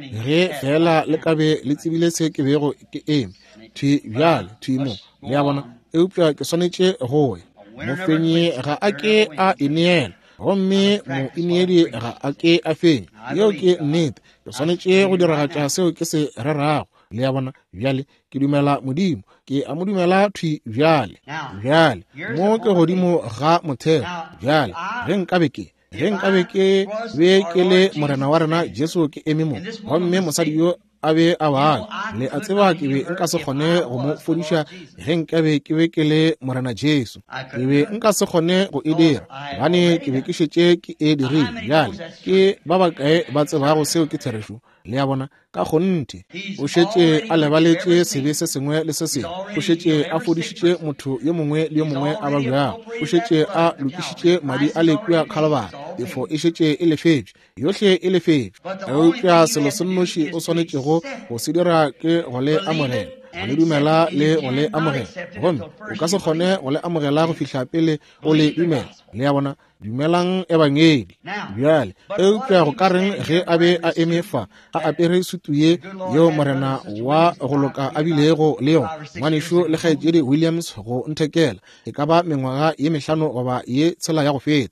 ge fela le kabe le tsebile se ke bego ke eme thi bjale thimo le ya bona eupša ke swanetše go ya mofenyi ga a ke a ineela gomme mo ineedi ga a ke a fenya yeo ke nnete ke swanetše go diragatša seo ke se rerago le ya bona bjale ke dumela Modimo ke a mo dumela thwi bjale bjale mo ke godimo ga motheo bjale ge nkabe ke ge nkabe ke be ke le Morena wa rena Jesu ke eme mo gomme mosadi yo a be a bala le a tseba ke be nka se kgone go mo fodiša ge nkabe ke be ke le Morena Jesu ke be nka se kgone go e dira gane ke be ke šetše ke e dirile bjale ke ba bakae ba tsebago seo ke therešo le ya bona ka gonte o šetše a lebaletše sebe se sengwe le se sengwe o šetše a fodišitše motho yo mongwe le yo mongwe a ba bjago o šetše a lokišitše madi a lekua Calvary efo e šetše e lefetše yohle e lefetše eupša selo se nnoši o swanetšego go se dira ke go le amogela go le dumela le go le amogela gomme o ka se kgone go le amogela go fihla pele o le dumela le ya bona dumelang ebangedi bjale eupša go ka reng ge a be a eme fa a apere sutu ye yo Morena wa go loka a bilego le yona ngwanešo le kgaetšedi Williams go nthekela e ka ba mengwaga ye mehlano goba ye tshela ya go feta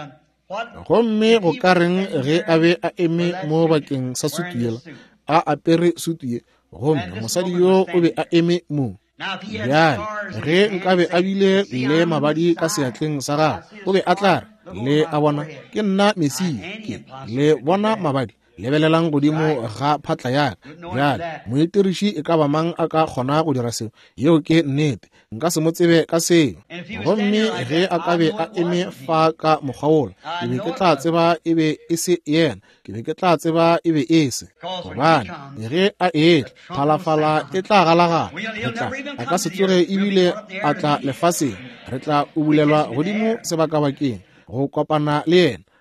gomme go ka reng ge a be a eme mo bakeng sa sutu yela a apere sutu ye gomme mosadi yo o be a eme mo bjale ge nkabe a bile le mabadi ka seatleng sa gagwe o be a tla re le a bona ke nna Mesia ke le bona mabadi lebelelang godimo ga phatla yaka bjale moetiriši e ka ba mang a ka kgona go dira seo yeo ke nnete nka se mo tsebe ka seo gomme ge a ka be a eme fa ka mokgwaola ke be ke tla tseba e be e se yena ke be ke tla tseba e be e se gobane ge a etla phalafala e tla galagala re tla a ka se tsoge ebile a tla lefaseng re tla o bulelwa godimo sebakabakeng go kopana le yena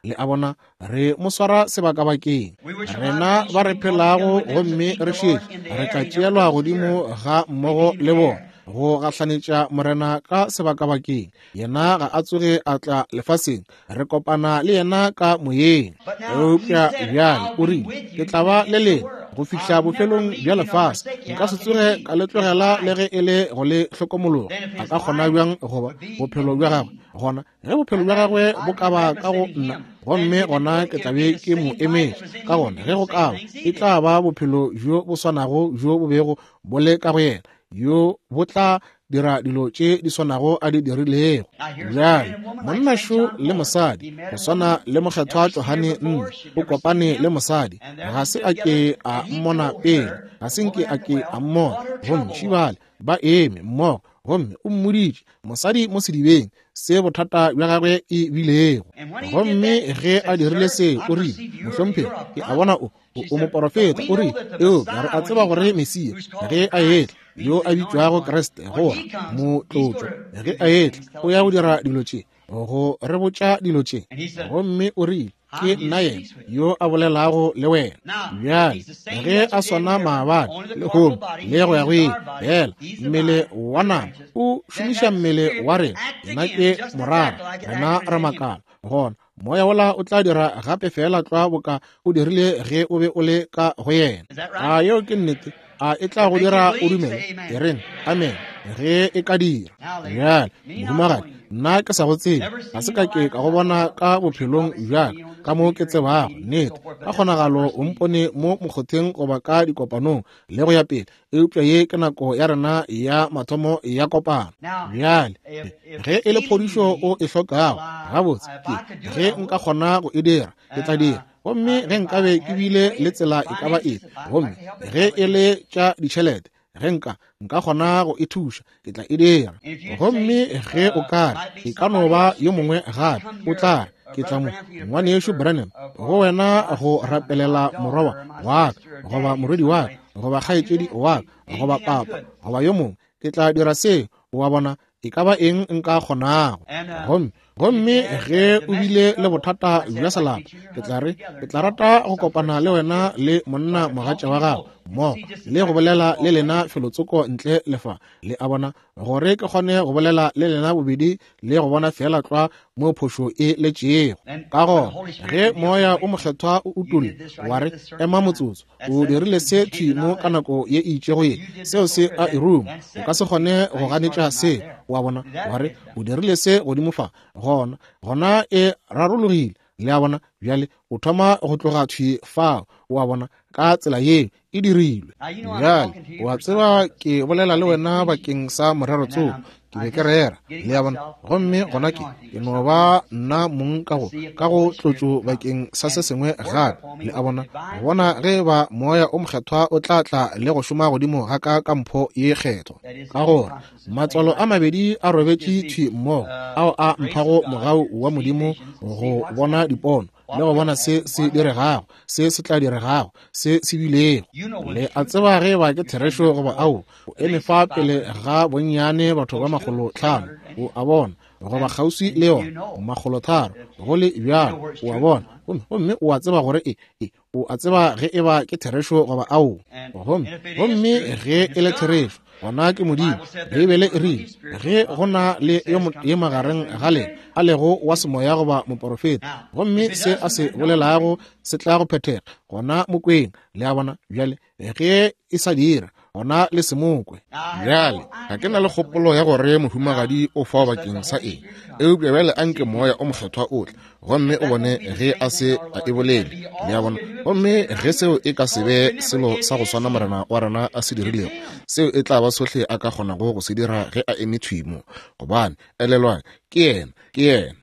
le a bona re moswara sebakabakeng rena ba re phelago gomme re šetše re tla tšeelwa godimo ga mmogo le bona go gahlanetša morena ka sebakabakeng yena ga a tsoge a tla lefaseng re kopana le yena ka moyeng eupša bjale o rile ke tla ba le le go fihla bofelong bja lefase nka se tsoge ka le tlogela le ge e le go le hlokomologo a ka kgona bjang goba bophelo bja gagwe gona ge bophelo bja gagwe bo ka ba ka go nna gomme gona ke tlabe ke mo emetše ka gona ge go ka ba e tla ba bophelo bjo bo swanago bjo bo bego bo le ka go yena yo bo tla dira dilo tše di swanago a di dirilego bjale monnašo le mosadi go swana le mokgethwa Johane nne o kopane le mosadi ga se a ke a mmona pele ga se nke a ke a mmona gomme šibale ba eme mmogo gomme o mmoditše mosadi mo sedibeng se bothata bja gagwe e bilego gomme ge a dirile se o rile mohlomphedi ke a bona o o moprofeta o rile eo re a tseba gore Mesia ge a etla yo a bitšwago Kriste goa motlotšo ge a etla o ya go dira dilo tše go re botša dilo tše gomme o rile ke nna yena yo a bolelago le wena bjale ge a swana maabane le home le go ya go e fela mmele wa nama o šomiša mmele wa rena yena ke morara rena re makala gona moya wola o tla dira gape fela tloa boka o dirile ge o be o le ka go yena a yeo ke nnete a e tla go dira o dumele ke rena amen ge e ka dira bjale modumagadi nna ke sa go tsebe ga se ka ke ka go bona ka bophelong bjaka ka mo ke tsebago nnete ka kgonagalo o mpone mo mokgotheng goba ka dikopanong le go ya pele eupša ye ke nako ya rena ya mathomo ya kopano bjale ge e le phodišo o e hlokago gabotse ge nka kgona go e dira ke tla dira gomme ge nkabe ke bile le tsela e ka ba ete gomme ge e le tša ditšhelete ge nka nka kgona go e thuša ke tla e dira gomme ge o kare e ka no ba yo mongwe gape o tla ke tla mo ngwane yešo Branham go wena go rapelela morwa wa ka goba morwedi wa ka goba kgaetšedi wa ka goba papa goba yo mongwe ke tla dira se wa bona e ka ba eng nka kgonago gomme gomme ge o bile le bothata bja selapa ke tla re ke tla rata go kopana le wena le monna mogatša wa gago mo le go bolela le lena felotsoko ntle lefa le a bona gore ke kgone go bolela le lena bobedi le go bona fela tloa mo phošo e le tšego ka gona ge moya o mokgethwa o utole wa re ema motsotso o dirile se thimo ka nako ye e itšego ye seo se a erum o ka se kgone go ganetša se wa bona wa re o dirile se godimo fa gona gona e rarologile le a bona bjale o thoma go tloga thwi fao wa bona ka tsela ye e dirilwe bjale wa tseba ke bolela le wena bakeng sa morero tso ke be ke rera le a bona gomme gona ke ke no ba nna mong ka go ka go tlotšo bakeng sa se sengwe gape le a bona bona ge ba moya o mokgethwa o tla tla le go šoma godimo ga ka ka mpho ye kgetho ka gore matswalo a mabedi a robetše thwi mmogo ao a mphago mogau wa modimo go bona dipono le go bona se se diregago se se tla diregago se se bilego le a tseba ge ba ke therešo goba ao o eme fa pele ga bonnyane batho ba magolo tlhano o a bona goba kgauswi le yona magolo tharo go le bjalo o a bona gomme o a tseba gore e o a tseba ge e ba ke therešo goba ao gomme ge e le therešo gona ke modimo beibele e rile ge go na le ye magareng ga le a lego wa semoya goba moprofeta gomme se a se bolelago se tla go phethega gona mokweng le a bona bjale ge e sa dira gona le semokwe bjale ga ke na le kgopolo ya gore mohumagadi o fao bakeng sa eng eupša bjale a nke moya o mokgethwa otle gomme o bone ge a se a e bolele le a bona gomme ge seo e ka sebe selo sa go swana morena wa rena a se dirilego seo e tla ba sohle a ka kgonago go se dira ge a eme thwimo gobane elelwa ke yena ke yena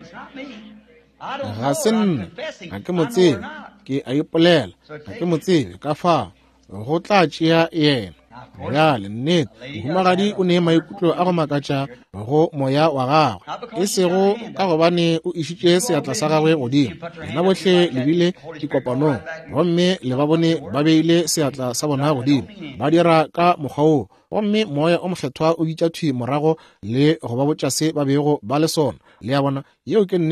ga se nna ga ke mo tsebe ke a ipolela ga ke mo tsebe ka fao go tla tšea yena bjale nnete mohumagadi o nee maikutlo a go makatša go moya wa gagwe e sego ka gobane o išitše seatla sa gagwe godimo bona bohle lebile dikopanong gomme le ba bone ba beile seatla sa bona godimo ba dira ka mokgwa oo gomme moya o mokgethwa o bitša thwi morago le go ba botša se ba bego ba le sona le a bona yeo ke nnete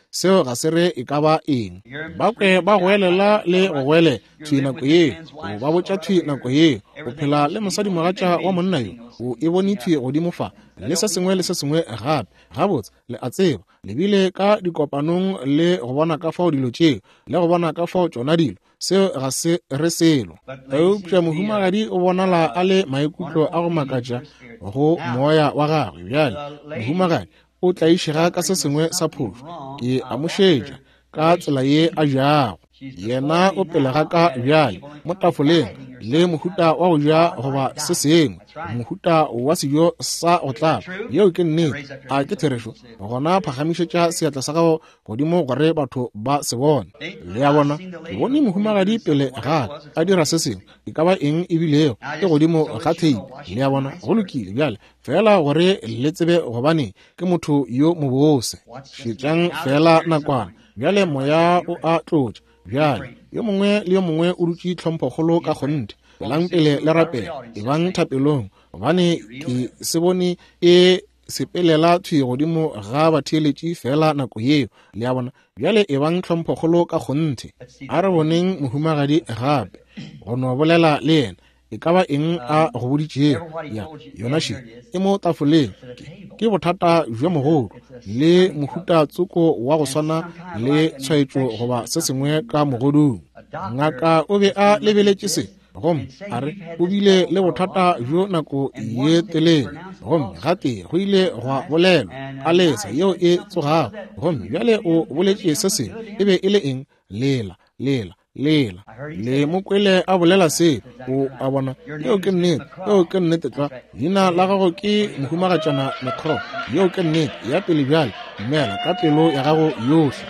seo ga se re e ka ba eng ba kwe ba goelela le go goele thwi nako ye o ba botša thwi nako ye o phela le mosadi mogatša wa monna yo o e bone thwi godimo fa le se sengwe le se sengwe gape gabotse le a tseba lebile ka dikopanong le go bona ka fao dilo tšeo le go bona ka fao tšona dilo seo ga se re selo eupša mohumagadi o bonala a le maikutlo a go makatša go moya wa gagwe bjale mohumagadi o tlaišega ka se sengwe sa phošo ke amošetša ka tsela ye a jago yena o pelega ka bjale mo tafoleng le mohuta wa go ja goba se sengwe mohuta wa sejo sa go tlala yeo ke nnete a ke therešo gona phagamišetša seatla sa gago godimo gore batho ba se bone le ya bona ke bone mohumagadi pele gale a dira se sengwe e ka ba eng ebileo ke godimo ga theipi le ya bona go lokile bjale fela gore le tsebe gobane ke motho yo mobose šetšang fela nakwana bjale moya o a tlotša bjale yo mongwe le yo mongwe o dutše tlhomphogolo ka gonte pelang pele le rapela e bang thapelong gobane ke se bone e sepelela thwi godimo ga batheeletši fela nako yeo le ya bona bjale e bang tlhomphogolo ka gonte a re boneng mohumagadi gape go no bolela le yena e ka ba eng a go boditšego ya yona še e mo tafoleng ke bothata jwa mogolo le mohuta tsoko wa go swana le tshwaetšo goba se sengwe ka mogodung ngaka o be a lebeletše se gomme a re o bile le bothata jo nako ye telele gomme gate go ile go bolelwa a lesa yeo e tsogago gomme bjale o boletše se sengwe e be e le eng lela lela lela le mokwele a bolela se o a bona yeo ke nnete yeo ke nnete tla leina la gago ke mohumagatšana mekro yeo ke nnete ya pele bjale dumela ka pelo ya gago yohle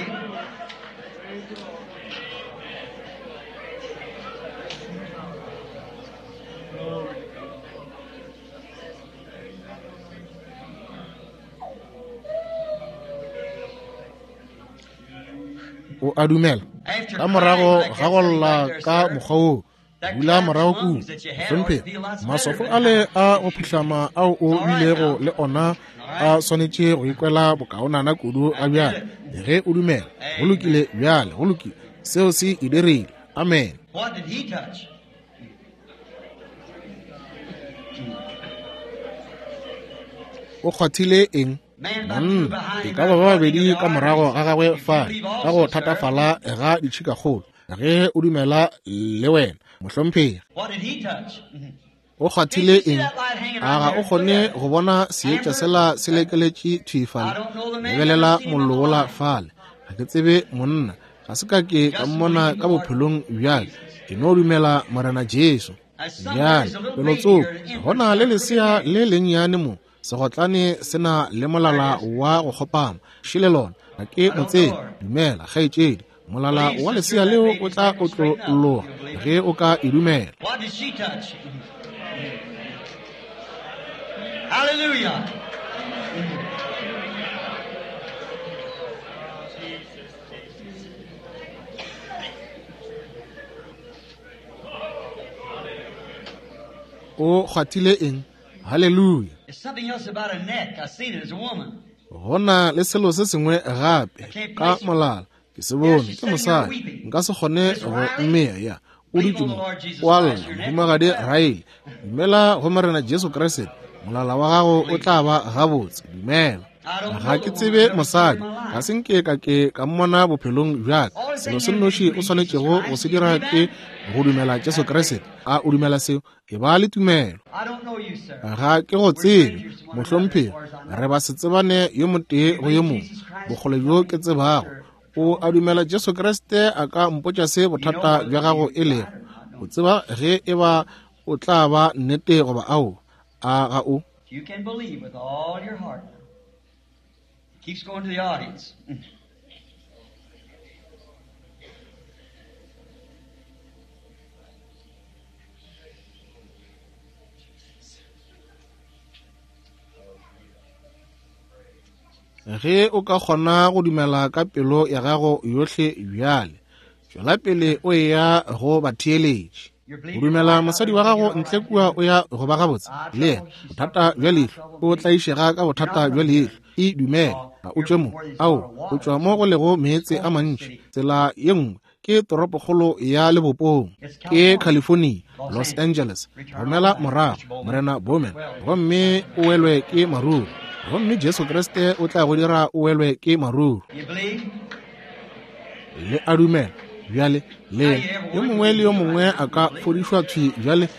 o a dumela ka morago ga go lla ka mokgwa o bula morago kudu hlomphega masofo a le a go phutlhama ao o ilego le ona a swanetše go ikwela bokaonana kudu a bjale ge o dumela go lokile bjale go lokile seo se e dirile amen o kgwathile eng monna e ka ba ba babedi ka morago ga gagwe fale ka go thatafala ga ditšhikagolo ge o dumela le wena mohlomphegi o kgathile eng aga o kgone go bona seetša sela se lekeletše thwifale lebelela mollo wola fale ga ke tsebe monna ga se ka ke ka mmona ka bophelong bjale ke no dumela morena jesu bjale pelo tsoko gona le lesea le lennyane mo segotlane se na le molala wa go kgopama šile lona ga ke motsedi dumela kgaetšedi molala wa lesea leo o tla otlologa ge o ka e dumela Hallelujah. o kgathile eng haleluya There's something else about a neck. I seen it as a woman. gona le selo se sengwe gape ka molala ke se bone ke mosadi nka se kgone go mmea ya o dutse mo wa lla mohumagadi raele dumela go morena jesu kriste molala wa gago o tla ba gabotse dumela ga ke tsebe mosadi ga senke ka ke ka mmona bophelong bjaka selo se nnoši o swanetšego go se dira ke go dumela jesu kriste a o dumela seo e ba le tumelo ga ke go tsebe mohlomphegi re ba se tsebane yo motee go yo mongwe bogole jo ke tsebago o a dumela jesu kriste a ka mpotša se bothata bja gago e lego o tseba ge e ba o tla ba nnete goba ao a ga o You can believe with all your heart. Keeps going to the audience. ge o ka kgona go dumela ka pelo ya gago yohle bjale tšwela pele o ya go batheeletši o dumela mosadi wa gago ntle kua o ya go ba gabotse le ena bothata jwa leihlo o tlaišega ka bothata jwa leihlo e dumela ga o tswe mo ao o tswa mo go lego meetse a mantši tsela ye nngwe ke toropokgolo ya lebopong ke California, Los Angeles. Romela morago morena Bowman gomme o welwe ke maruru gomme Jesu Kriste o tla go dira o welwe ke maruru le a dumela bjale le yo mongwe le yo mongwe a ka fodišwa thwi bjale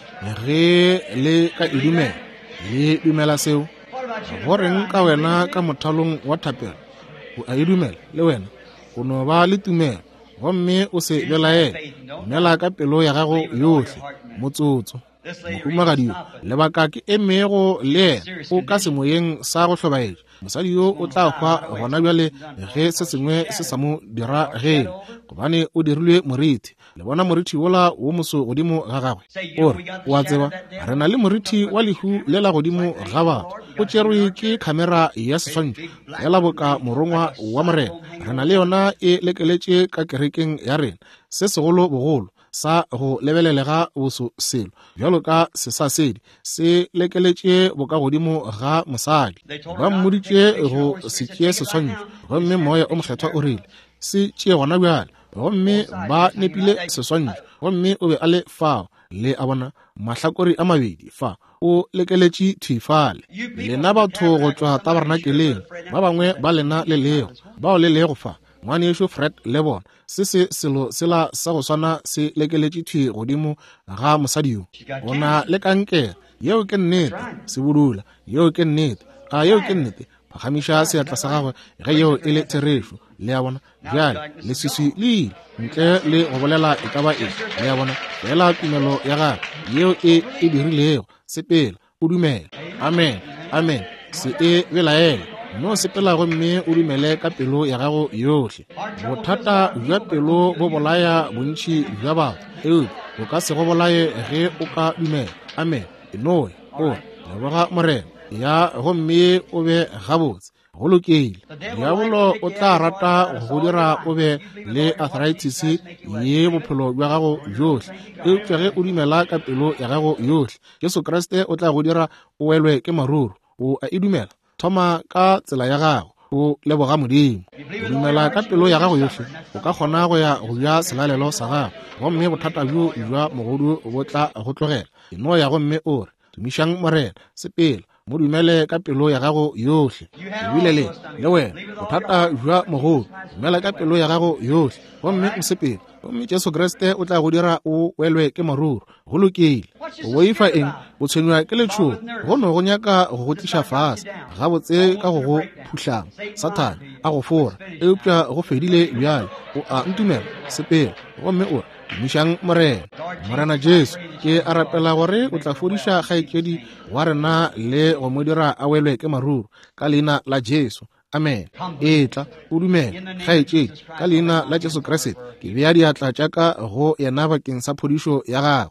ge le ka e dumela le dumela seo go reng ka wena ka mothalong wa thapelo o a e dumela le wena o no ba le tumelo gomme o se belaele dumela ka pelo ya gago yohle motsotso mohumagadi lebaka ke e meego le o ka semoyeng sa go hlobaetša mosadi yo o tla hwa gona bjale ge se sengwe se sa mo dira gele gobane o dirilwe moriti le bona moriti wola wo moso godimo ga gagwe ore o a tseba re na le moriti wa lehu le la godimo ga batho o tšerwe ke khamera ya seswantšho fela boka morongwa wa morena re na le yona e lekeletše ka kerekeng ya rena se segolo bogolo sa go lebelelega boso selo bjalo ka sesasedi se lekeletše boka godimo ga mosadi ba mmoditše go se tšee seswantšho gomme moya o mokgethwa o rile se tšee gona bjale gomme ba nepile seswantšho gomme o be a le fao le a bona mahlakore a mabedi fa o lekeletše thifale lena batho go tšwa tabernakeleng ba bangwe ba lena le lego bao le lego fa ngwane yešo Fred le bona se se selo sela sa go swana se lekeletše thwi godimo ga mosadi yo bona le kankere yeo ke nnete se budula yeo ke nnete a yeo ke nnete phagamiša seatla sa gagwe ge yeo e le therešo le ya bona bjale le seswi le ile ntle le go bolela e ka ba eng le ya bona fela tumelo ya gagwe yeo e e dirilego sepela o dumela amen amen se e belaela no sepela gomme o dumele ka pelo ya gago yohle bothata jwa pelo bo bolaya bontši jwa batho eo o ka se go bolaye ge o ka dumela amen enoe o leboga morena ya gomme o be gabotse go lokeile diabolo o tla rata go dira o be le arthritis ye bophelo jwa gago johle eupša ge o dumela ka pelo ya gago yohle Jesu Kriste o tla go dira o welwe ke maruru o a e dumela thoma ka tsela ya gago o leboga modimo o dumela ka pelo ya gago yohle o ka kgona go ya go ja selalelo sa gago gomme bothata bjo jwa mogodu bo tla go tlogela eno ya gomme o re tumišang morena sepela mo dumele ka pelo ya gago yohle ebile le le wena bothata jwa mogodu dumela ka pelo ya gago yohle gomme o sepela gomme Jesu Kriste o tla go dira o welwe ke maruru go lokile o boifa eng o tshwenywa ke letšhogo go no go nyaka go go tliša fase gabotse ka go go phušlang Satane a go fora eupša go fedile bjale o a ntumela sepela gomme o tumišang morena morena Jesu ke a rapela gore o tla fodiša kgaetšedi wa rena le go mo dira a welwe ke maruru ka leina la Jesu amen e tla o dumela kgaetšedi ka leina la Jesu Kriste ke bea diatla tša ka go yena bakeng sa phodišo ya gagwe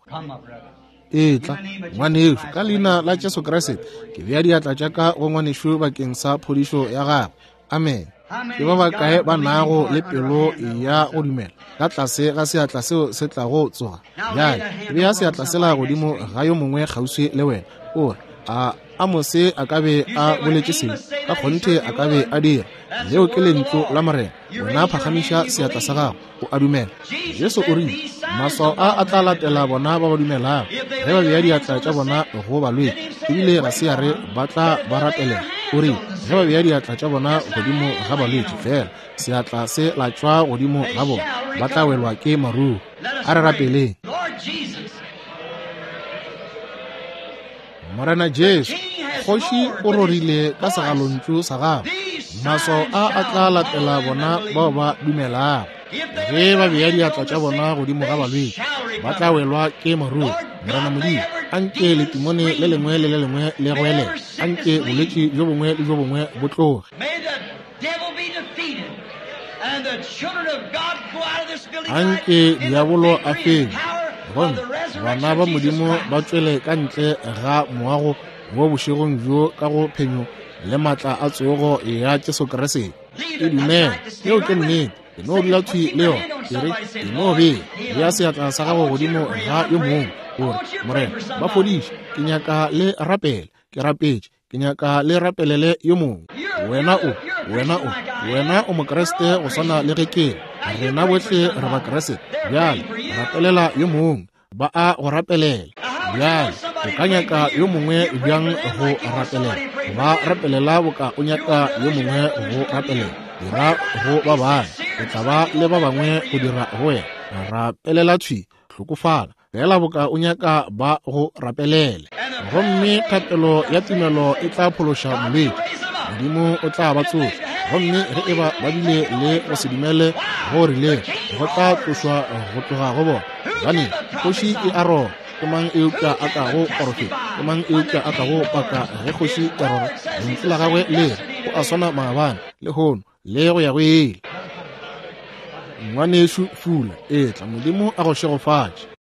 e tla ngwanešo ka leina la Jesu Kriste ke bea diatla tša ka go ngwanešo bakeng sa phodišo ya gagwe amen ke ba bakae ba nago le pelo ya go dumela ka tlase ga seatla seo se tla go tsoga bjale ke bea seatla sela godimo ga yo mongwe kgauswi le wena ore a a mose a ka be a boletše selo ka kgonthe a ka be a dira leo ke lentlo la morena wena phagamiša seatla sa gago o a dumela Jesu o rile maswao a a tla latela bona ba ba dumelago ge ba bea diatla tša bona go balwetse ebile ga se ya re ba tla ba ratelela o rile ge ba bea diatla tša bona godimo ga balwetse fela seatla se la tšwa godimo ga bona ba tla welwa ke maruru a re rapeleng morena Jesu kgoši o rorile ka segalontšu sa gago maswao a a tla latela bona bao ba dumelago ge ba bea diatla tša bona godimo ga balwetse ba tla welwa ke maruru morena modimo a nke letimone le lengwe le le lengwe le goelela a nke bolwetse jo bongwe le jo bongwe bo tloge a nke diabolo a feng gomme bana ba modimo ba tswele ka ntle ga moago mo bošegong jo ka go phenyo le maatla a tsogo ya Jesu Kriste e dumela yeo ke nnete e no dula thwi leo ke re e no be le ya seatla sa gago godimo ga yo mongwe gore morena ba fodiše ke nyaka le rapele ke rapetše ke nyaka le rapelele yo mongwe wena o wena o wena o mokreste go swana le ge ke rena bohle re ba kreste bjale rapelela yo mongwe ba a go rapelela bjale o ka nyaka yo mongwe bjang go rapelela ba rapelela boka o nyaka yo mongwe go rapelela dira go ba bangwe o tla ba le ba bangwe go dira go wena rapelela thwi hlokofala fela boka o nyaka ba go rapelele gomme kgatelo ya tumelo e tla phološa molwetši modimo o tla ba tsoša gomme ge e ba ba bile le go se dumele go rileng go tla tlošwa go tloga go bona gane kgoši e arona ke mang eupša a ka go porofeta ke mang eupša a ka go paka ge kgoši e rora lentswe la gagwe le go a swana maabane le gono le go ya go ele ngwanešo fula e tla modimo a go šegofatše.